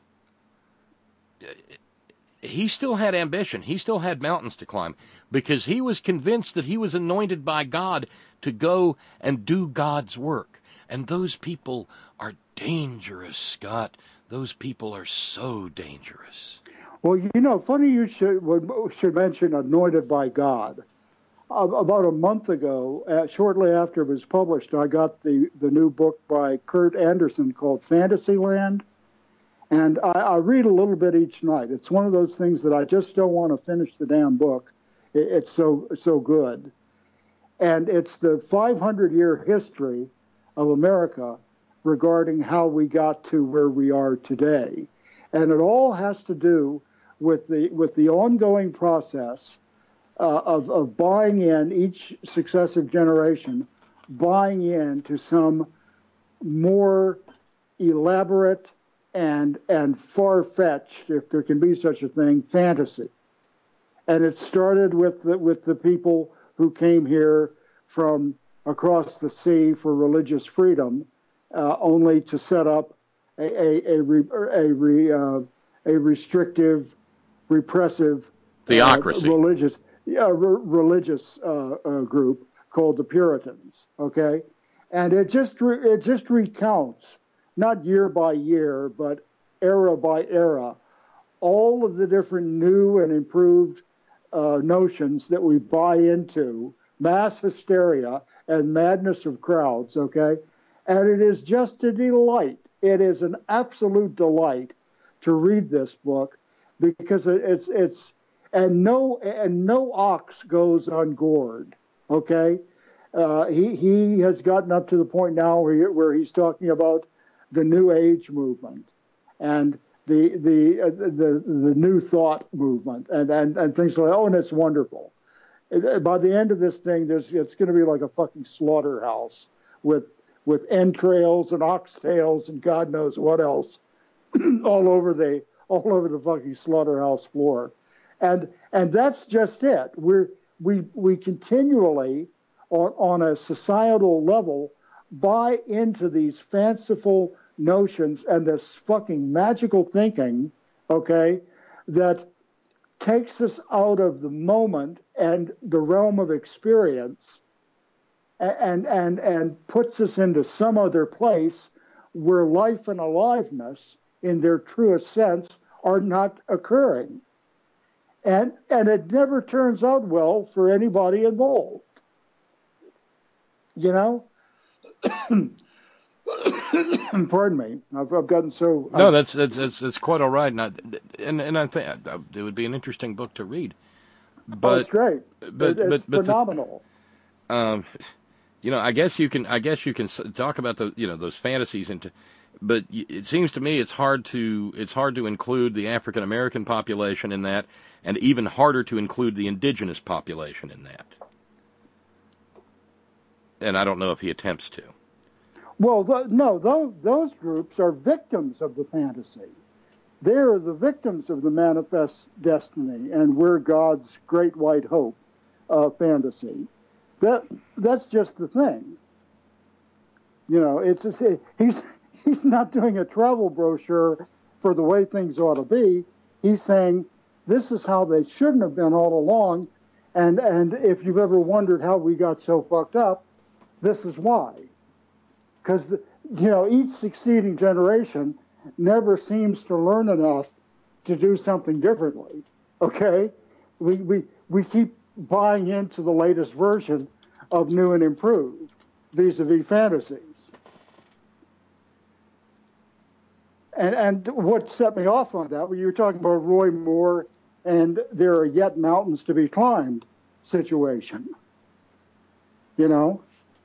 he still had ambition. He still had mountains to climb because he was convinced that he was anointed by God to go and do God's work. And those people are dangerous, Scott. Those people are so dangerous. Well, funny you should mention anointed by God. About a month ago, shortly after it was published, I got the new book by Kurt Anderson called Fantasyland. And I read a little bit each night. It's one of those things that I just don't want to finish the damn book. It's so good. And it's the 500-year history of America regarding how we got to where we are today. And it all has to do with the ongoing process of buying in, each successive generation, buying into some more elaborate and far-fetched, if there can be such a thing, fantasy. And it started with the people who came here from across the sea for religious freedom, only to set up a restrictive, repressive, theocracy, religious group called the Puritans. Okay, and it just recounts, not year by year, but era by era, all of the different new and improved notions that we buy into, mass hysteria and madness of crowds, okay? And it is just a delight. It is an absolute delight to read this book because no ox goes ungored, okay? He has gotten up to the point now where he's talking about the New Age movement and the New Thought movement and things like that. Oh, and it's wonderful. By the end of this thing, it's going to be like a fucking slaughterhouse with entrails and oxtails and God knows what else all over the fucking slaughterhouse floor, and that's just it. We continually on a societal level buy into these fanciful notions and this fucking magical thinking, okay, that takes us out of the moment and the realm of experience and puts us into some other place where life and aliveness in their truest sense are not occurring. And it never turns out well for anybody involved. You know? Pardon me. I've gotten so... No, that's quite all right. And I think it would be an interesting book to read. But it's great. But it's phenomenal. You know, I guess you can talk about those fantasies but it seems to me it's hard to include the African American population in that, and even harder to include the indigenous population in that. And I don't know if he attempts to. Well, those groups are victims of the fantasy. They're the victims of the manifest destiny, and we're God's great white hope fantasy. That's just the thing. You know, he's not doing a travel brochure for the way things ought to be. He's saying this is how they shouldn't have been all along, and if you've ever wondered how we got so fucked up, this is why. Because each succeeding generation never seems to learn enough to do something differently. Okay, we keep buying into the latest version of new and improved vis-a-vis fantasies. And what set me off on that, when you were talking about Roy Moore and there are yet mountains to be climbed situation. You know?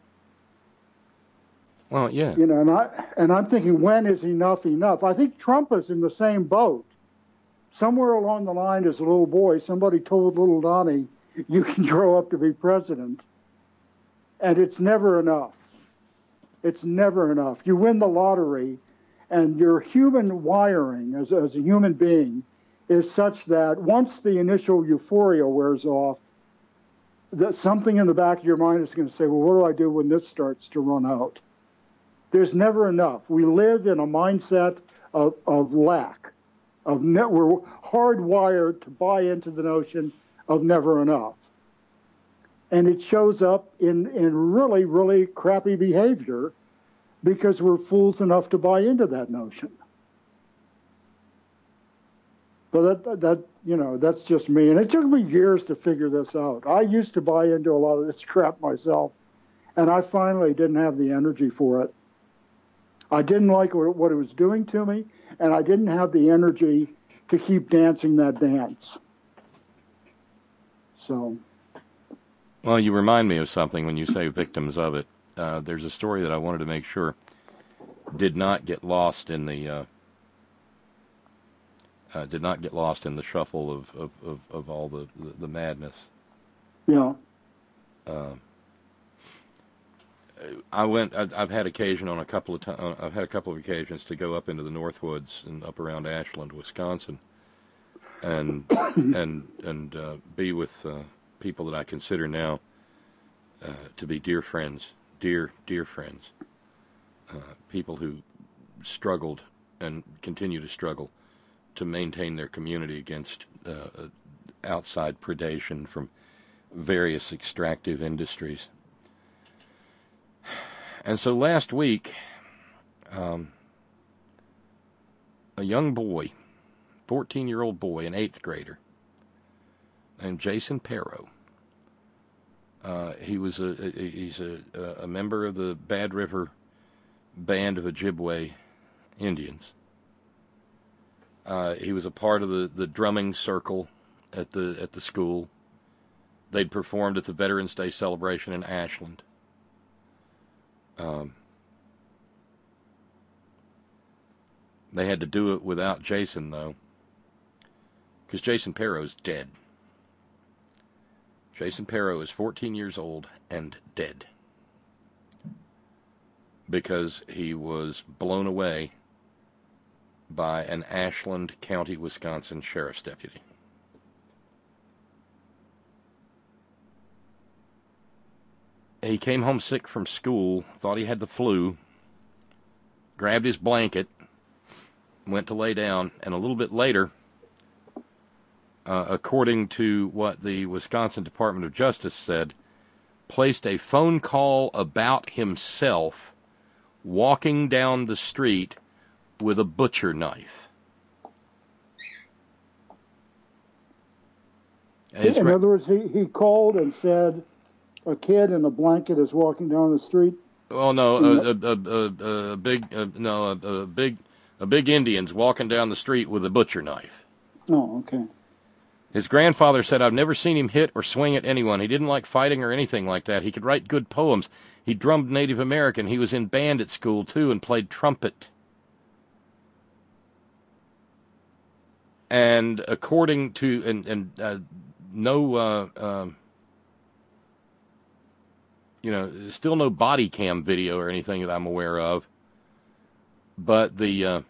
Well, yeah. You know, and I'm thinking, when is enough enough? I think Trump is in the same boat. Somewhere along the line as a little boy, somebody told little Donnie, you can grow up to be president. And it's never enough. It's never enough. You win the lottery, and your human wiring as a human being is such that once the initial euphoria wears off, that something in the back of your mind is going to say, well, what do I do when this starts to run out? There's never enough. We live in a mindset of lack. We're hardwired to buy into the notion of never enough. And it shows up in really, really crappy behavior because we're fools enough to buy into that notion. But that's just me. And it took me years to figure this out. I used to buy into a lot of this crap myself, and I finally didn't have the energy for it. I didn't like what it was doing to me, and I didn't have the energy to keep dancing that dance. So. Well, you remind me of something when you say victims of it. There's a story that I wanted to make sure did not get lost in the shuffle of all the madness. Yeah. I've had occasion on a couple of occasions to go up into the Northwoods and up around Ashland, Wisconsin, and be with people that I consider now to be dear friends, dear friends, people who struggled and continue to struggle to maintain their community against outside predation from various extractive industries. And so last week, a young boy, 14-year-old boy, an 8th grader, named Jason Perro. He's a member of the Bad River Band of Ojibwe Indians. He was a part of the drumming circle at the school. They'd performed at the Veterans Day celebration in Ashland. They had to do it without Jason, though, because Jason Perro's dead. Jason Perro is 14 years old and dead because he was blown away by an Ashland County, Wisconsin sheriff's deputy. He came home sick from school, thought he had the flu, grabbed his blanket, went to lay down, and a little bit later, according to what the Wisconsin Department of Justice said, placed a phone call about himself walking down the street with a butcher knife. In other words, he called and said, a kid in a blanket is walking down the street. Oh no, a big Indian's walking down the street with a butcher knife. Oh, okay. His grandfather said, "I've never seen him hit or swing at anyone. He didn't like fighting or anything like that. He could write good poems. He drummed Native American. He was in band at school, too, and played trumpet." And according to, still no body cam video or anything that I'm aware of. But the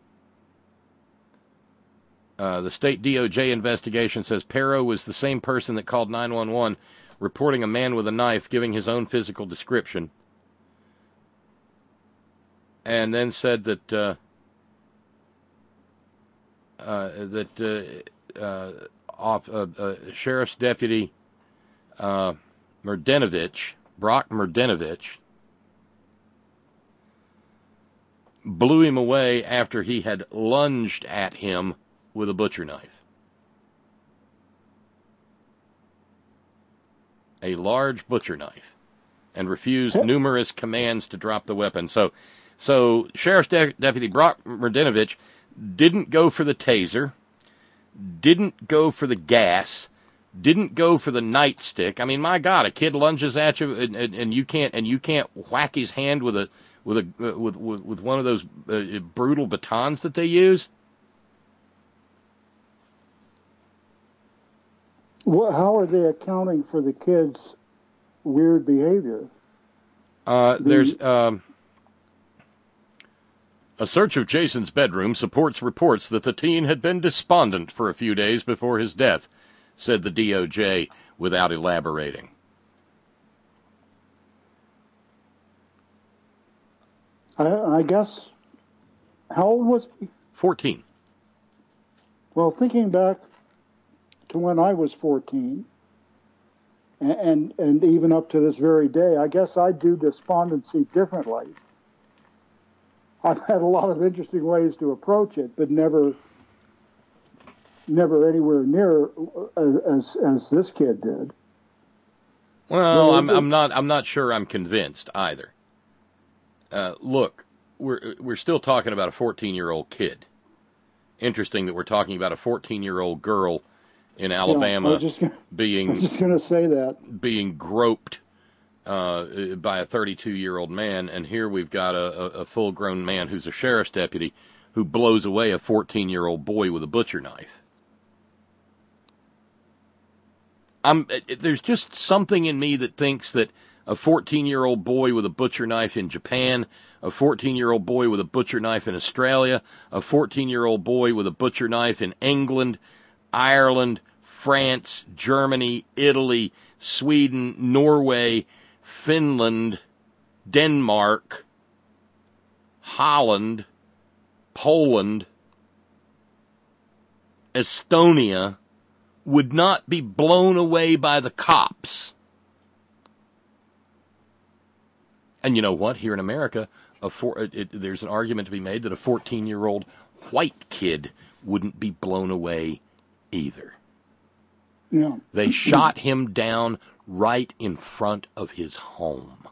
state DOJ investigation says Perro was the same person that called 911, reporting a man with a knife, giving his own physical description, and then said that Sheriff's Deputy Brock Mrdinovich, blew him away after he had lunged at him with a butcher knife. A large butcher knife, and refused numerous commands to drop the weapon. So Sheriff's Deputy Brock Mrdinovich didn't go for the taser, didn't go for the gas, didn't go for the nightstick. I mean, my God, a kid lunges at you and you can't whack his hand with one of those brutal batons that they use. Well, how are they accounting for the kid's weird behavior? There's a search of Jason's bedroom supports reports that the teen had been despondent for a few days before his death, said the DOJ without elaborating. I guess, how old was he? 14. Well, thinking back to when I was 14, and even up to this very day, I guess I do despondency differently. I've had a lot of interesting ways to approach it, but never anywhere near as this kid did. Well, I'm not sure I'm convinced either. Look, we're still talking about a 14-year-old kid. Interesting that we're talking about a 14-year-old girl in Alabama being groped by a 32-year-old man, and here we've got a full-grown man who's a sheriff's deputy who blows away a 14-year-old boy with a butcher knife. There's just something in me that thinks that a 14-year-old boy with a butcher knife in Japan, a 14-year-old boy with a butcher knife in Australia, a 14-year-old boy with a butcher knife in England, Ireland, France, Germany, Italy, Sweden, Norway, Finland, Denmark, Holland, Poland, Estonia would not be blown away by the cops. And you know what? Here in America, there's an argument to be made that a 14-year-old white kid wouldn't be blown away either. Yeah. They shot him down right in front of his home.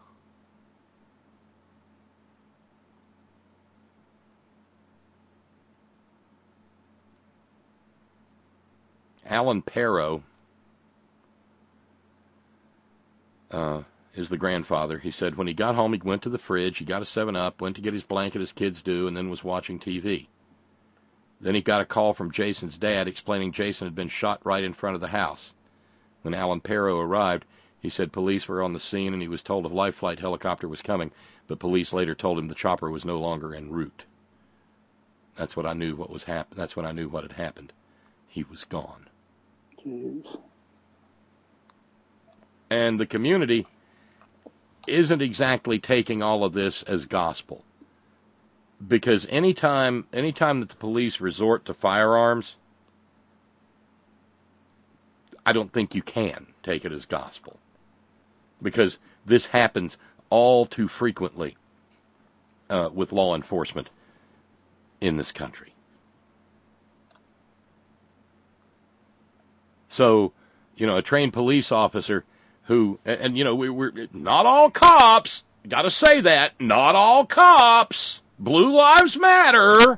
Alan Perro is the grandfather. He said when he got home, he went to the fridge, he got a 7-Up, went to get his blanket as kids do, and then was watching TV. Then he got a call from Jason's dad explaining Jason had been shot right in front of the house. When Alan Perro arrived, he said police were on the scene and he was told a life flight helicopter was coming, but police later told him the chopper was no longer en route. That's what I knew what was happening. That's when I knew what had happened. He was gone. Jeez. And the community isn't exactly taking all of this as gospel. Because anytime that the police resort to firearms, I don't think you can take it as gospel. Because this happens all too frequently with law enforcement in this country. So, a trained police officer who, and we're not all cops, gotta say that, not all cops, Blue Lives Matter.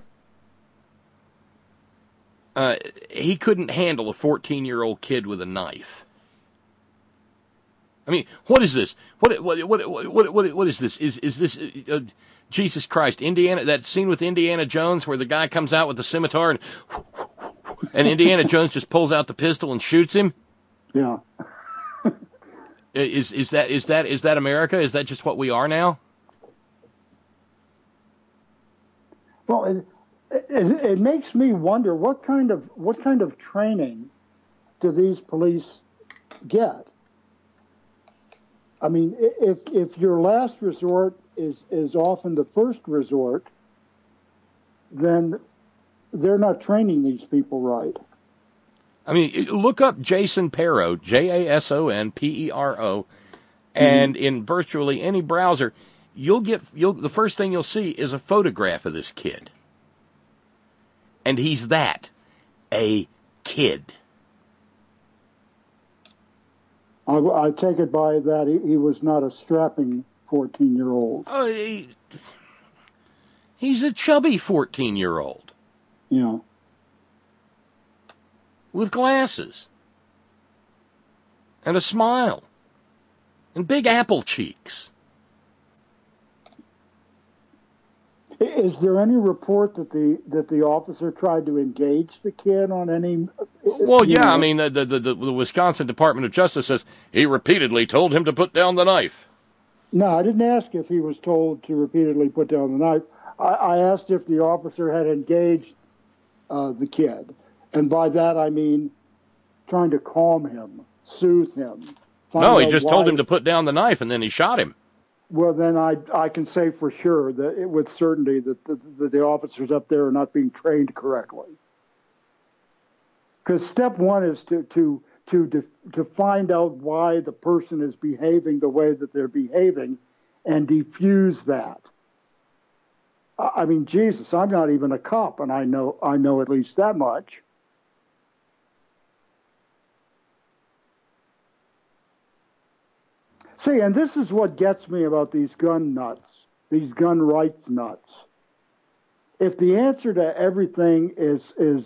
He couldn't handle a 14-year-old kid with a knife. I mean, what is this? What is this? Is this Jesus Christ? Indiana? That scene with Indiana Jones where the guy comes out with the scimitar and Indiana Jones just pulls out the pistol and shoots him? Yeah. Is that America? Is that just what we are now? Well, it makes me wonder what kind of training do these police get? I mean, if your last resort is often the first resort, then they're not training these people right. I mean, look up Jason Perro, JASONPERO, and in virtually any browser, the first thing you'll see is a photograph of this kid. And he's a kid. I take it by that he was not a strapping 14-year-old. He's a chubby 14-year-old. Yeah. With glasses. And a smile. And big apple cheeks. Is there any report that the officer tried to engage the kid on any? Well, yeah. I mean, the Wisconsin Department of Justice says he repeatedly told him to put down the knife. No, I didn't ask if he was told to repeatedly put down the knife. I asked if the officer had engaged the kid, and by that I mean trying to calm him, soothe him. No, he just told him to put down the knife, and then he shot him. Well, then I can say for sure that with certainty that the officers up there are not being trained correctly. Because step one is to find out why the person is behaving the way that they're behaving, and defuse that. I mean, Jesus, I'm not even a cop, and I know at least that much. See, and this is what gets me about these gun nuts, these gun rights nuts. If the answer to everything is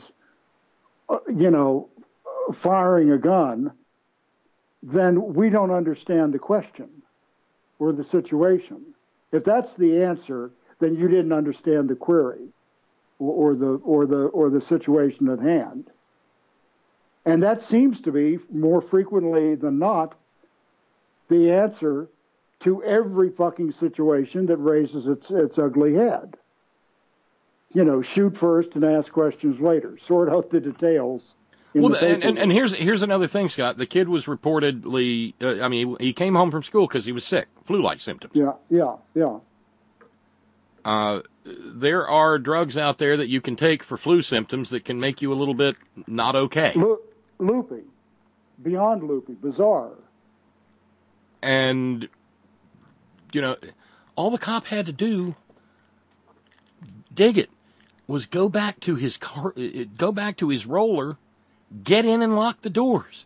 firing a gun, then we don't understand the question or the situation. If that's the answer, then you didn't understand the query or the situation at hand. And that seems to be more frequently than not the answer to every fucking situation that raises its ugly head. Shoot first and ask questions later. Sort out the details. Well, and here's another thing, Scott. The kid was reportedly, he came home from school because he was sick, flu-like symptoms. Yeah. There are drugs out there that you can take for flu symptoms that can make you a little bit not okay. Loopy. Beyond loopy. Bizarre. And, all the cop had to do, dig it, was go back to his car, go back to his roller, get in and lock the doors.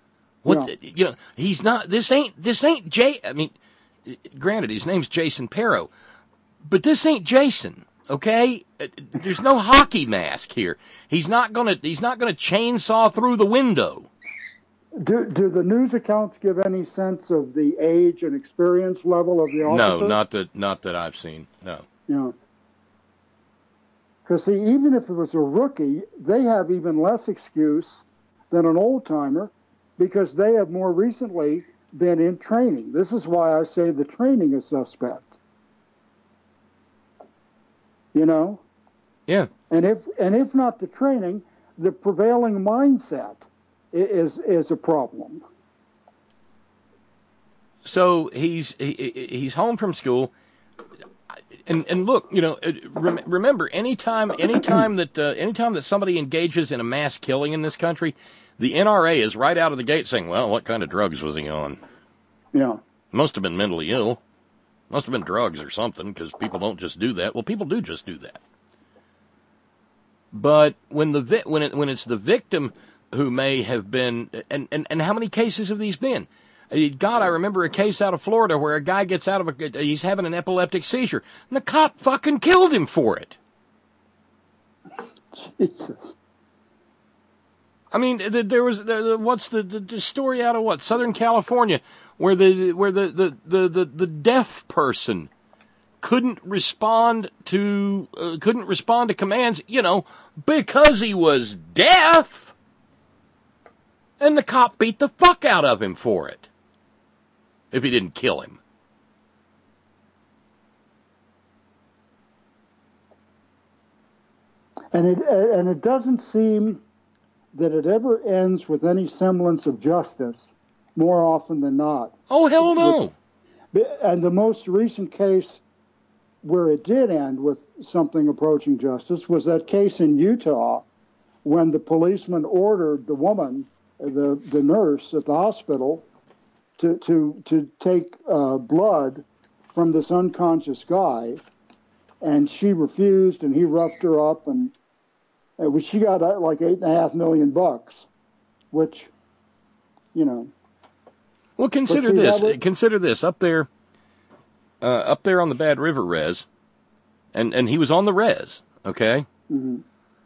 He's not, this ain't granted, his name's Jason Perro, but this ain't Jason, okay? There's no hockey mask here. He's not gonna chainsaw through the window. Do the news accounts give any sense of the age and experience level of the officer? No, not that I've seen. No. Yeah. Because, see, even if it was a rookie, they have even less excuse than an old-timer because they have more recently been in training. This is why I say the training is suspect. You know? Yeah. And if not the training, the prevailing mindset is a problem. So he's home from school, and look, you know, remember, anytime that somebody engages in a mass killing in this country, the NRA is right out of the gate saying, well, what kind of drugs was he on? Yeah. Must have been mentally ill. Must have been drugs or something, because people don't just do that. Well, people do just do that. But when it's the victim who may have been, and how many cases have these been? God, I remember a case out of Florida where a guy gets out of he's having an epileptic seizure, and the cop fucking killed him for it. Jesus. I mean, there was what's the story out of Southern California, where the deaf person couldn't respond to commands, you know, because he was deaf, and the cop beat the fuck out of him for it, if he didn't kill him. And it doesn't seem that it ever ends with any semblance of justice, more often than not. Oh, hell no. And the most recent case where it did end with something approaching justice was that case in Utah when the policeman ordered the woman, the nurse at the hospital, to take blood from this unconscious guy, and she refused, and he roughed her up, and she got like $8.5 million, which, you know. Well, consider this up there on the Bad River res, and he was on the res, okay? Mm-hmm.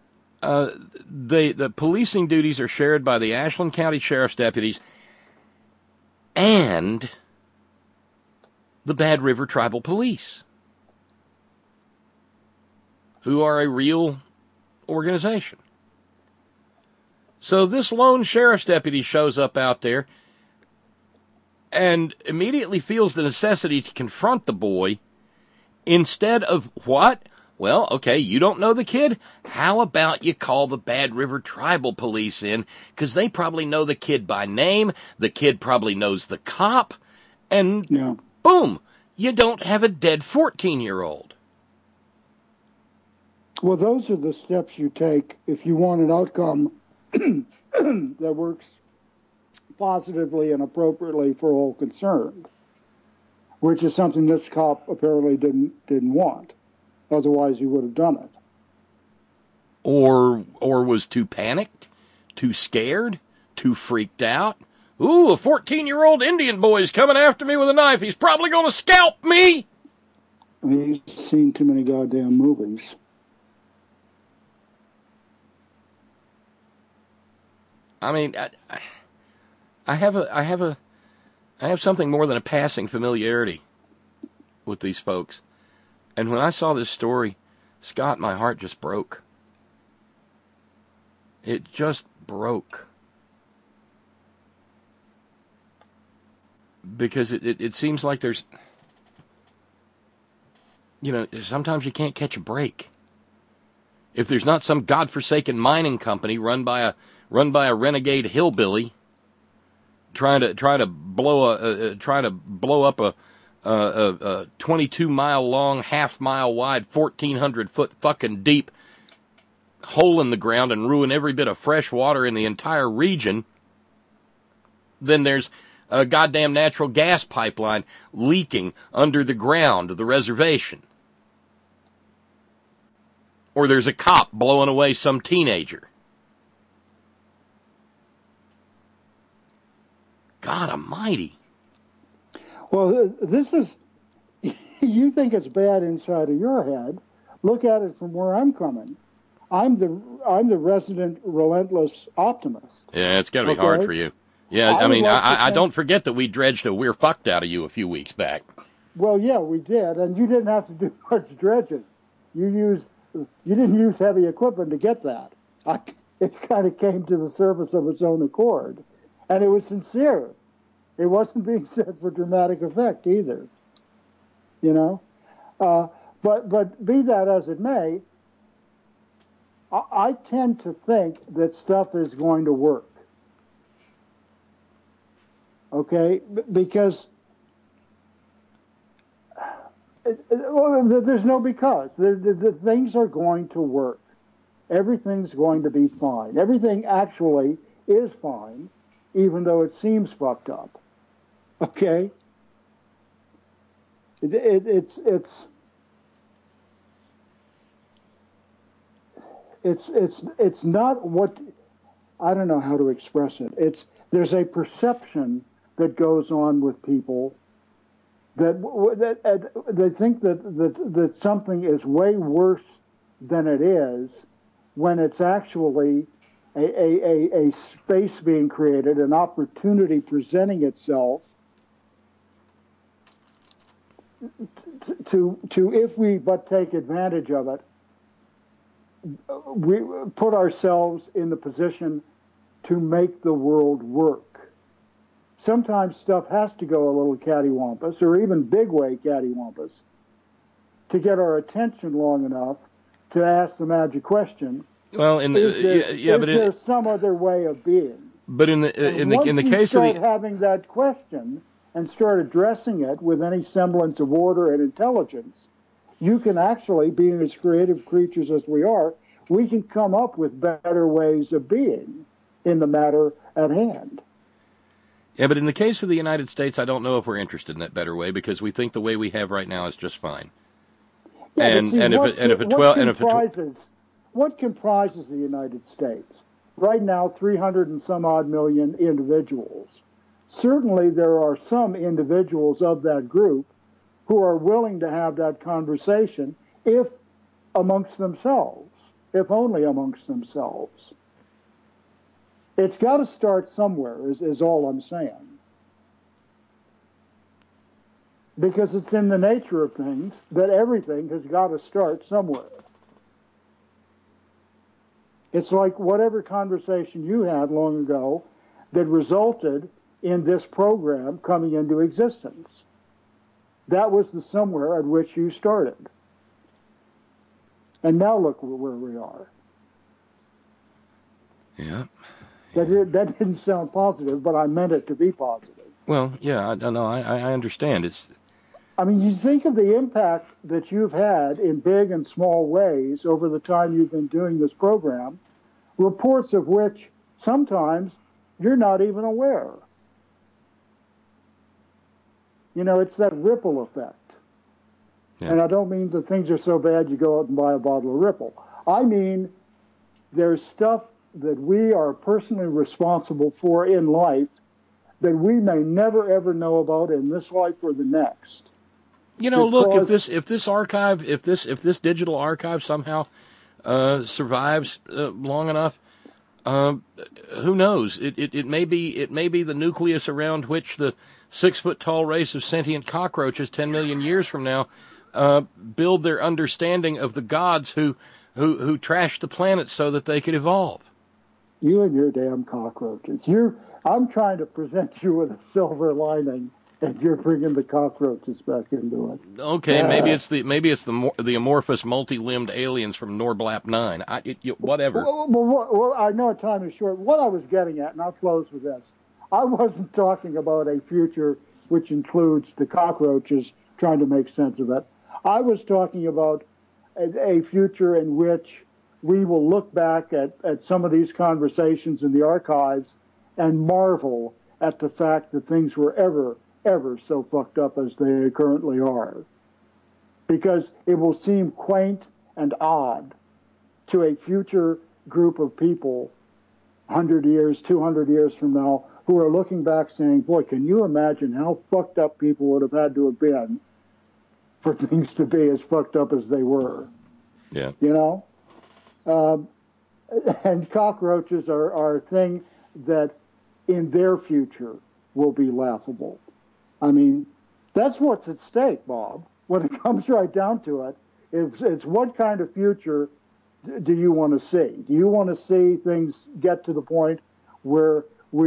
The policing duties are shared by the Ashland County Sheriff's deputies and the Bad River Tribal Police, who are a real organization. So this lone sheriff's deputy shows up out there and immediately feels the necessity to confront the boy instead of what? Well, okay, you don't know the kid? How about you call the Bad River Tribal Police in, because they probably know the kid by name, the kid probably knows the cop, and boom, you don't have a dead 14-year-old. Well, those are the steps you take if you want an outcome that works positively and appropriately for all concerned, which is something this cop apparently didn't want. Otherwise, he would have done it. Or was too panicked, too scared, too freaked out. Ooh, a 14-year-old Indian boy's coming after me with a knife. He's probably going to scalp me. I mean, he's seen too many goddamn movies. I mean, I have something more than a passing familiarity with these folks. And when I saw this story, Scott, my heart just broke. It just broke. Because it seems like there's, you know, sometimes you can't catch a break. If there's not some godforsaken mining company run by a renegade hillbilly trying to blow up a 22-mile long, half-mile wide, 1,400-foot fucking deep hole in the ground and ruin every bit of fresh water in the entire region, then there's a goddamn natural gas pipeline leaking under the ground of the reservation. Or there's a cop blowing away some teenager. God almighty. Well, this is, you think it's bad inside of your head. Look at it from where I'm coming. I'm the resident relentless optimist. Yeah, it's got to be hard for you. Yeah, I mean, I don't forget that we dredged a we're fucked out of you a few weeks back. Well, yeah, we did, and you didn't have to do much dredging. You used you didn't use heavy equipment to get that. It kind of came to the surface of its own accord. And it was sincere. It wasn't being said for dramatic effect either. You know? But be that as it may, I tend to think that stuff is going to work. Okay? Because there's no because. The things are going to work. Everything's going to be fine. Everything actually is fine, even though it seems fucked up. Okay? It's not what, I don't know how to express it. There's a perception that goes on with people that they think that something is way worse than it is, when it's actually a space being created, an opportunity presenting itself to if we but take advantage of it, we put ourselves in the position to make the world work. Sometimes stuff has to go a little cattywampus, or even big way cattywampus, to get our attention long enough to ask the magic question. Well, is there some other way of being? But in the case of start having that question and start addressing it with any semblance of order and intelligence, you can actually, being as creative creatures as we are, we can come up with better ways of being in the matter at hand. Yeah, but in the case of the United States, I don't know if we're interested in that better way, because we think the way we have right now is just fine. Yeah, what comprises the United States? Right now, 300 and some odd million individuals. Certainly there are some individuals of that group who are willing to have that conversation, if amongst themselves, if only amongst themselves. It's got to start somewhere, is all I'm saying. Because it's in the nature of things that everything has got to start somewhere. It's like whatever conversation you had long ago that resulted in this program coming into existence. That was the somewhere at which you started. And now look where we are. Yeah. That didn't sound positive, but I meant it to be positive. Well, yeah, I understand. I mean, you think of the impact that you've had in big and small ways over the time you've been doing this program, reports of which sometimes you're not even aware. You know, it's that ripple effect. Yeah. And I don't mean that things are so bad you go out and buy a bottle of Ripple. I mean, there's stuff that we are personally responsible for in life that we may never ever know about in this life or the next. You know, look, if this digital archive somehow survives long enough, who knows? It may be the nucleus around which the 6-foot-tall race of sentient cockroaches 10 million years from now build their understanding of the gods who trashed the planet so that they could evolve. You and your damn cockroaches. I'm trying to present you with a silver lining, and you're bringing the cockroaches back into it. Okay, maybe it's the amorphous, multi-limbed aliens from Norblap 9. Whatever. Well, I know time is short. What I was getting at, and I'll close with this. I wasn't talking about a future which includes the cockroaches, trying to make sense of it. I was talking about a future in which we will look back at some of these conversations in the archives and marvel at the fact that things were ever so fucked up as they currently are. Because it will seem quaint and odd to a future group of people 100 years, 200 years from now, who are looking back saying, boy, can you imagine how fucked up people would have had to have been for things to be as fucked up as they were? Yeah. You know? And cockroaches are a thing that in their future will be laughable. I mean, that's what's at stake, Bob. When it comes right down to it, It's what kind of future do you want to see? Do you want to see things get to the point where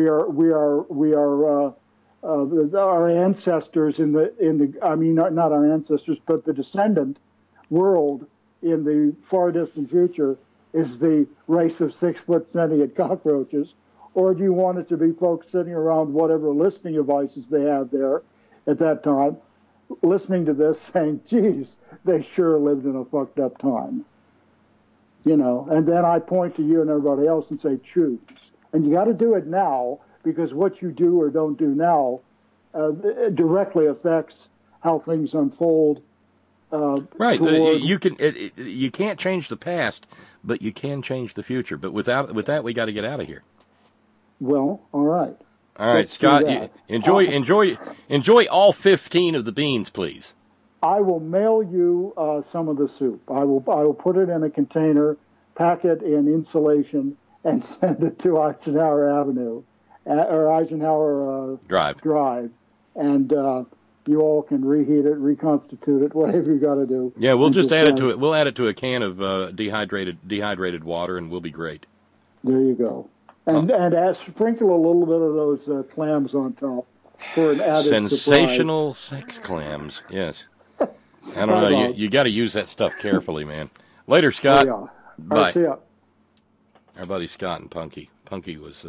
our ancestors not our ancestors, but the descendant world in the far distant future is the race of 6-foot sentient cockroaches? Or do you want it to be folks sitting around whatever listening devices they have there at that time, listening to this saying, geez, they sure lived in a fucked up time. And then I point to you and everybody else and say, choose. And you got to do it now, because what you do or don't do now directly affects how things unfold. Right. You can't change the past, but you can change the future. But with that, we got to get out of here. Well, all right. All right, Let's Scott. Enjoy all 15 of the beans, please. I will mail you some of the soup. I will put it in a container, pack it in insulation, and send it to Eisenhower Avenue or Eisenhower Drive, and you all can reheat it, reconstitute it, whatever you got to do. Yeah, we'll just add it to it. We'll add it to a can of dehydrated water, and we'll be great. There you go. And sprinkle a little bit of those clams on top for an added sensational surprise. Sex clams. Yes. I don't know. You got to use that stuff carefully, man. Later, Scott. Yeah. Bye. All right, see ya. Our buddy Scott and Punky. Punky was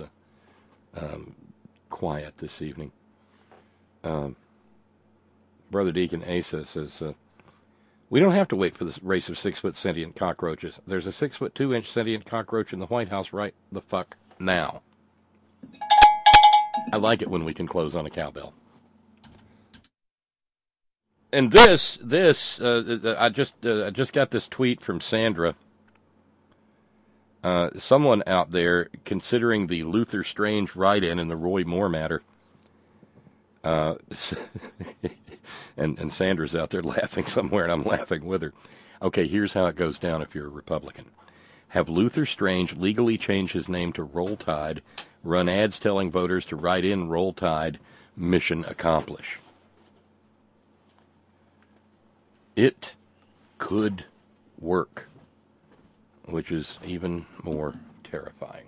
quiet this evening. Brother Deacon Asa says, we don't have to wait for this race of 6-foot sentient cockroaches. There's a 6-foot 2-inch sentient cockroach in the White House right the fuck now. I like it when we can close on a cowbell. And I just got this tweet from Sandra. Someone out there considering the Luther Strange write-in in the Roy Moore matter. And Sandra's out there laughing somewhere, and I'm laughing with her. Okay, here's how it goes down if you're a Republican. Have Luther Strange legally change his name to Roll Tide, run ads telling voters to write in Roll Tide, mission accomplish. It could work, which is even more terrifying.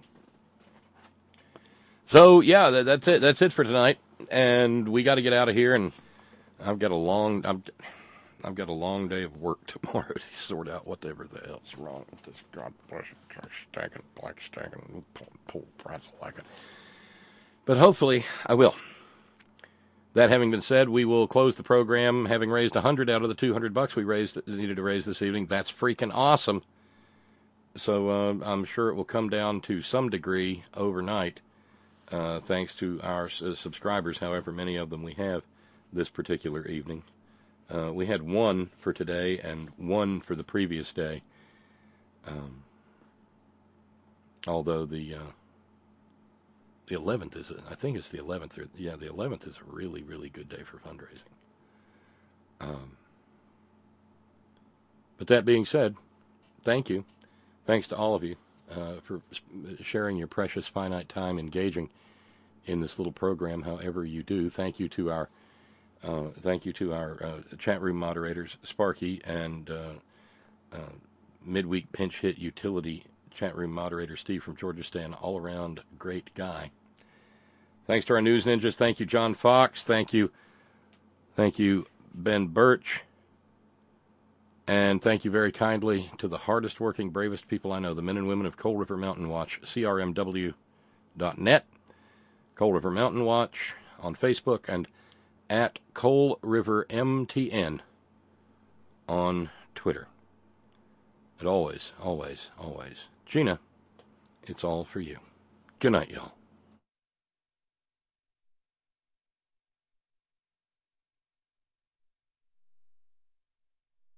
So, yeah, that's it. That's it for tonight. And we got to get out of here, and I've got a long day of work tomorrow to sort out whatever the hell's wrong with this God-blessed black stacking pull price like it. But hopefully I will. That having been said, we will close the program having raised $100 out of the $200 we needed to raise this evening. That's freaking awesome. So I'm sure it will come down to some degree overnight, thanks to our subscribers, however many of them we have this particular evening. We had one for today and one for the previous day. Although the 11th is, I think it's the 11th. Yeah, the 11th is a really, really good day for fundraising. But that being said, thank you. Thanks to all of you for sharing your precious finite time engaging in this little program, however you do. Thank you to our chat room moderators, Sparky, and midweek pinch hit utility chat room moderator, Steve from Georgia Stan, all-around great guy. Thanks to our news ninjas. Thank you, John Fox. Thank you, Ben Birch. And thank you very kindly to the hardest working, bravest people I know, the men and women of Coal River Mountain Watch, crmw.net, Coal River Mountain Watch on Facebook, and at Coal River MTN on Twitter. And always, always, always, Gina, it's all for you. Good night, y'all.